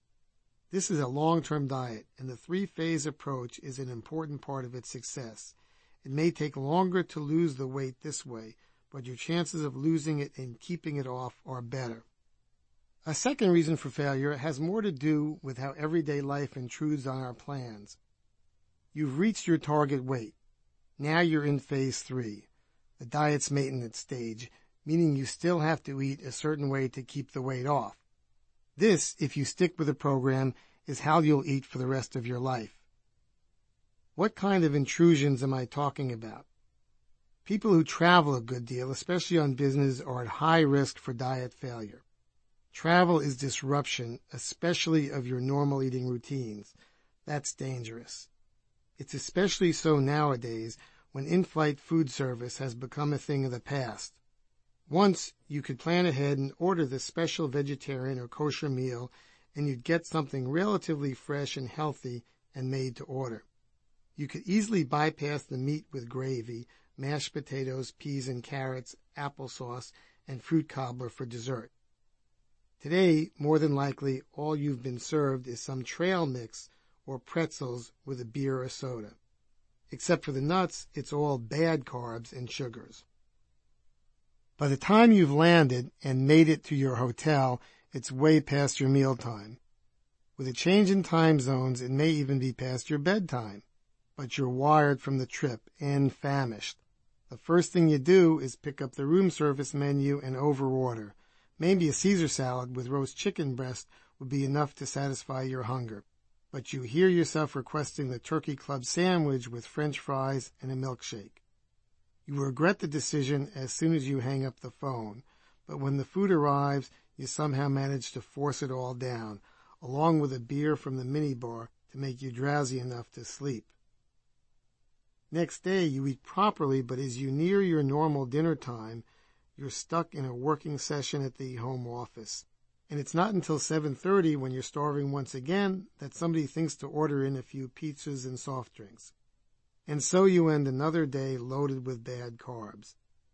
This is a long-term diet, and the 3-phase approach is an important part of its success. It may take longer to lose the weight this way, but your chances of losing it and keeping it off are better. A second reason for failure has more to do with how everyday life intrudes on our plans. You've reached your target weight. Now you're in phase 3, the diet's maintenance stage, meaning you still have to eat a certain way to keep the weight off. This, if you stick with the program, is how you'll eat for the rest of your life. What kind of intrusions am I talking about? People who travel a good deal, especially on business, are at high risk for diet failure. Travel is disruption, especially of your normal eating routines. That's dangerous. It's especially so nowadays when in-flight food service has become a thing of the past. Once, you could plan ahead and order the special vegetarian or kosher meal, and you'd get something relatively fresh and healthy and made to order. You could easily bypass the meat with gravy, mashed potatoes, peas and carrots, applesauce, and fruit cobbler for dessert. Today, more than likely, all you've been served is some trail mix or pretzels with a beer or soda. Except for the nuts, it's all bad carbs and sugars. By the time you've landed and made it to your hotel, it's way past your mealtime. With a change in time zones, it may even be past your bedtime. But you're wired from the trip and famished. The first thing you do is pick up the room service menu and overorder. Maybe a Caesar salad with roast chicken breast would be enough to satisfy your hunger. But you hear yourself requesting the Turkey Club sandwich with French fries and a milkshake. You regret the decision as soon as you hang up the phone, but when the food arrives, you somehow manage to force it all down, along with a beer from the minibar to make you drowsy enough to sleep. Next day, you eat properly, but as you near your normal dinner time, you're stuck in a working session at the home office. And it's not until 7:30, when you're starving once again, that somebody thinks to order in a few pizzas and soft drinks. And so you end another day loaded with bad carbs.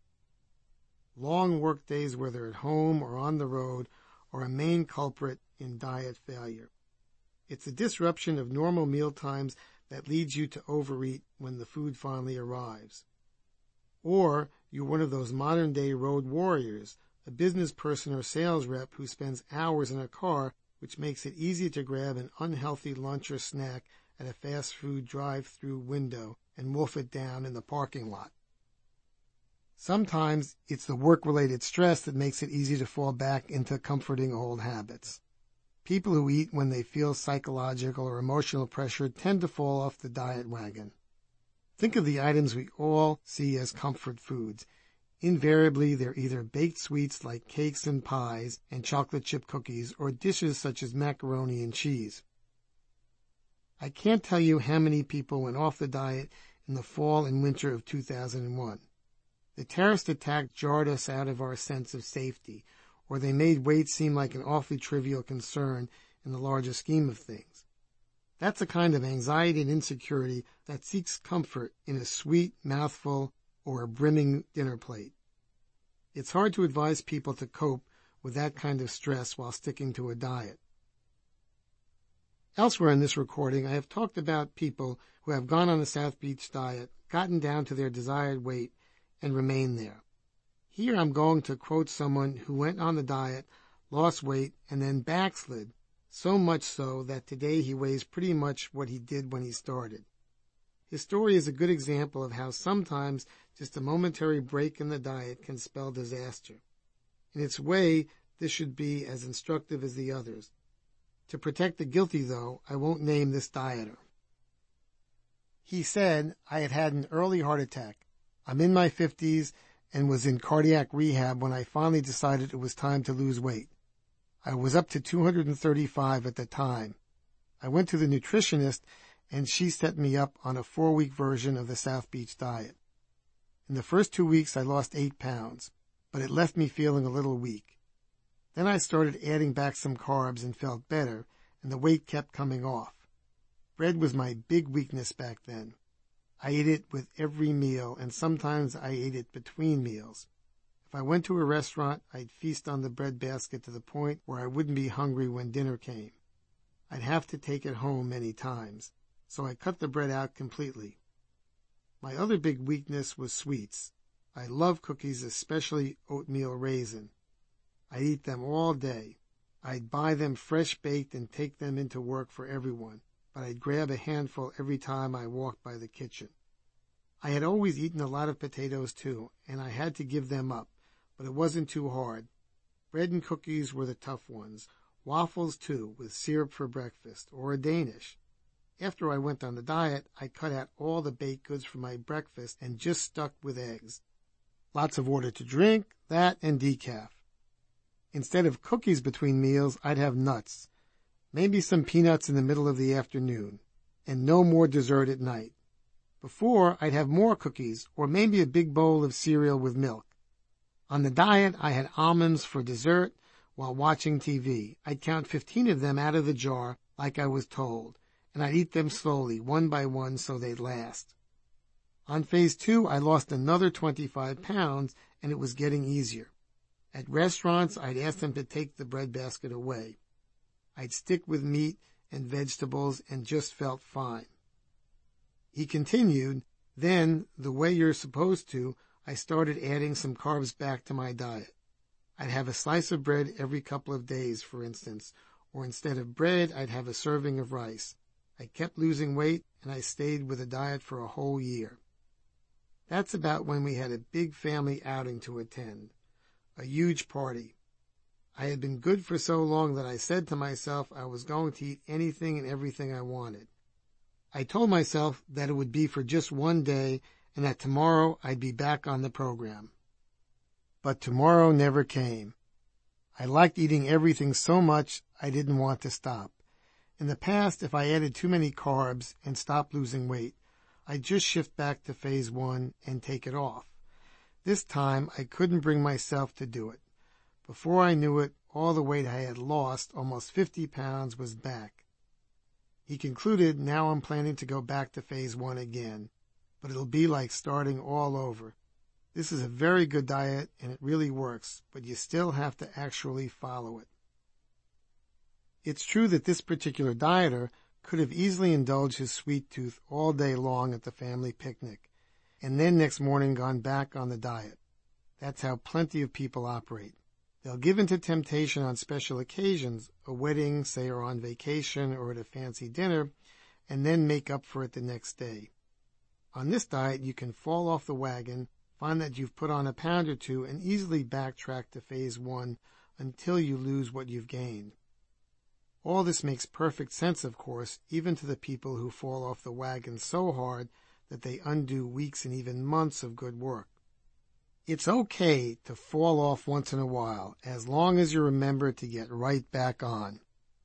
Long work days, whether at home or on the road, are a main culprit in diet failure. It's the disruption of normal meal times that leads you to overeat when the food finally arrives. Or you're one of those modern-day road warriors, a business person or sales rep who spends hours in a car, which makes it easy to grab an unhealthy lunch or snack at a fast food drive-through window and wolf it down in the parking lot. Sometimes it's the work-related stress that makes it easy to fall back into comforting old habits. People who eat when they feel psychological or emotional pressure tend to fall off the diet wagon. Think of the items we all see as comfort foods. Invariably, they're either baked sweets like cakes and pies and chocolate chip cookies, or dishes such as macaroni and cheese. I can't tell you how many people went off the diet in the fall and winter of 2001. The terrorist attack jarred us out of our sense of safety, or they made weight seem like an awfully trivial concern in the larger scheme of things. That's a kind of anxiety and insecurity that seeks comfort in a sweet mouthful or a brimming dinner plate. It's hard to advise people to cope with that kind of stress while sticking to a diet. Elsewhere in this recording, I have talked about people who have gone on the South Beach diet, gotten down to their desired weight, and remained there. Here I'm going to quote someone who went on the diet, lost weight, and then backslid, so much so that today he weighs pretty much what he did when he started. His story is a good example of how sometimes just a momentary break in the diet can spell disaster. In its way, this should be as instructive as the others. To protect the guilty, though, I won't name this dieter. He said, "I had had an early heart attack. I'm in my 50s and was in cardiac rehab when I finally decided it was time to lose weight. I was up to 235 at the time. I went to the nutritionist and she set me up on a 4-week version of the South Beach diet. In the first 2 weeks I lost 8 pounds, but it left me feeling a little weak. Then I started adding back some carbs and felt better, and the weight kept coming off. Bread was my big weakness back then. I ate it with every meal, and sometimes I ate it between meals. If I went to a restaurant, I'd feast on the bread basket to the point where I wouldn't be hungry when dinner came. I'd have to take it home many times, so I cut the bread out completely. My other big weakness was sweets. I love cookies, especially oatmeal raisin. I'd eat them all day. I'd buy them fresh baked and take them into work for everyone, but I'd grab a handful every time I walked by the kitchen. I had always eaten a lot of potatoes too, and I had to give them up, but it wasn't too hard. Bread and cookies were the tough ones. Waffles too, with syrup for breakfast, or a Danish. After I went on the diet, I cut out all the baked goods for my breakfast and just stuck with eggs. Lots of water to drink, that and decaf. Instead of cookies between meals, I'd have nuts. Maybe some peanuts in the middle of the afternoon, and no more dessert at night. Before, I'd have more cookies, or maybe a big bowl of cereal with milk. On the diet, I had almonds for dessert while watching TV. I'd count 15 of them out of the jar, like I was told, and I'd eat them slowly, one by one, so they'd last. On phase 2, I lost another 25 pounds, and it was getting easier. At restaurants, I'd ask them to take the breadbasket away. I'd stick with meat and vegetables and just felt fine. He continued, then, the way you're supposed to, I started adding some carbs back to my diet. I'd have a slice of bread every couple of days, for instance, or instead of bread, I'd have a serving of rice. I kept losing weight, and I stayed with a diet for a whole year. That's about when we had a big family outing to attend, a huge party. I had been good for so long that I said to myself I was going to eat anything and everything I wanted. I told myself that it would be for just one day and that tomorrow I'd be back on the program. But tomorrow never came. I liked eating everything so much I didn't want to stop. In the past, if I added too many carbs and stopped losing weight, I'd just shift back to phase 1 and take it off. This time, I couldn't bring myself to do it. Before I knew it, all the weight I had lost, almost 50 pounds, was back. He concluded, now I'm planning to go back to phase 1 again, but it'll be like starting all over. This is a very good diet and it really works, but you still have to actually follow it. It's true that this particular dieter could have easily indulged his sweet tooth all day long at the family picnic, and then next morning gone back on the diet. That's how plenty of people operate. They'll give in to temptation on special occasions, a wedding, say, or on vacation, or at a fancy dinner, and then make up for it the next day. On this diet, you can fall off the wagon, find that you've put on a pound or two, and easily backtrack to phase 1 until you lose what you've gained. All this makes perfect sense, of course, even to the people who fall off the wagon so hard that they undo weeks and even months of good work. It's okay to fall off once in a while, as long as you remember to get right back on.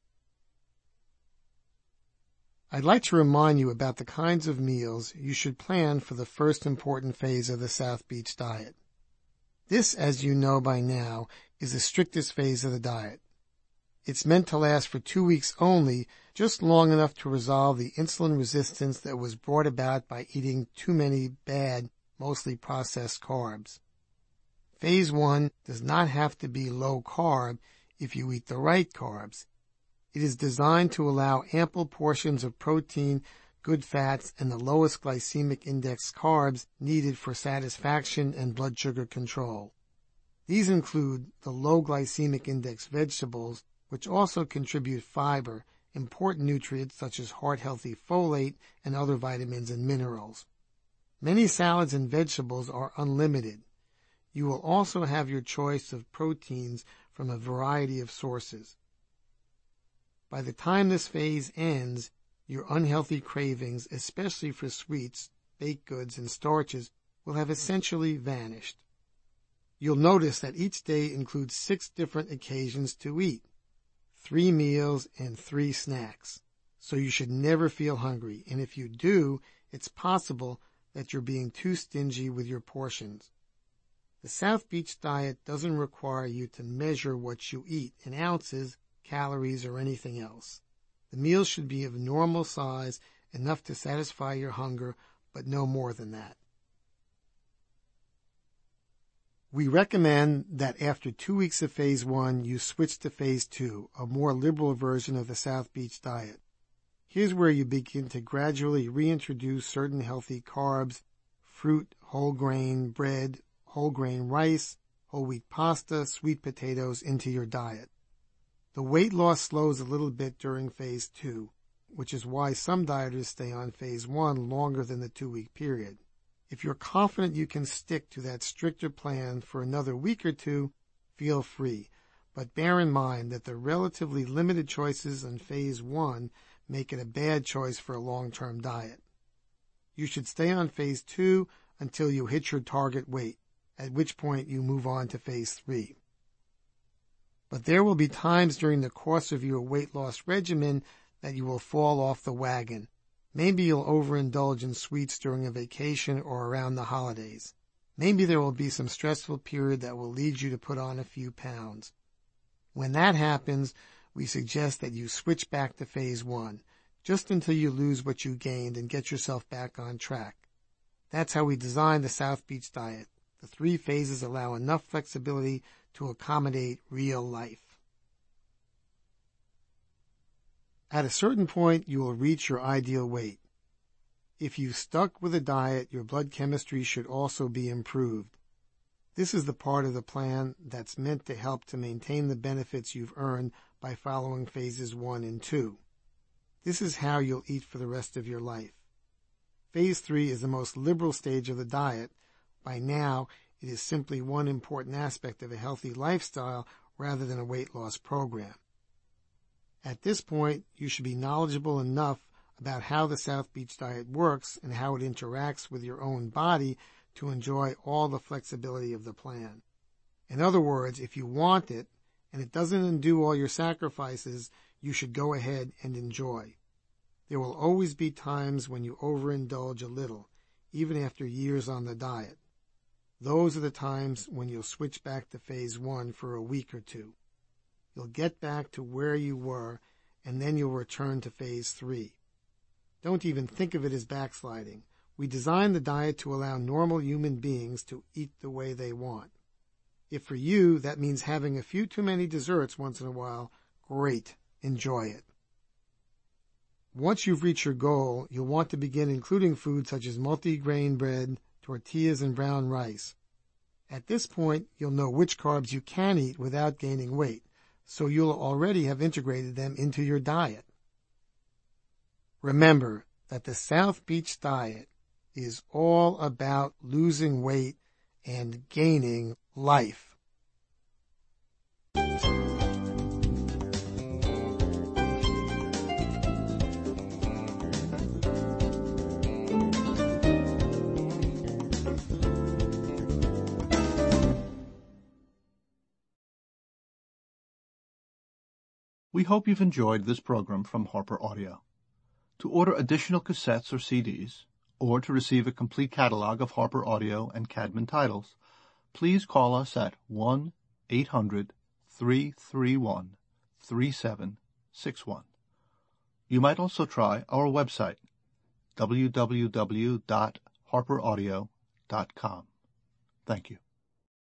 I'd like to remind you about the kinds of meals you should plan for the first important phase of the South Beach diet. This, as you know by now, is the strictest phase of the diet. It's meant to last for 2 weeks only, just long enough to resolve the insulin resistance that was brought about by eating too many bad, mostly processed carbs. Phase 1 does not have to be low carb if you eat the right carbs. It is designed to allow ample portions of protein, good fats, and the lowest glycemic index carbs needed for satisfaction and blood sugar control. These include the low glycemic index vegetables, which also contribute fiber, important nutrients such as heart-healthy folate and other vitamins and minerals. Many salads and vegetables are unlimited. You will also have your choice of proteins from a variety of sources. By the time this phase ends, your unhealthy cravings, especially for sweets, baked goods, and starches, will have essentially vanished. You'll notice that each day includes 6 different occasions to eat, 3 meals and 3 snacks. So you should never feel hungry, and if you do, it's possible that you're being too stingy with your portions. The South Beach diet doesn't require you to measure what you eat in ounces, calories, or anything else. The meals should be of normal size, enough to satisfy your hunger, but no more than that. We recommend that after 2 weeks of phase 1, you switch to phase 2, a more liberal version of the South Beach diet. Here's where you begin to gradually reintroduce certain healthy carbs, fruit, whole grain, bread, whole grain rice, whole wheat pasta, sweet potatoes into your diet. The weight loss slows a little bit during phase 2, which is why some dieters stay on phase 1 longer than the 2-week period. If you're confident you can stick to that stricter plan for another week or 2, feel free. But bear in mind that the relatively limited choices in phase 1 make it a bad choice for a long-term diet. You should stay on phase 2 until you hit your target weight, at which point you move on to phase 3. But there will be times during the course of your weight loss regimen that you will fall off the wagon. Maybe you'll overindulge in sweets during a vacation or around the holidays. Maybe there will be some stressful period that will lead you to put on a few pounds. When that happens, we suggest that you switch back to phase 1, just until you lose what you gained and get yourself back on track. That's how we designed the South Beach diet. The 3 phases allow enough flexibility to accommodate real life. At a certain point, you will reach your ideal weight. If you've stuck with a diet, your blood chemistry should also be improved. This is the part of the plan that's meant to help to maintain the benefits you've earned by following phases 1 and 2. This is how you'll eat for the rest of your life. Phase 3 is the most liberal stage of the diet. By now, it is simply one important aspect of a healthy lifestyle rather than a weight loss program. At this point, you should be knowledgeable enough about how the South Beach diet works and how it interacts with your own body to enjoy all the flexibility of the plan. In other words, if you want it, and it doesn't undo all your sacrifices, you should go ahead and enjoy. There will always be times when you overindulge a little, even after years on the diet. Those are the times when you'll switch back to phase 1 for a week or 2. You'll get back to where you were, and then you'll return to phase 3. Don't even think of it as backsliding. We designed the diet to allow normal human beings to eat the way they want. If for you that means having a few too many desserts once in a while, great, enjoy it. Once you've reached your goal, you'll want to begin including foods such as multi-grain bread, tortillas, and brown rice. At this point, you'll know which carbs you can eat without gaining weight, so you'll already have integrated them into your diet. Remember that the South Beach diet is all about losing weight and gaining life. We hope you've enjoyed this program from Harper Audio. To order additional cassettes or CDs, or to receive a complete catalog of Harper Audio and Cadman titles, please call us at 1-800-331-3761. You might also try our website, www.harperaudio.com. Thank you.